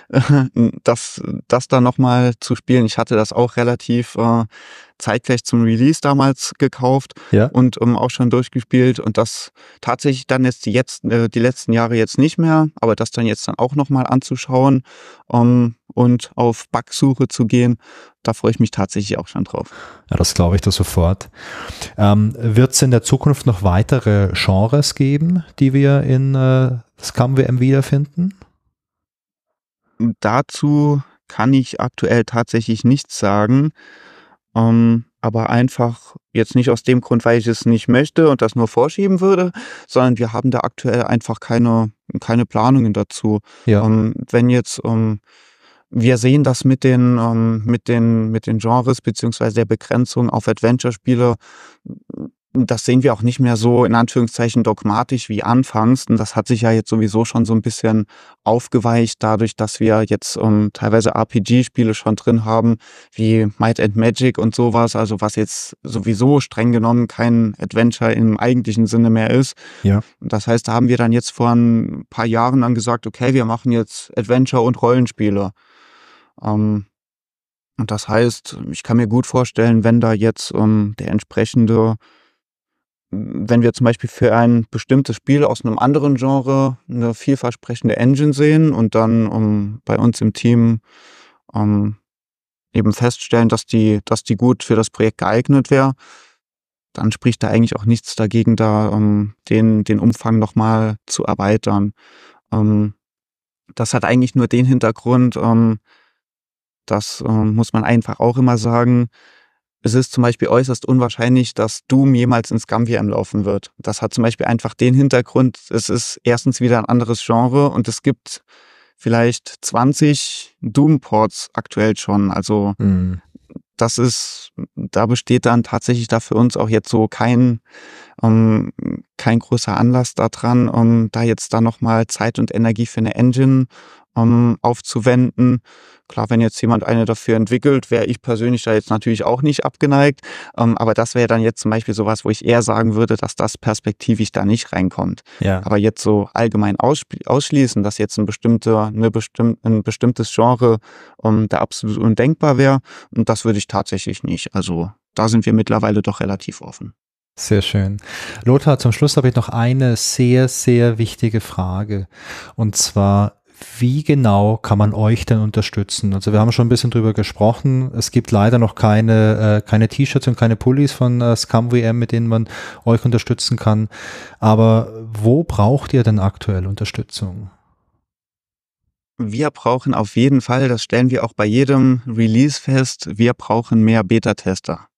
S3: das, das da nochmal zu spielen. Ich hatte das auch relativ äh, zeitgleich zum Release damals gekauft,
S2: ja,
S3: und ähm, auch schon durchgespielt, und das tatsächlich dann jetzt die, jetzt, äh, die letzten Jahre jetzt nicht mehr, aber das dann jetzt dann auch nochmal anzuschauen um, und auf Bugsuche zu gehen, da freue ich mich tatsächlich auch schon drauf.
S2: Ja, das glaube ich da sofort. Ähm, wird es in der Zukunft noch weitere Genres geben, die wir in äh, ScumVM wiederfinden?
S3: Dazu kann ich aktuell tatsächlich nichts sagen, ähm, aber einfach jetzt nicht aus dem Grund, weil ich es nicht möchte und das nur vorschieben würde, sondern wir haben da aktuell einfach keine, keine Planungen dazu.
S2: Ja.
S3: Ähm, wenn jetzt ähm, wir sehen das mit den, ähm, mit den, mit den Genres beziehungsweise der Begrenzung auf Adventure-Spiele, das sehen wir auch nicht mehr so in Anführungszeichen dogmatisch wie anfangs. Und das hat sich ja jetzt sowieso schon so ein bisschen aufgeweicht, dadurch, dass wir jetzt ähm, teilweise R P G-Spiele schon drin haben, wie Might and Magic und sowas, also was jetzt sowieso streng genommen kein Adventure im eigentlichen Sinne mehr ist.
S2: Ja.
S3: Das heißt, da haben wir dann jetzt vor ein paar Jahren dann gesagt, okay, wir machen jetzt Adventure und Rollenspiele. Ähm, und das heißt, ich kann mir gut vorstellen, wenn da jetzt ähm, der entsprechende, wenn wir zum Beispiel für ein bestimmtes Spiel aus einem anderen Genre eine vielversprechende Engine sehen und dann um, bei uns im Team um, eben feststellen, dass die, dass die gut für das Projekt geeignet wäre, dann spricht da eigentlich auch nichts dagegen, da um, den, den Umfang nochmal zu erweitern. Um, das hat eigentlich nur den Hintergrund, um, das um, muss man einfach auch immer sagen, es ist zum Beispiel äußerst unwahrscheinlich, dass Doom jemals in ScumVM laufen wird. Das hat zum Beispiel einfach den Hintergrund, es ist erstens wieder ein anderes Genre und es gibt vielleicht zwanzig Doom-Ports aktuell schon. Also mhm. das ist, da besteht dann tatsächlich da für uns auch jetzt so kein, um, kein großer Anlass daran, um da jetzt da nochmal Zeit und Energie für eine Engine um, aufzuwenden. Klar, wenn jetzt jemand eine dafür entwickelt, wäre ich persönlich da jetzt natürlich auch nicht abgeneigt. Ähm, aber das wäre dann jetzt zum Beispiel sowas, wo ich eher sagen würde, dass das perspektivisch da nicht reinkommt.
S2: Ja. Aber
S3: jetzt so allgemein ausschließen, dass jetzt ein, bestimmte, eine bestimm, ein bestimmtes Genre um, da absolut undenkbar wäre, und das würde ich tatsächlich nicht. Also da sind wir mittlerweile doch relativ offen.
S2: Sehr schön. Lothar, zum Schluss habe ich noch eine sehr, sehr wichtige Frage. Und zwar, wie genau kann man euch denn unterstützen? Also wir haben schon ein bisschen drüber gesprochen. Es gibt leider noch keine, äh, keine T-Shirts und keine Pullis von äh, ScumVM, mit denen man euch unterstützen kann. Aber wo braucht ihr denn aktuell Unterstützung?
S3: Wir brauchen auf jeden Fall, das stellen wir auch bei jedem Release fest, wir brauchen mehr Beta-Tester.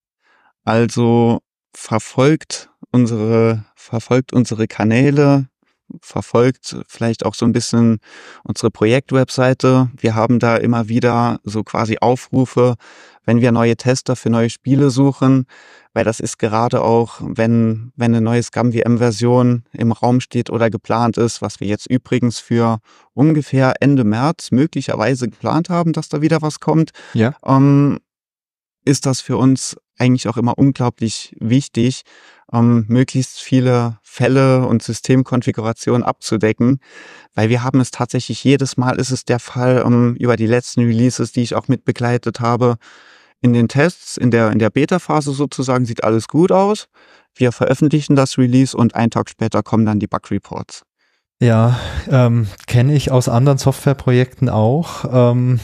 S3: Also verfolgt unsere, verfolgt unsere Kanäle, verfolgt vielleicht auch so ein bisschen unsere Projektwebseite. Wir haben da immer wieder so quasi Aufrufe, wenn wir neue Tester für neue Spiele suchen, weil das ist gerade auch, wenn wenn eine neue ScumVM-Version im Raum steht oder geplant ist, was wir jetzt übrigens für ungefähr Ende März möglicherweise geplant haben, dass da wieder was kommt,
S2: Ja.
S3: ähm, ist das für uns eigentlich auch immer unglaublich wichtig, ähm, möglichst viele Fälle und Systemkonfigurationen abzudecken, weil wir haben es tatsächlich jedes Mal, ist es der Fall, ähm, über die letzten Releases, die ich auch mit begleitet habe, in den Tests, in der in der Beta-Phase sozusagen, sieht alles gut aus. Wir veröffentlichen das Release und einen Tag später kommen dann die Bug-Reports.
S2: Ja, ähm, kenne ich aus anderen Softwareprojekten auch. Ähm,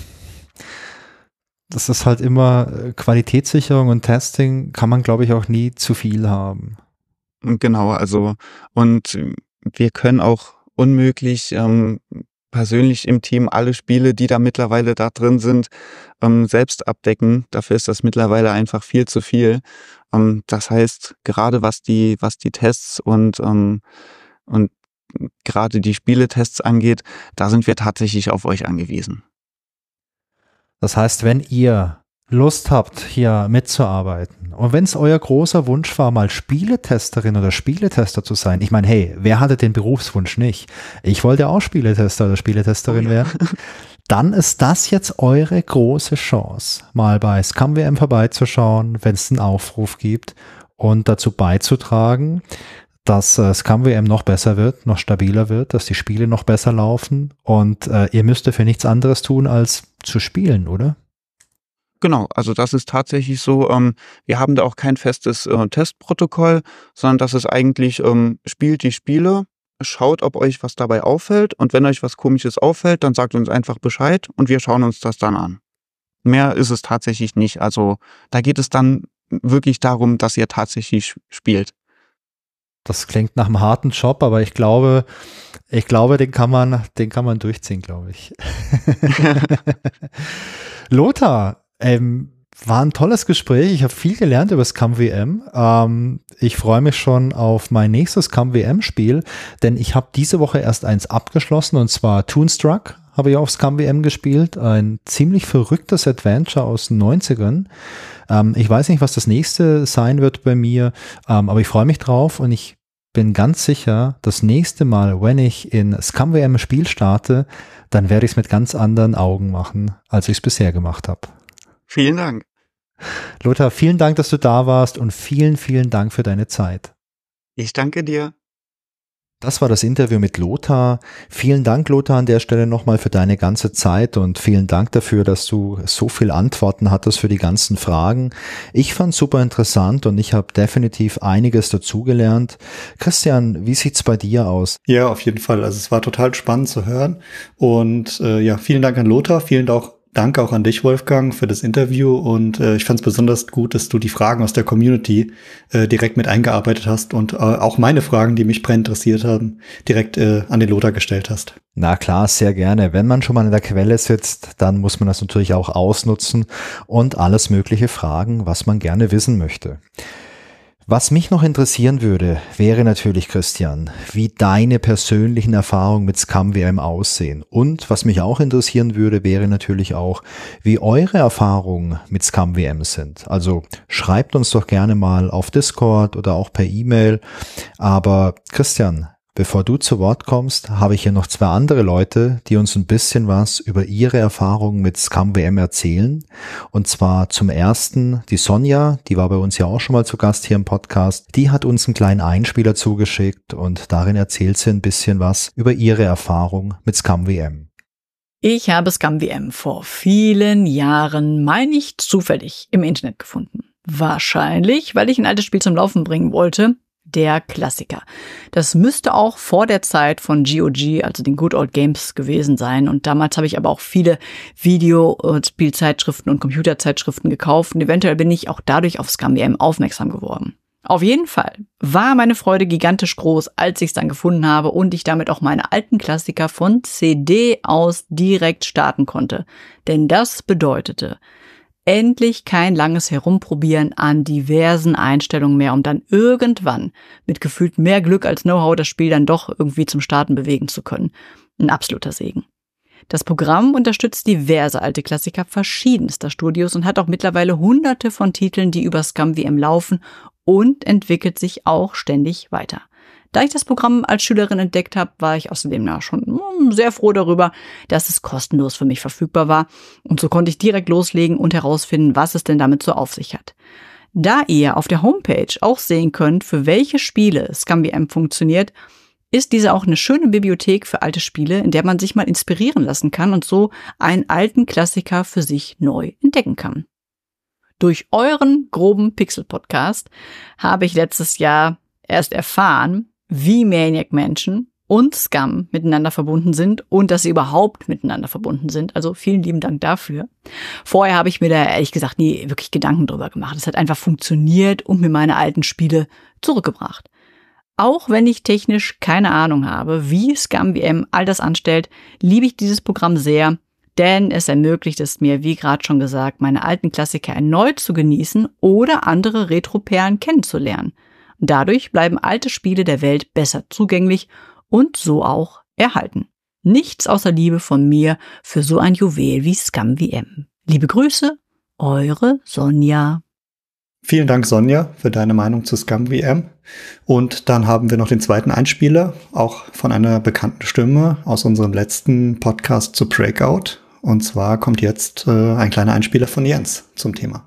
S2: das ist halt immer äh, Qualitätssicherung und Testing kann man, glaube ich, auch nie zu viel haben.
S3: Genau, also und wir können auch unmöglich ähm, persönlich im Team alle Spiele, die da mittlerweile da drin sind, ähm, selbst abdecken. Dafür ist das mittlerweile einfach viel zu viel. Ähm, das heißt, gerade was die was die Tests und ähm, und gerade die Spieletests angeht, da sind wir tatsächlich auf euch angewiesen.
S2: Das heißt, wenn ihr Lust habt, hier mitzuarbeiten und wenn es euer großer Wunsch war, mal Spieletesterin oder Spieletester zu sein, ich meine, hey, wer hatte den Berufswunsch nicht? Ich wollte auch Spieletester oder Spieletesterin
S3: Oh ja.
S2: werden. Dann ist das jetzt eure große Chance, mal bei ScumVM vorbeizuschauen, wenn es einen Aufruf gibt und dazu beizutragen, dass äh, ScumVM noch besser wird, noch stabiler wird, dass die Spiele noch besser laufen und äh, ihr müsst dafür nichts anderes tun, als zu spielen, oder?
S3: Genau, also das ist tatsächlich so, ähm, wir haben da auch kein festes äh, Testprotokoll, sondern das ist eigentlich, ähm, spielt die Spiele, schaut, ob euch was dabei auffällt und wenn euch was Komisches auffällt, dann sagt uns einfach Bescheid und wir schauen uns das dann an. Mehr ist es tatsächlich nicht, also da geht es dann wirklich darum, dass ihr tatsächlich spielt.
S2: Das klingt nach einem harten Job, aber ich glaube, ich glaube, den kann man, den kann man durchziehen, glaube ich. Lothar, ähm, war ein tolles Gespräch. Ich habe viel gelernt über ScumVM. Ähm, ich freue mich schon auf mein nächstes ScumVM-Spiel, denn ich habe diese Woche erst eins abgeschlossen und zwar Toonstruck habe ich auf ScumVM gespielt. Ein ziemlich verrücktes Adventure aus den neunzigern. Ähm, ich weiß nicht, was das nächste sein wird bei mir, ähm, aber ich freue mich drauf und ich bin ganz sicher, das nächste Mal, wenn ich in ScumVM ein Spiel starte, dann werde ich es mit ganz anderen Augen machen, als ich es bisher gemacht habe.
S3: Vielen Dank.
S2: Lothar, vielen Dank, dass du da warst und vielen, vielen Dank für deine Zeit.
S3: Ich danke dir.
S2: Das war das Interview mit Lothar. Vielen Dank, Lothar, an der Stelle nochmal für deine ganze Zeit und vielen Dank dafür, dass du so viel Antworten hattest für die ganzen Fragen. Ich fand es super interessant und ich habe definitiv einiges dazugelernt. Christian, wie sieht's bei dir aus?
S1: Ja, auf jeden Fall. Also es war total spannend zu hören. Und äh, ja, vielen Dank an Lothar, vielen Dank Danke auch an dich, Wolfgang, für das Interview und äh, ich fand es besonders gut, dass du die Fragen aus der Community äh, direkt mit eingearbeitet hast und äh, auch meine Fragen, die mich brennend interessiert haben, direkt äh, an den Lothar gestellt hast.
S2: Na klar, sehr gerne. Wenn man schon mal in der Quelle sitzt, dann muss man das natürlich auch ausnutzen und alles Mögliche fragen, was man gerne wissen möchte. Was mich noch interessieren würde, wäre natürlich, Christian, wie deine persönlichen Erfahrungen mit ScumVM aussehen. Und was mich auch interessieren würde, wäre natürlich auch, wie eure Erfahrungen mit ScumVM sind. Also schreibt uns doch gerne mal auf Discord oder auch per E-Mail. Aber Christian, bevor du zu Wort kommst, habe ich hier noch zwei andere Leute, die uns ein bisschen was über ihre Erfahrungen mit ScumVM erzählen. Und zwar zum ersten die Sonja, die war bei uns ja auch schon mal zu Gast hier im Podcast. Die hat uns einen kleinen Einspieler zugeschickt und darin erzählt sie ein bisschen was über ihre Erfahrung mit ScumVM.
S4: Ich habe ScumVM vor vielen Jahren, meine ich, zufällig im Internet gefunden. Wahrscheinlich, weil ich ein altes Spiel zum Laufen bringen wollte. Der Klassiker. Das müsste auch vor der Zeit von G O G, also den Good Old Games, gewesen sein. Und damals habe ich aber auch viele Videospielzeitschriften und Computerzeitschriften gekauft. Und eventuell bin ich auch dadurch auf ScumVM aufmerksam geworden. Auf jeden Fall war meine Freude gigantisch groß, als ich es dann gefunden habe und ich damit auch meine alten Klassiker von C D aus direkt starten konnte. Denn das bedeutete endlich kein langes Herumprobieren an diversen Einstellungen mehr, um dann irgendwann mit gefühlt mehr Glück als Know-how das Spiel dann doch irgendwie zum Starten bewegen zu können. Ein absoluter Segen. Das Programm unterstützt diverse alte Klassiker verschiedenster Studios und hat auch mittlerweile hunderte von Titeln, die über ScumVM laufen und entwickelt sich auch ständig weiter. Da ich das Programm als Schülerin entdeckt habe, war ich außerdem ja schon sehr froh darüber, dass es kostenlos für mich verfügbar war. Und so konnte ich direkt loslegen und herausfinden, was es denn damit so auf sich hat. Da ihr auf der Homepage auch sehen könnt, für welche Spiele ScumVM funktioniert, ist diese auch eine schöne Bibliothek für alte Spiele, in der man sich mal inspirieren lassen kann und so einen alten Klassiker für sich neu entdecken kann. Durch euren groben Pixel-Podcast habe ich letztes Jahr erst erfahren, wie Maniac Mansion und Scum miteinander verbunden sind und dass sie überhaupt miteinander verbunden sind. Also vielen lieben Dank dafür. Vorher habe ich mir da ehrlich gesagt nie wirklich Gedanken drüber gemacht. Es hat einfach funktioniert und mir meine alten Spiele zurückgebracht. Auch wenn ich technisch keine Ahnung habe, wie ScumVM all das anstellt, liebe ich dieses Programm sehr, denn es ermöglicht es mir, wie gerade schon gesagt, meine alten Klassiker erneut zu genießen oder andere Retro-Perlen kennenzulernen. Dadurch bleiben alte Spiele der Welt besser zugänglich und so auch erhalten. Nichts außer Liebe von mir für so ein Juwel wie ScumVM. Liebe Grüße, eure Sonja.
S1: Vielen Dank, Sonja, für deine Meinung zu ScumVM. Und dann haben wir noch den zweiten Einspieler, auch von einer bekannten Stimme aus unserem letzten Podcast zu Breakout. Und zwar kommt jetzt äh, ein kleiner Einspieler von Jens zum Thema.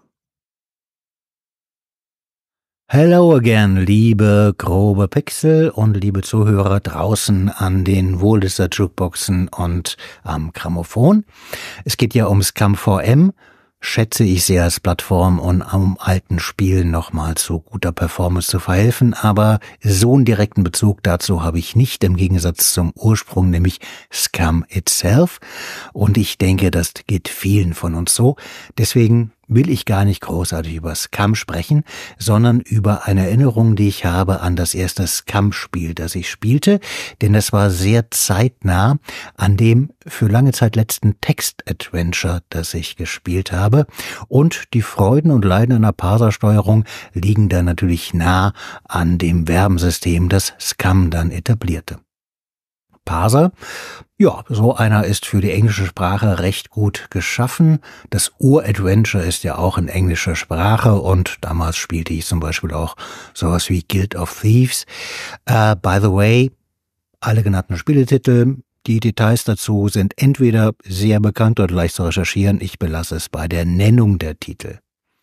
S5: Hello again, liebe grobe Pixel und liebe Zuhörer draußen an den Wohldisser Jukeboxen und am Grammophon. Es geht ja um ScumVM. Schätze ich sehr als Plattform und um alten Spielen nochmal zu guter Performance zu verhelfen, aber so einen direkten Bezug dazu habe ich nicht, im Gegensatz zum Ursprung, nämlich Scum itself. Und ich denke, das geht vielen von uns so. Deswegen will ich gar nicht großartig über Scum sprechen, sondern über eine Erinnerung, die ich habe an das erste Scum-Spiel, das ich spielte, denn das war sehr zeitnah an dem für lange Zeit letzten Text-Adventure, das ich gespielt habe. Und die Freuden und Leiden einer Parser-Steuerung liegen da natürlich nah an dem Verbensystem, das Scum dann etablierte. Parser. Ja, so einer ist für die englische Sprache recht gut geschaffen. Das Ur-Adventure ist ja auch in englischer Sprache und damals spielte ich zum Beispiel auch sowas wie Guild of Thieves. Uh, by the way, alle genannten Spieletitel, die Details dazu sind entweder sehr bekannt oder leicht zu recherchieren. Ich belasse es bei der Nennung der Titel.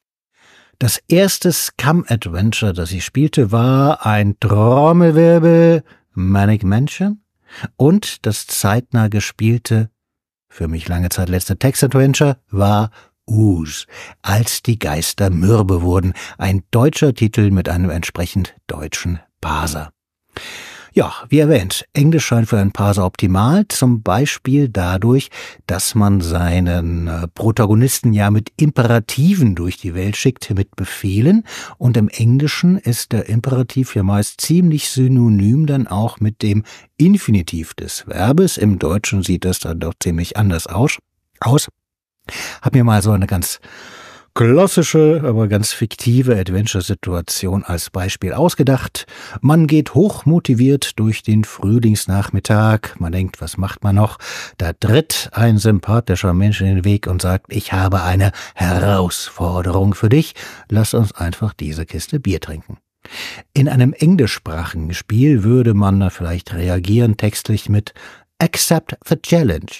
S5: Das erste Scum-Adventure, das ich spielte, war ein Trommelwirbel Maniac Mansion. Und das zeitnah gespielte, für mich lange Zeit letzte Text-Adventure, war Ooze, als die Geister mürbe wurden, ein deutscher Titel mit einem entsprechend deutschen Parser. Ja, wie erwähnt, Englisch scheint für einen Parser optimal, zum Beispiel dadurch, dass man seinen äh, Protagonisten ja mit Imperativen durch die Welt schickt, mit Befehlen, und im Englischen ist der Imperativ ja meist ziemlich synonym dann auch mit dem Infinitiv des Verbes. Im Deutschen sieht das dann doch ziemlich anders aus. aus. Hab mir mal so eine ganz klassische, aber ganz fiktive Adventure-Situation als Beispiel ausgedacht. Man geht hochmotiviert durch den Frühlingsnachmittag. Man denkt, was macht man noch? Da tritt ein sympathischer Mensch in den Weg und sagt, ich habe eine Herausforderung für dich. Lass uns einfach diese Kiste Bier trinken. In einem englischsprachigen Spiel würde man vielleicht reagieren textlich mit Accept the Challenge.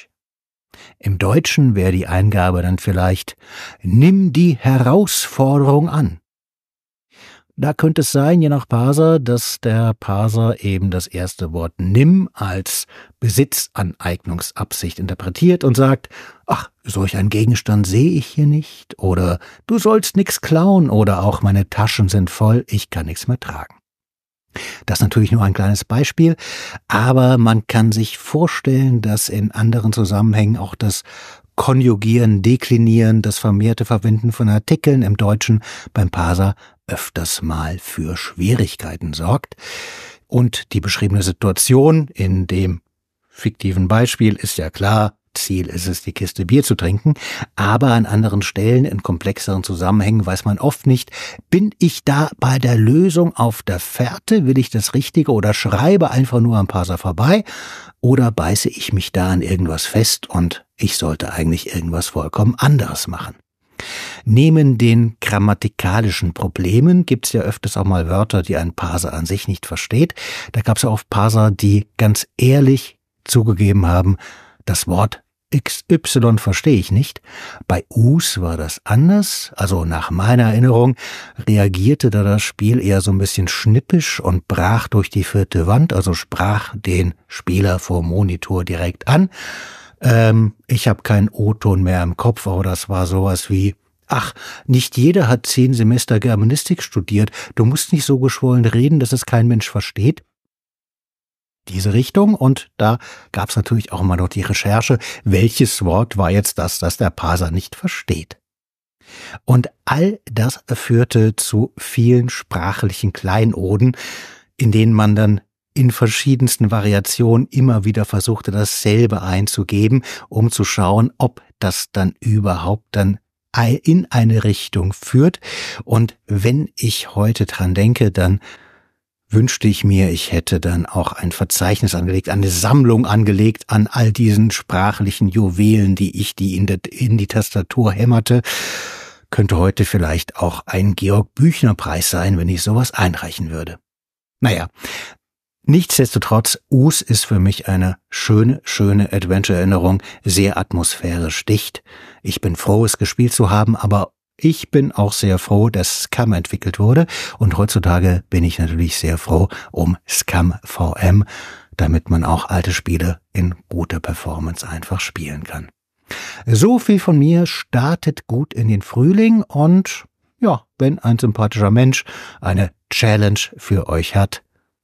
S5: Im Deutschen wäre die Eingabe dann vielleicht, nimm die Herausforderung an. Da könnte es sein, je nach Parser, dass der Parser eben das erste Wort nimm als Besitzaneignungsabsicht interpretiert und sagt, ach, solch einen Gegenstand sehe ich hier nicht, oder du sollst nix klauen, oder auch meine Taschen sind voll, ich kann nichts mehr tragen. Das ist natürlich nur ein kleines Beispiel, aber man kann sich vorstellen, dass in anderen Zusammenhängen auch das Konjugieren, Deklinieren, das vermehrte Verwenden von Artikeln im Deutschen beim Parser öfters mal für Schwierigkeiten sorgt. Und die beschriebene Situation in dem fiktiven Beispiel ist ja klar, Ziel ist es, die Kiste Bier zu trinken, aber an anderen Stellen, in komplexeren Zusammenhängen, weiß man oft nicht, bin ich da bei der Lösung auf der Fährte, will ich das Richtige oder schreibe einfach nur am Parser vorbei oder beiße ich mich da an irgendwas fest und ich sollte eigentlich irgendwas vollkommen anderes machen. Neben den grammatikalischen Problemen gibt's ja öfters auch mal Wörter, die ein Parser an sich nicht versteht. Da gab's ja auch Parser, die ganz ehrlich zugegeben haben, das Wort X Y verstehe ich nicht. Bei Us war das anders. Also nach meiner Erinnerung reagierte da das Spiel eher so ein bisschen schnippisch und brach durch die vierte Wand, also sprach den Spieler vor Monitor direkt an. Ähm, ich habe keinen O-Ton mehr im Kopf, aber das war sowas wie: Ach, nicht jeder hat zehn Semester Germanistik studiert. Du musst nicht so geschwollen reden, dass es kein Mensch versteht. Diese Richtung, und da gab es natürlich auch immer noch die Recherche, welches Wort war jetzt das, das der Parser nicht versteht. Und all das führte zu vielen sprachlichen Kleinoden, in denen man dann in verschiedensten Variationen immer wieder versuchte, dasselbe einzugeben, um zu schauen, ob das dann überhaupt dann in eine Richtung führt. Und wenn ich heute dran denke, dann wünschte ich mir, ich hätte dann auch ein Verzeichnis angelegt, eine Sammlung angelegt an all diesen sprachlichen Juwelen, die ich, die in, der, in die Tastatur hämmerte. Könnte heute vielleicht auch ein Georg-Büchner-Preis sein, wenn ich sowas einreichen würde. Naja, nichtsdestotrotz, Us ist für mich eine schöne, schöne Adventure-Erinnerung, sehr atmosphärisch dicht. Ich bin froh, es gespielt zu haben, aber ich bin auch sehr froh, dass Scum entwickelt wurde, und heutzutage bin ich natürlich sehr froh um Scum V M, damit man auch alte Spiele in guter Performance einfach spielen kann. So viel von mir, startet gut in den Frühling, und ja, wenn ein sympathischer Mensch eine Challenge für euch hat,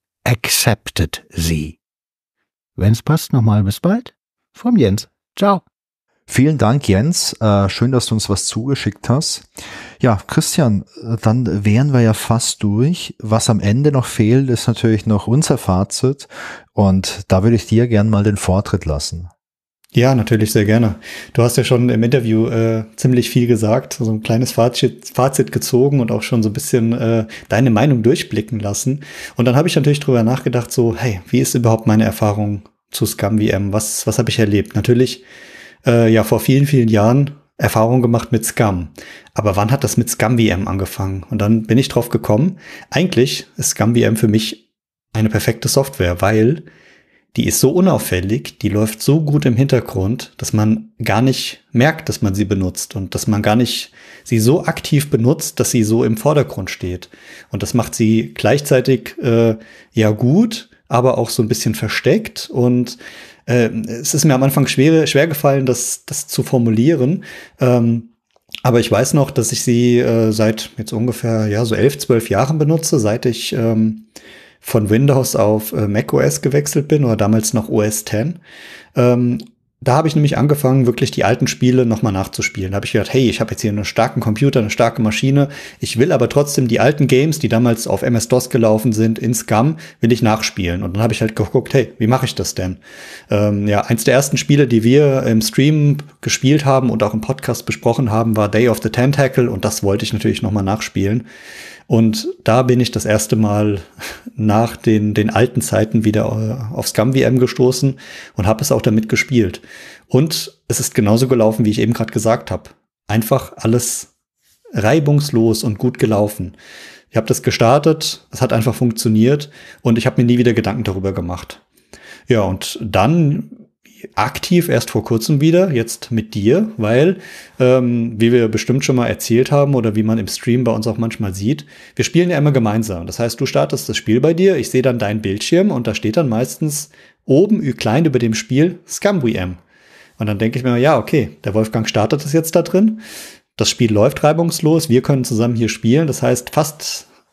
S5: acceptet sie. Wenn's passt, nochmal bis bald. Vom Jens. Ciao.
S2: Vielen Dank, Jens. Äh, schön, dass du uns was zugeschickt hast. Ja, Christian, dann wären wir ja fast durch. Was am Ende noch fehlt, ist natürlich noch unser Fazit. Und da würde ich dir gern mal den Vortritt lassen.
S1: Ja, natürlich, sehr gerne. Du hast ja schon im Interview äh, ziemlich viel gesagt, so ein kleines Fazit, Fazit gezogen und auch schon so ein bisschen äh, deine Meinung durchblicken lassen. Und dann habe ich natürlich drüber nachgedacht, so, hey, wie ist überhaupt meine Erfahrung zu Scum V M? Was, was habe ich erlebt? Natürlich Äh, ja, vor vielen, vielen Jahren Erfahrung gemacht mit Scum. Aber wann hat das mit Scum V M angefangen? Und dann bin ich drauf gekommen, eigentlich ist Scum V M für mich eine perfekte Software, weil die ist so unauffällig, die läuft so gut im Hintergrund, dass man gar nicht merkt, dass man sie benutzt und dass man gar nicht sie so aktiv benutzt, dass sie so im Vordergrund steht. Und das macht sie gleichzeitig äh, ja gut, aber auch so ein bisschen versteckt, und Äh, es ist mir am Anfang schwer, schwer gefallen, das, das zu formulieren. Ähm, aber ich weiß noch, dass ich sie äh, seit jetzt ungefähr ja so elf, zwölf Jahren benutze, seit ich ähm, von Windows auf äh, macOS gewechselt bin, oder damals noch O S zehn. Ähm, Da habe ich nämlich angefangen, wirklich die alten Spiele nochmal nachzuspielen. Da habe ich gedacht, hey, ich habe jetzt hier einen starken Computer, eine starke Maschine. Ich will aber trotzdem die alten Games, die damals auf M S-DOS gelaufen sind, in Scum, will ich nachspielen. Und dann habe ich halt geguckt, hey, wie mache ich das denn? Ähm, ja, eins der ersten Spiele, die wir im Stream gespielt haben und auch im Podcast besprochen haben, war Day of the Tentacle. Und das wollte ich natürlich nochmal nachspielen. Und da bin ich das erste Mal nach den, den alten Zeiten wieder auf Scum V M gestoßen und habe es auch damit gespielt. Und es ist genauso gelaufen, wie ich eben gerade gesagt habe. Einfach alles reibungslos und gut gelaufen. Ich habe das gestartet, es hat einfach funktioniert, und ich habe mir nie wieder Gedanken darüber gemacht. Ja, und dann aktiv erst vor kurzem wieder, jetzt mit dir, weil, ähm, wie wir bestimmt schon mal erzählt haben oder wie man im Stream bei uns auch manchmal sieht, wir spielen ja immer gemeinsam. Das heißt, du startest das Spiel bei dir, ich sehe dann deinen Bildschirm, und da steht dann meistens oben klein über dem Spiel Scum V M. Und dann denke ich mir, ja, okay, der Wolfgang startet es jetzt da drin, das Spiel läuft reibungslos, wir können zusammen hier spielen, das heißt, fast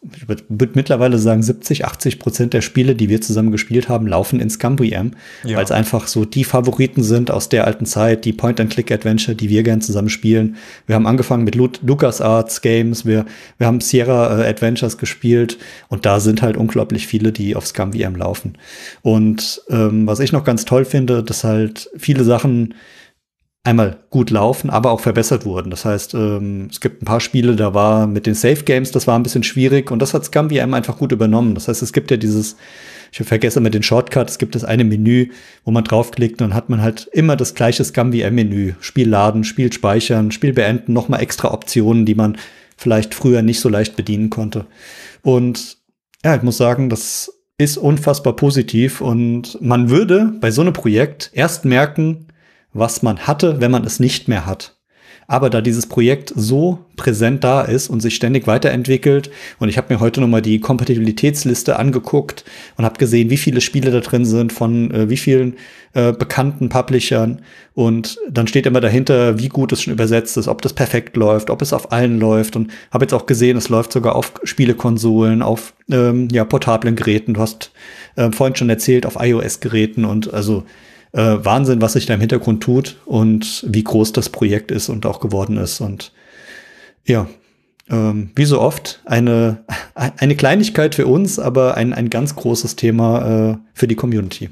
S1: ich würde mittlerweile sagen, siebzig, achtzig Prozent der Spiele, die wir zusammen gespielt haben, laufen in ScummVM, ja. Weil es einfach so die Favoriten sind aus der alten Zeit, die Point-and-Click-Adventure, die wir gern zusammen spielen. Wir haben angefangen mit Lu- LucasArts Games, wir, wir haben Sierra äh, Adventures gespielt und da sind halt unglaublich viele, die auf ScummVM laufen. Und ähm, was ich noch ganz toll finde, dass halt viele Sachen einmal gut laufen, aber auch verbessert wurden. Das heißt, ähm, es gibt ein paar Spiele, da war mit den Safe Games, das war ein bisschen schwierig und das hat ScummVM einfach gut übernommen. Das heißt, es gibt ja dieses, ich vergesse immer den Shortcut, es gibt das eine Menü, wo man draufklickt und dann hat man halt immer das gleiche ScummVM-Menü. Spiel laden, Spiel speichern, Spiel beenden, nochmal extra Optionen, die man vielleicht früher nicht so leicht bedienen konnte. Und ja, ich muss sagen, das ist unfassbar positiv und man würde bei so einem Projekt erst merken, was man hatte, wenn man es nicht mehr hat. Aber da dieses Projekt so präsent da ist und sich ständig weiterentwickelt und ich habe mir heute nochmal die Kompatibilitätsliste angeguckt und habe gesehen, wie viele Spiele da drin sind von äh, wie vielen äh, bekannten Publishern und dann steht immer dahinter, wie gut es schon übersetzt ist, ob das perfekt läuft, ob es auf allen läuft und habe jetzt auch gesehen, es läuft sogar auf Spielekonsolen, auf ähm, ja, portablen Geräten. Du hast äh, vorhin schon erzählt, auf iOS-Geräten und also Äh, Wahnsinn, was sich da im Hintergrund tut und wie groß das Projekt ist und auch geworden ist. Und ja, ähm, wie so oft eine, eine Kleinigkeit für uns, aber ein, ein ganz großes Thema äh, für die Community.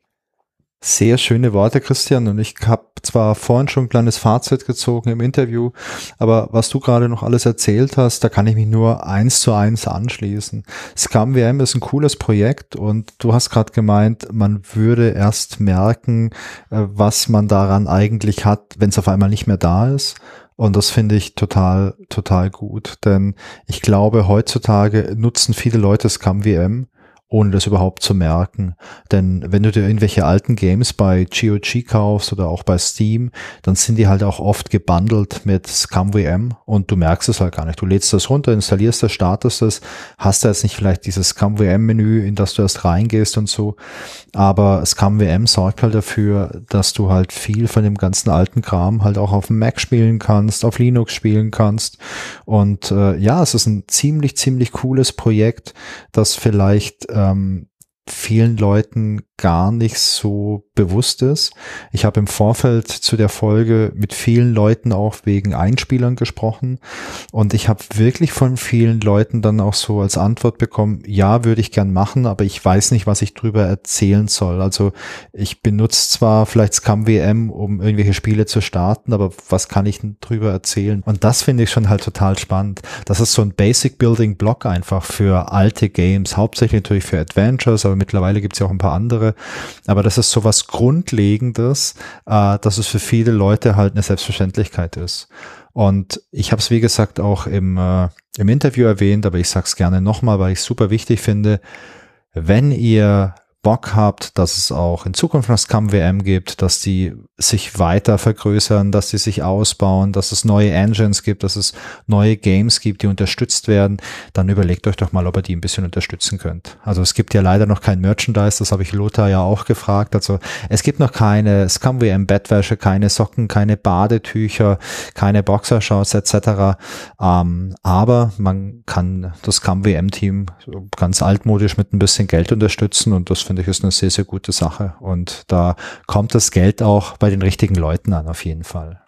S2: Sehr schöne Worte, Christian. Und ich habe zwar vorhin schon ein kleines Fazit gezogen im Interview, aber was du gerade noch alles erzählt hast, da kann ich mich nur eins zu eins anschließen. ScummVM ist ein cooles Projekt und du hast gerade gemeint, man würde erst merken, was man daran eigentlich hat, wenn es auf einmal nicht mehr da ist. Und das finde ich total, total gut. Denn ich glaube, heutzutage nutzen viele Leute ScummVM, ohne das überhaupt zu merken. Denn wenn du dir irgendwelche alten Games bei G O G kaufst oder auch bei Steam, dann sind die halt auch oft gebundelt mit ScummVM und du merkst es halt gar nicht. Du lädst das runter, installierst das, startest es, hast da jetzt nicht vielleicht dieses ScummVM-Menü, in das du erst reingehst und so, aber ScummVM sorgt halt dafür, dass du halt viel von dem ganzen alten Kram halt auch auf dem Mac spielen kannst, auf Linux spielen kannst und äh, ja, es ist ein ziemlich, ziemlich cooles Projekt, das vielleicht ähm, vielen Leuten gar nicht so bewusst ist. Ich habe im Vorfeld zu der Folge mit vielen Leuten auch wegen Einspielern gesprochen und ich habe wirklich von vielen Leuten dann auch so als Antwort bekommen, ja, würde ich gern machen, aber ich weiß nicht, was ich drüber erzählen soll. Also ich benutze zwar vielleicht ScummVM, um irgendwelche Spiele zu starten, aber was kann ich denn drüber erzählen? Und das finde ich schon halt total spannend. Das ist so ein Basic Building Block einfach für alte Games, hauptsächlich natürlich für Adventures, aber mittlerweile gibt es ja auch ein paar andere. Aber das ist so was Grundlegendes, äh, dass es für viele Leute halt eine Selbstverständlichkeit ist. Und ich habe es, wie gesagt, auch im, äh, im Interview erwähnt, aber ich sage es gerne nochmal, weil ich es super wichtig finde, wenn ihr Bock habt, dass es auch in Zukunft noch ScummVM gibt, dass die sich weiter vergrößern, dass die sich ausbauen, dass es neue Engines gibt, dass es neue Games gibt, die unterstützt werden, dann überlegt euch doch mal, ob ihr die ein bisschen unterstützen könnt. Also es gibt ja leider noch kein Merchandise, das habe ich Lothar ja auch gefragt. Also es gibt noch keine ScummVM-Bettwäsche, keine Socken, keine Badetücher, keine Boxershorts et cetera. Ähm, aber man kann das ScummVM-Team ganz altmodisch mit ein bisschen Geld unterstützen und das finde ich ist eine sehr, sehr gute Sache. Und da kommt das Geld auch bei den richtigen Leuten an, auf jeden Fall.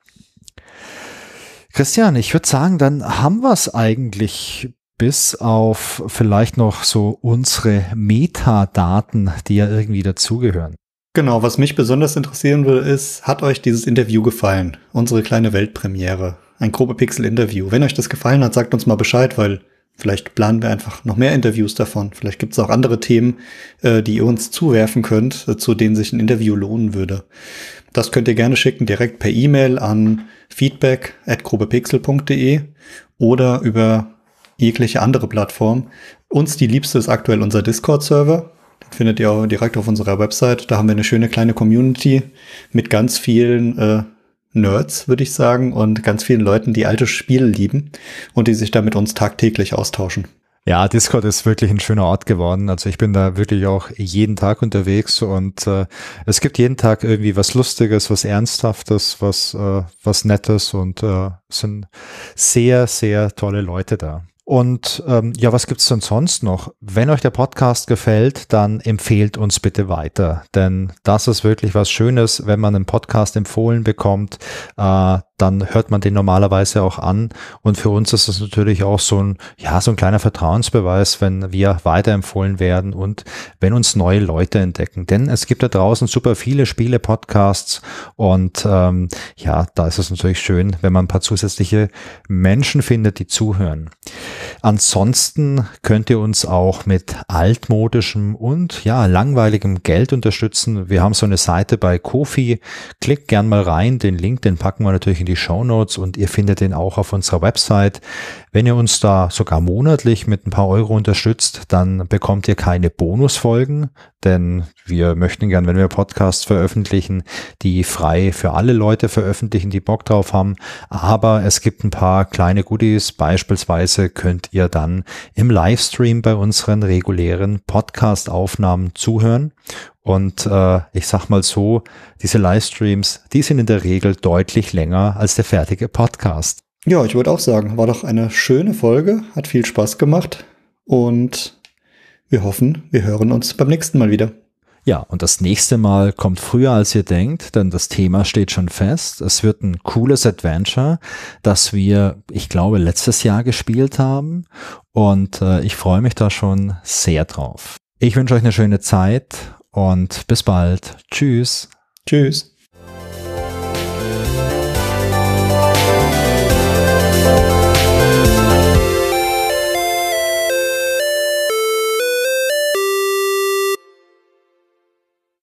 S2: Christian, ich würde sagen, dann haben wir es eigentlich bis auf vielleicht noch so unsere Metadaten, die ja irgendwie dazugehören.
S1: Genau, was mich besonders interessieren will, ist, hat euch dieses Interview gefallen? Unsere kleine Weltpremiere. Ein grobe Pixel-Interview. Wenn euch das gefallen hat, sagt uns mal Bescheid, weil vielleicht planen wir einfach noch mehr Interviews davon. Vielleicht gibt es auch andere Themen, äh, die ihr uns zuwerfen könnt, äh, zu denen sich ein Interview lohnen würde. Das könnt ihr gerne schicken, direkt per E-Mail an feedback at grobepixel punkt de oder über jegliche andere Plattform. Uns die liebste ist aktuell unser Discord-Server. Den findet ihr auch direkt auf unserer Website. Da haben wir eine schöne kleine Community mit ganz vielen äh, Nerds, würde ich sagen, und ganz vielen Leuten, die alte Spiele lieben und die sich da mit uns tagtäglich austauschen.
S2: Ja, Discord ist wirklich ein schöner Ort geworden. Also ich bin da wirklich auch jeden Tag unterwegs und äh, es gibt jeden Tag irgendwie was Lustiges, was Ernsthaftes, was äh, was Nettes und äh, es sind sehr, sehr tolle Leute da. Und ähm, ja, was gibt's denn sonst noch? Wenn euch der Podcast gefällt, dann empfehlt uns bitte weiter, denn das ist wirklich was Schönes, wenn man einen Podcast empfohlen bekommt, äh, dann hört man den normalerweise auch an, und für uns ist es natürlich auch so ein, ja, so ein kleiner Vertrauensbeweis, wenn wir weiterempfohlen werden und wenn uns neue Leute entdecken, denn es gibt da draußen super viele Spiele-Podcasts und ähm, ja, da ist es natürlich schön, wenn man ein paar zusätzliche Menschen findet, die zuhören. Ansonsten könnt ihr uns auch mit altmodischem und ja, langweiligem Geld unterstützen. Wir haben so eine Seite bei Ko-fi. Klickt gern mal rein. Den Link, den packen wir natürlich in die Shownotes und ihr findet den auch auf unserer Website. Wenn ihr uns da sogar monatlich mit ein paar Euro unterstützt, dann bekommt ihr keine Bonusfolgen, denn wir möchten gern, wenn wir Podcasts veröffentlichen, die frei für alle Leute veröffentlichen, die Bock drauf haben. Aber es gibt ein paar kleine Goodies. Beispielsweise könnt ihr dann im Livestream bei unseren regulären Podcast-Aufnahmen zuhören. Und äh, ich sag mal so, diese Livestreams, die sind in der Regel deutlich länger als der fertige Podcast.
S1: Ja, ich würde auch sagen, war doch eine schöne Folge, hat viel Spaß gemacht und wir hoffen, wir hören uns beim nächsten Mal wieder.
S2: Ja, und das nächste Mal kommt früher, als ihr denkt, denn das Thema steht schon fest. Es wird ein cooles Adventure, das wir, ich glaube, letztes Jahr gespielt haben und äh, ich freue mich da schon sehr drauf. Ich wünsche euch eine schöne Zeit und bis bald. Tschüss.
S1: Tschüss.